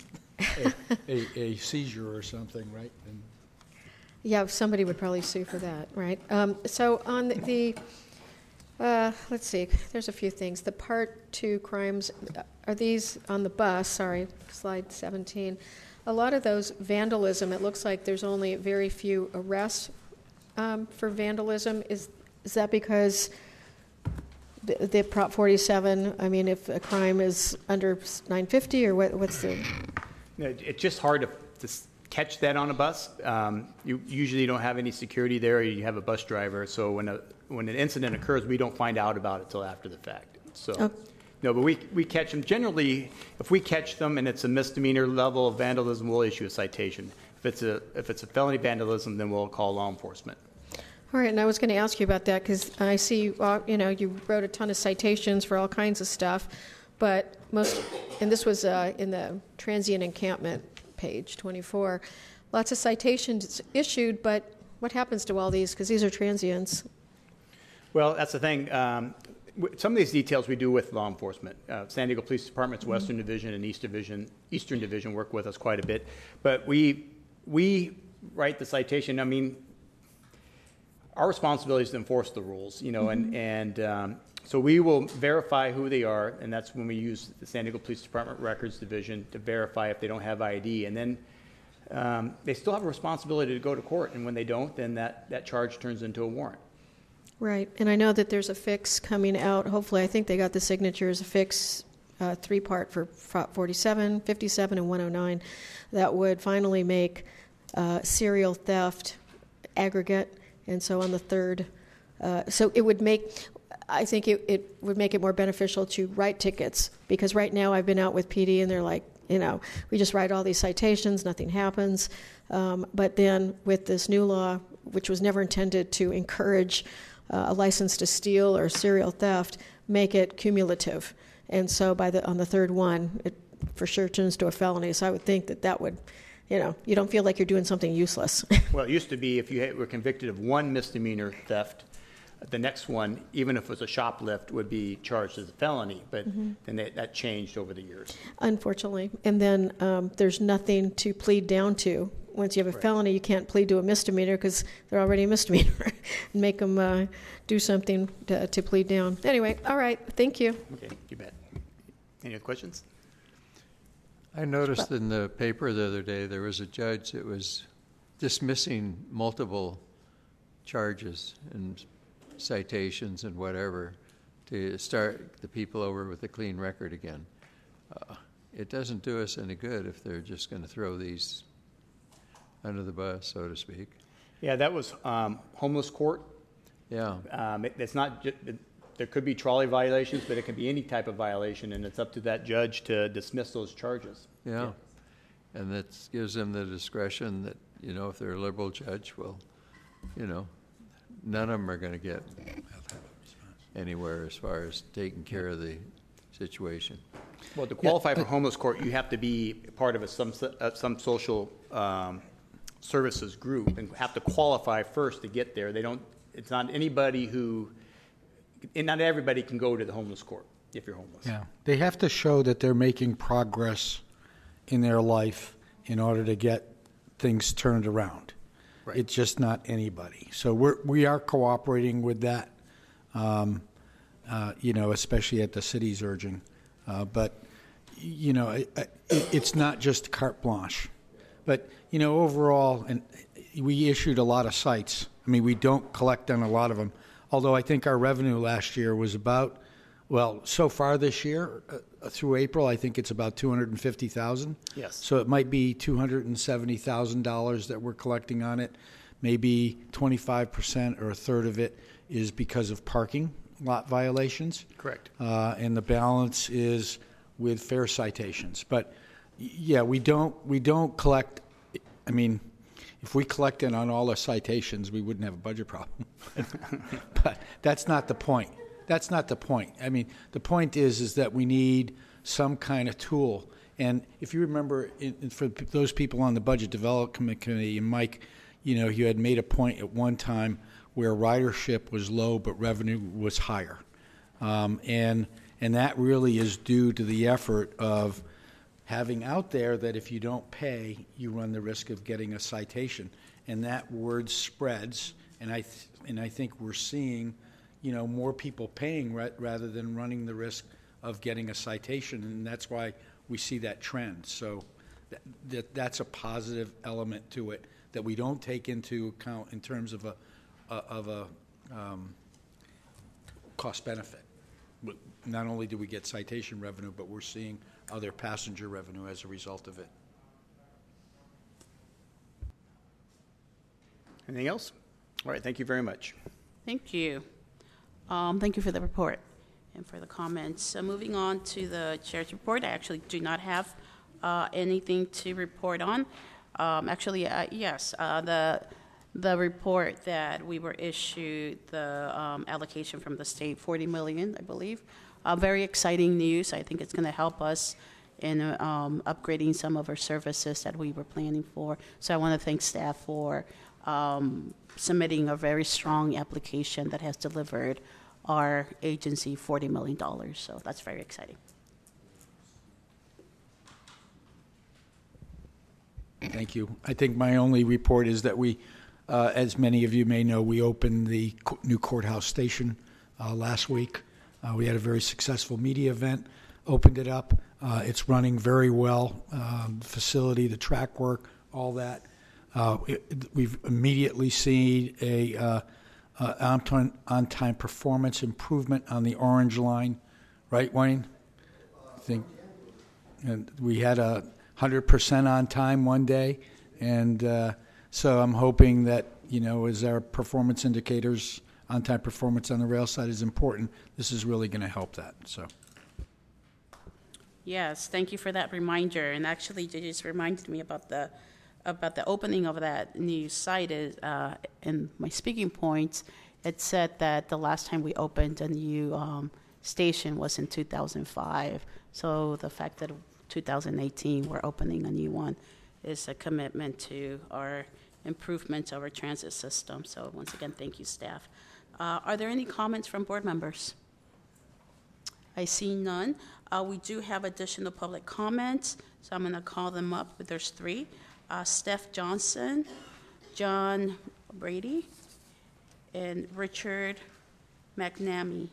a seizure or something, right? And yeah, somebody would probably sue for that, right? So on the let's see, there's a few things. The Part 2 crimes, are these on the bus? Sorry, slide 17. A lot of those vandalism, it looks like there's only very few arrests for vandalism. Is that because the Prop 47, I mean, if a crime is under 950, or what's the... It's just hard to catch that on a bus. You usually don't have any security there. You have a bus driver. So when an incident occurs, we don't find out about it till after the fact. So, no, but we catch them. Generally, if we catch them and it's a misdemeanor level of vandalism, we'll issue a citation. If it's a felony vandalism, then we'll call law enforcement. All right, and I was going to ask you about that, because I see, you know, you wrote a ton of citations for all kinds of stuff, but and this was in the transient encampment, page 24, lots of citations issued, but what happens to all these? Because these are transients. Well, that's the thing. some of these details we do with law enforcement. San Diego Police Department's Western Division and Eastern Division work with us quite a bit. But we write the citation. I mean, our responsibility is to enforce the rules, you know, and so we will verify who they are, and that's when we use the San Diego Police Department Records Division to verify if they don't have ID. And then they still have a responsibility to go to court, and when they don't, then that charge turns into a warrant. Right, and I know that there's a fix coming out. Hopefully, I think they got the signatures, a fix, 3-part for 47, 57, and 109 that would finally make serial theft aggregate. And so on the third, so it would make, I think it would make it more beneficial to write tickets, because right now I've been out with PD and they're like, you know, we just write all these citations, nothing happens. But then with this new law, which was never intended to encourage a license to steal or serial theft, make it cumulative. And so on the third one, it for sure turns to a felony. So I would think that would, you know, you don't feel like you're doing something useless. Well, it used to be if you were convicted of one misdemeanor theft, the next one, even if it was a shoplift, would be charged as a felony. But then that changed over the years. Unfortunately. And then there's nothing to plead down to. Once you have a felony, you can't plead to a misdemeanor because they're already a misdemeanor. And make them do something to plead down. Anyway, all right. Thank you. Okay, you bet. Any other questions? I noticed in the paper the other day there was a judge that was dismissing multiple charges and citations and whatever to start the people over with a clean record again. It doesn't do us any good if they're just going to throw these under the bus, so to speak. Yeah, that was homeless court. Yeah. It's not just, there could be trolley violations, but it can be any type of violation, and it's up to that judge to dismiss those charges. Yeah. And that gives them the discretion that, you know, if they're a liberal judge, well, you know, none of them are going to get anywhere as far as taking care of the situation. Well, to qualify for homeless court, you have to be part of some social services group and have to qualify first to get there. It's not anybody not everybody can go to the homeless court if you're homeless. Yeah, they have to show that they're making progress in their life in order to get things turned around. Right. It's just not anybody. So we are cooperating with that, you know, especially at the city's urging. But, you know, it's not just carte blanche. But, you know, overall, and we issued a lot of cites. I mean, we don't collect on a lot of them, although I think our revenue last year was about, well, so far this year, through April, I think it's about $250,000. Yes. So it might be $270,000 that we're collecting on it. Maybe 25% or a third of it is because of parking lot violations. Correct. And the balance is with fare citations. But yeah, we don't collect. I mean, if we collected on all the citations, we wouldn't have a budget problem. But that's not the point. That's not the point. I mean, the point is that we need some kind of tool. And if you remember, for those people on the Budget Development Committee, and Mike, you know, you had made a point at one time where ridership was low but revenue was higher. And that really is due to the effort of having out there that if you don't pay, you run the risk of getting a citation. And that word spreads, and I think we're seeing, you know, more people paying rather than running the risk of getting a citation, and that's why we see that trend. So that's a positive element to it that we don't take into account in terms of a cost benefit. Not only do we get citation revenue, but we're seeing other passenger revenue as a result of it. Anything else? All right, thank you very much. Thank you. Thank you for the report and for the comments. So moving on to the chair's report, I actually do not have anything to report on. Yes, the report that we were issued, the allocation from the state, $40 million, I believe. Very exciting news. I think it's going to help us in upgrading some of our services that we were planning for. So I want to thank staff for submitting a very strong application that has delivered our agency $40 million. So that's very exciting. Thank you. I think my only report is that we, as many of you may know, we opened the new courthouse station last week. We had a very successful media event, opened it up. It's running very well. The facility, the track work, all that. We've immediately seen a on-time performance improvement on the orange line. Right, Wayne? I think. And we had 100% on time one day. And so I'm hoping that, as our performance indicators, on-time performance on the rail side is important, this is really going to help that. So. Yes, thank you for that reminder. And actually, it just reminded me about the opening of that new site. In my speaking points, it said that the last time we opened a new station was in 2005. So the fact that 2018 we're opening a new one is a commitment to our improvements of our transit system. So once again, thank you, staff. Are there any comments from board members? I see none. We do have additional public comments, so I'm going to call them up. But there's three. Steph Johnson, John Brady, and Richard McNamee.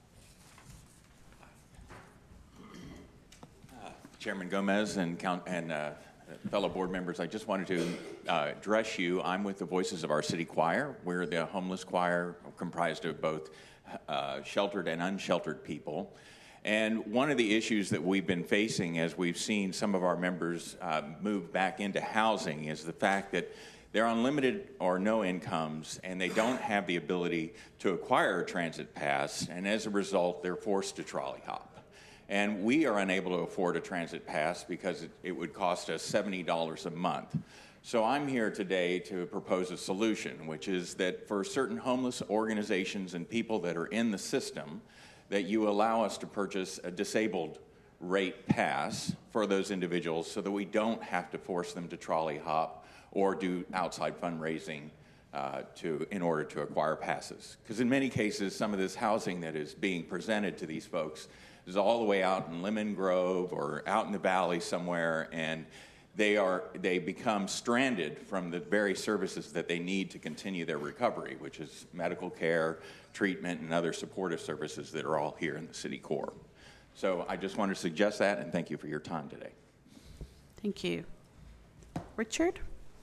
Chairman Gomez and fellow board members, I just wanted to address you. I'm with the Voices of Our City Choir. We're the homeless choir comprised of both sheltered and unsheltered people. And one of the issues that we've been facing as we've seen some of our members move back into housing is the fact that they're on limited or no incomes and they don't have the ability to acquire a transit pass, and as a result, they're forced to trolley hop. And we are unable to afford a transit pass because it would cost us $70 a month. So I'm here today to propose a solution, which is that for certain homeless organizations and people that are in the system, that you allow us to purchase a disabled rate pass for those individuals so that we don't have to force them to trolley hop or do outside fundraising in order to acquire passes. Because in many cases, some of this housing that is being presented to these folks is all the way out in Lemon Grove or out in the valley somewhere, and they become stranded from the very services that they need to continue their recovery, which is medical care, treatment, and other supportive services that are all here in the city core. So I just wanted to suggest that, and thank you for your time today. Thank you. Richard?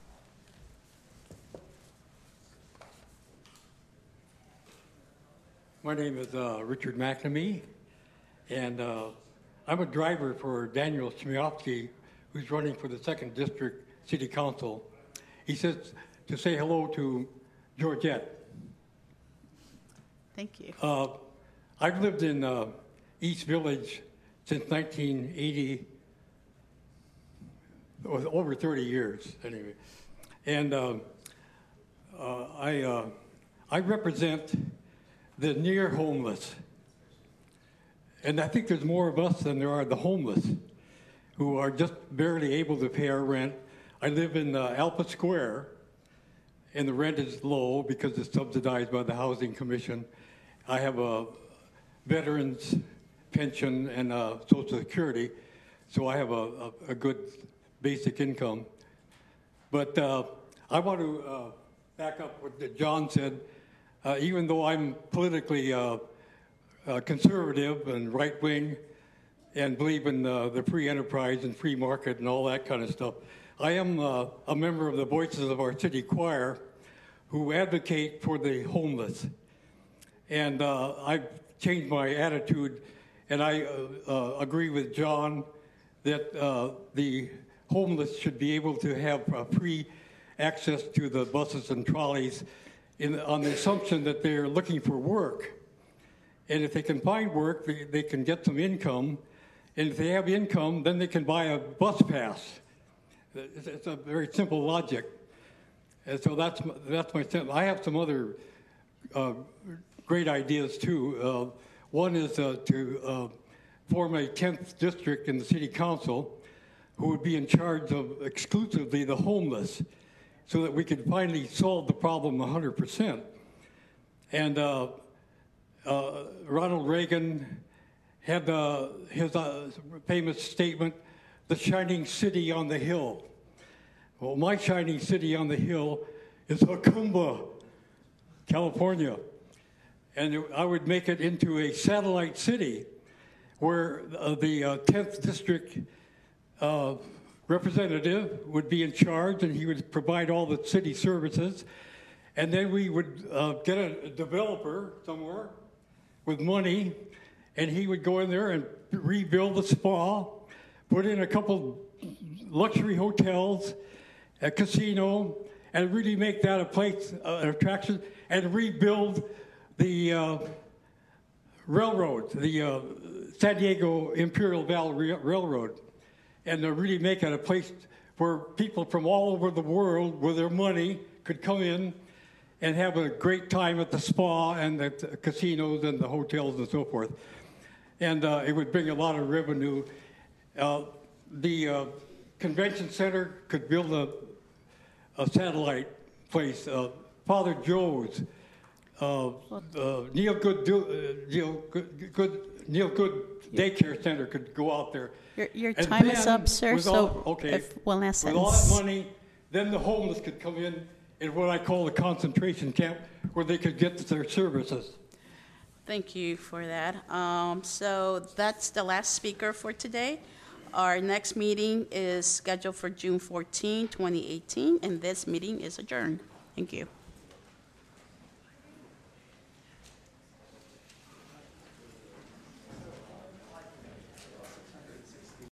My name is Richard McNamee, and I'm a driver for Daniel Chmielewski, who's running for the 2nd District City Council. He says to say hello to Georgette. Thank you. I've lived in East Village since 1980, over 30 years anyway. And I represent the near homeless. And I think there's more of us than there are the homeless who are just barely able to pay our rent. I live in Alpha Square, and the rent is low because it's subsidized by the Housing Commission. I have a veterans pension and Social Security, so I have a good basic income. But I want to back up what John said. Even though I'm politically conservative and right-wing and believe in the free enterprise and free market and all that kind of stuff, I am a member of the Voices of Our City Choir who advocate for the homeless. And I've changed my attitude, and I agree with John that the homeless should be able to have free access to the buses and trolleys on the assumption that they're looking for work. And if they can find work, they can get some income. And if they have income, then they can buy a bus pass. It's a very simple logic. And so that's my sense. I have some other great ideas too. One is to form a 10th district in the city council who would be in charge of exclusively the homeless, so that we could finally solve the problem 100%. And Ronald Reagan had his famous statement, "The shining city on the hill." Well, my shining city on the hill is Jacumba, California. And I would make it into a satellite city where the 10th District representative would be in charge, and he would provide all the city services. And then we would get a developer somewhere with money, and he would go in there and rebuild the spa, put in a couple luxury hotels, a casino, and really make that a place, an attraction, and rebuild the railroad, the San Diego Imperial Valley Railroad, and really make it a place where people from all over the world with their money could come in and have a great time at the spa and at the casinos and the hotels and so forth. And it would bring a lot of revenue. The convention center could build a satellite place. Father Joe's, Neil Good Daycare Center could go out there. Your And time is then up, sir. with So, all- okay, if one last with all sentence. that money, then the homeless could come in what I call a concentration camp, where they could get their services. Thank you for that. So that's the last speaker for today. Our next meeting is scheduled for June 14, 2018, and this meeting is adjourned. Thank you.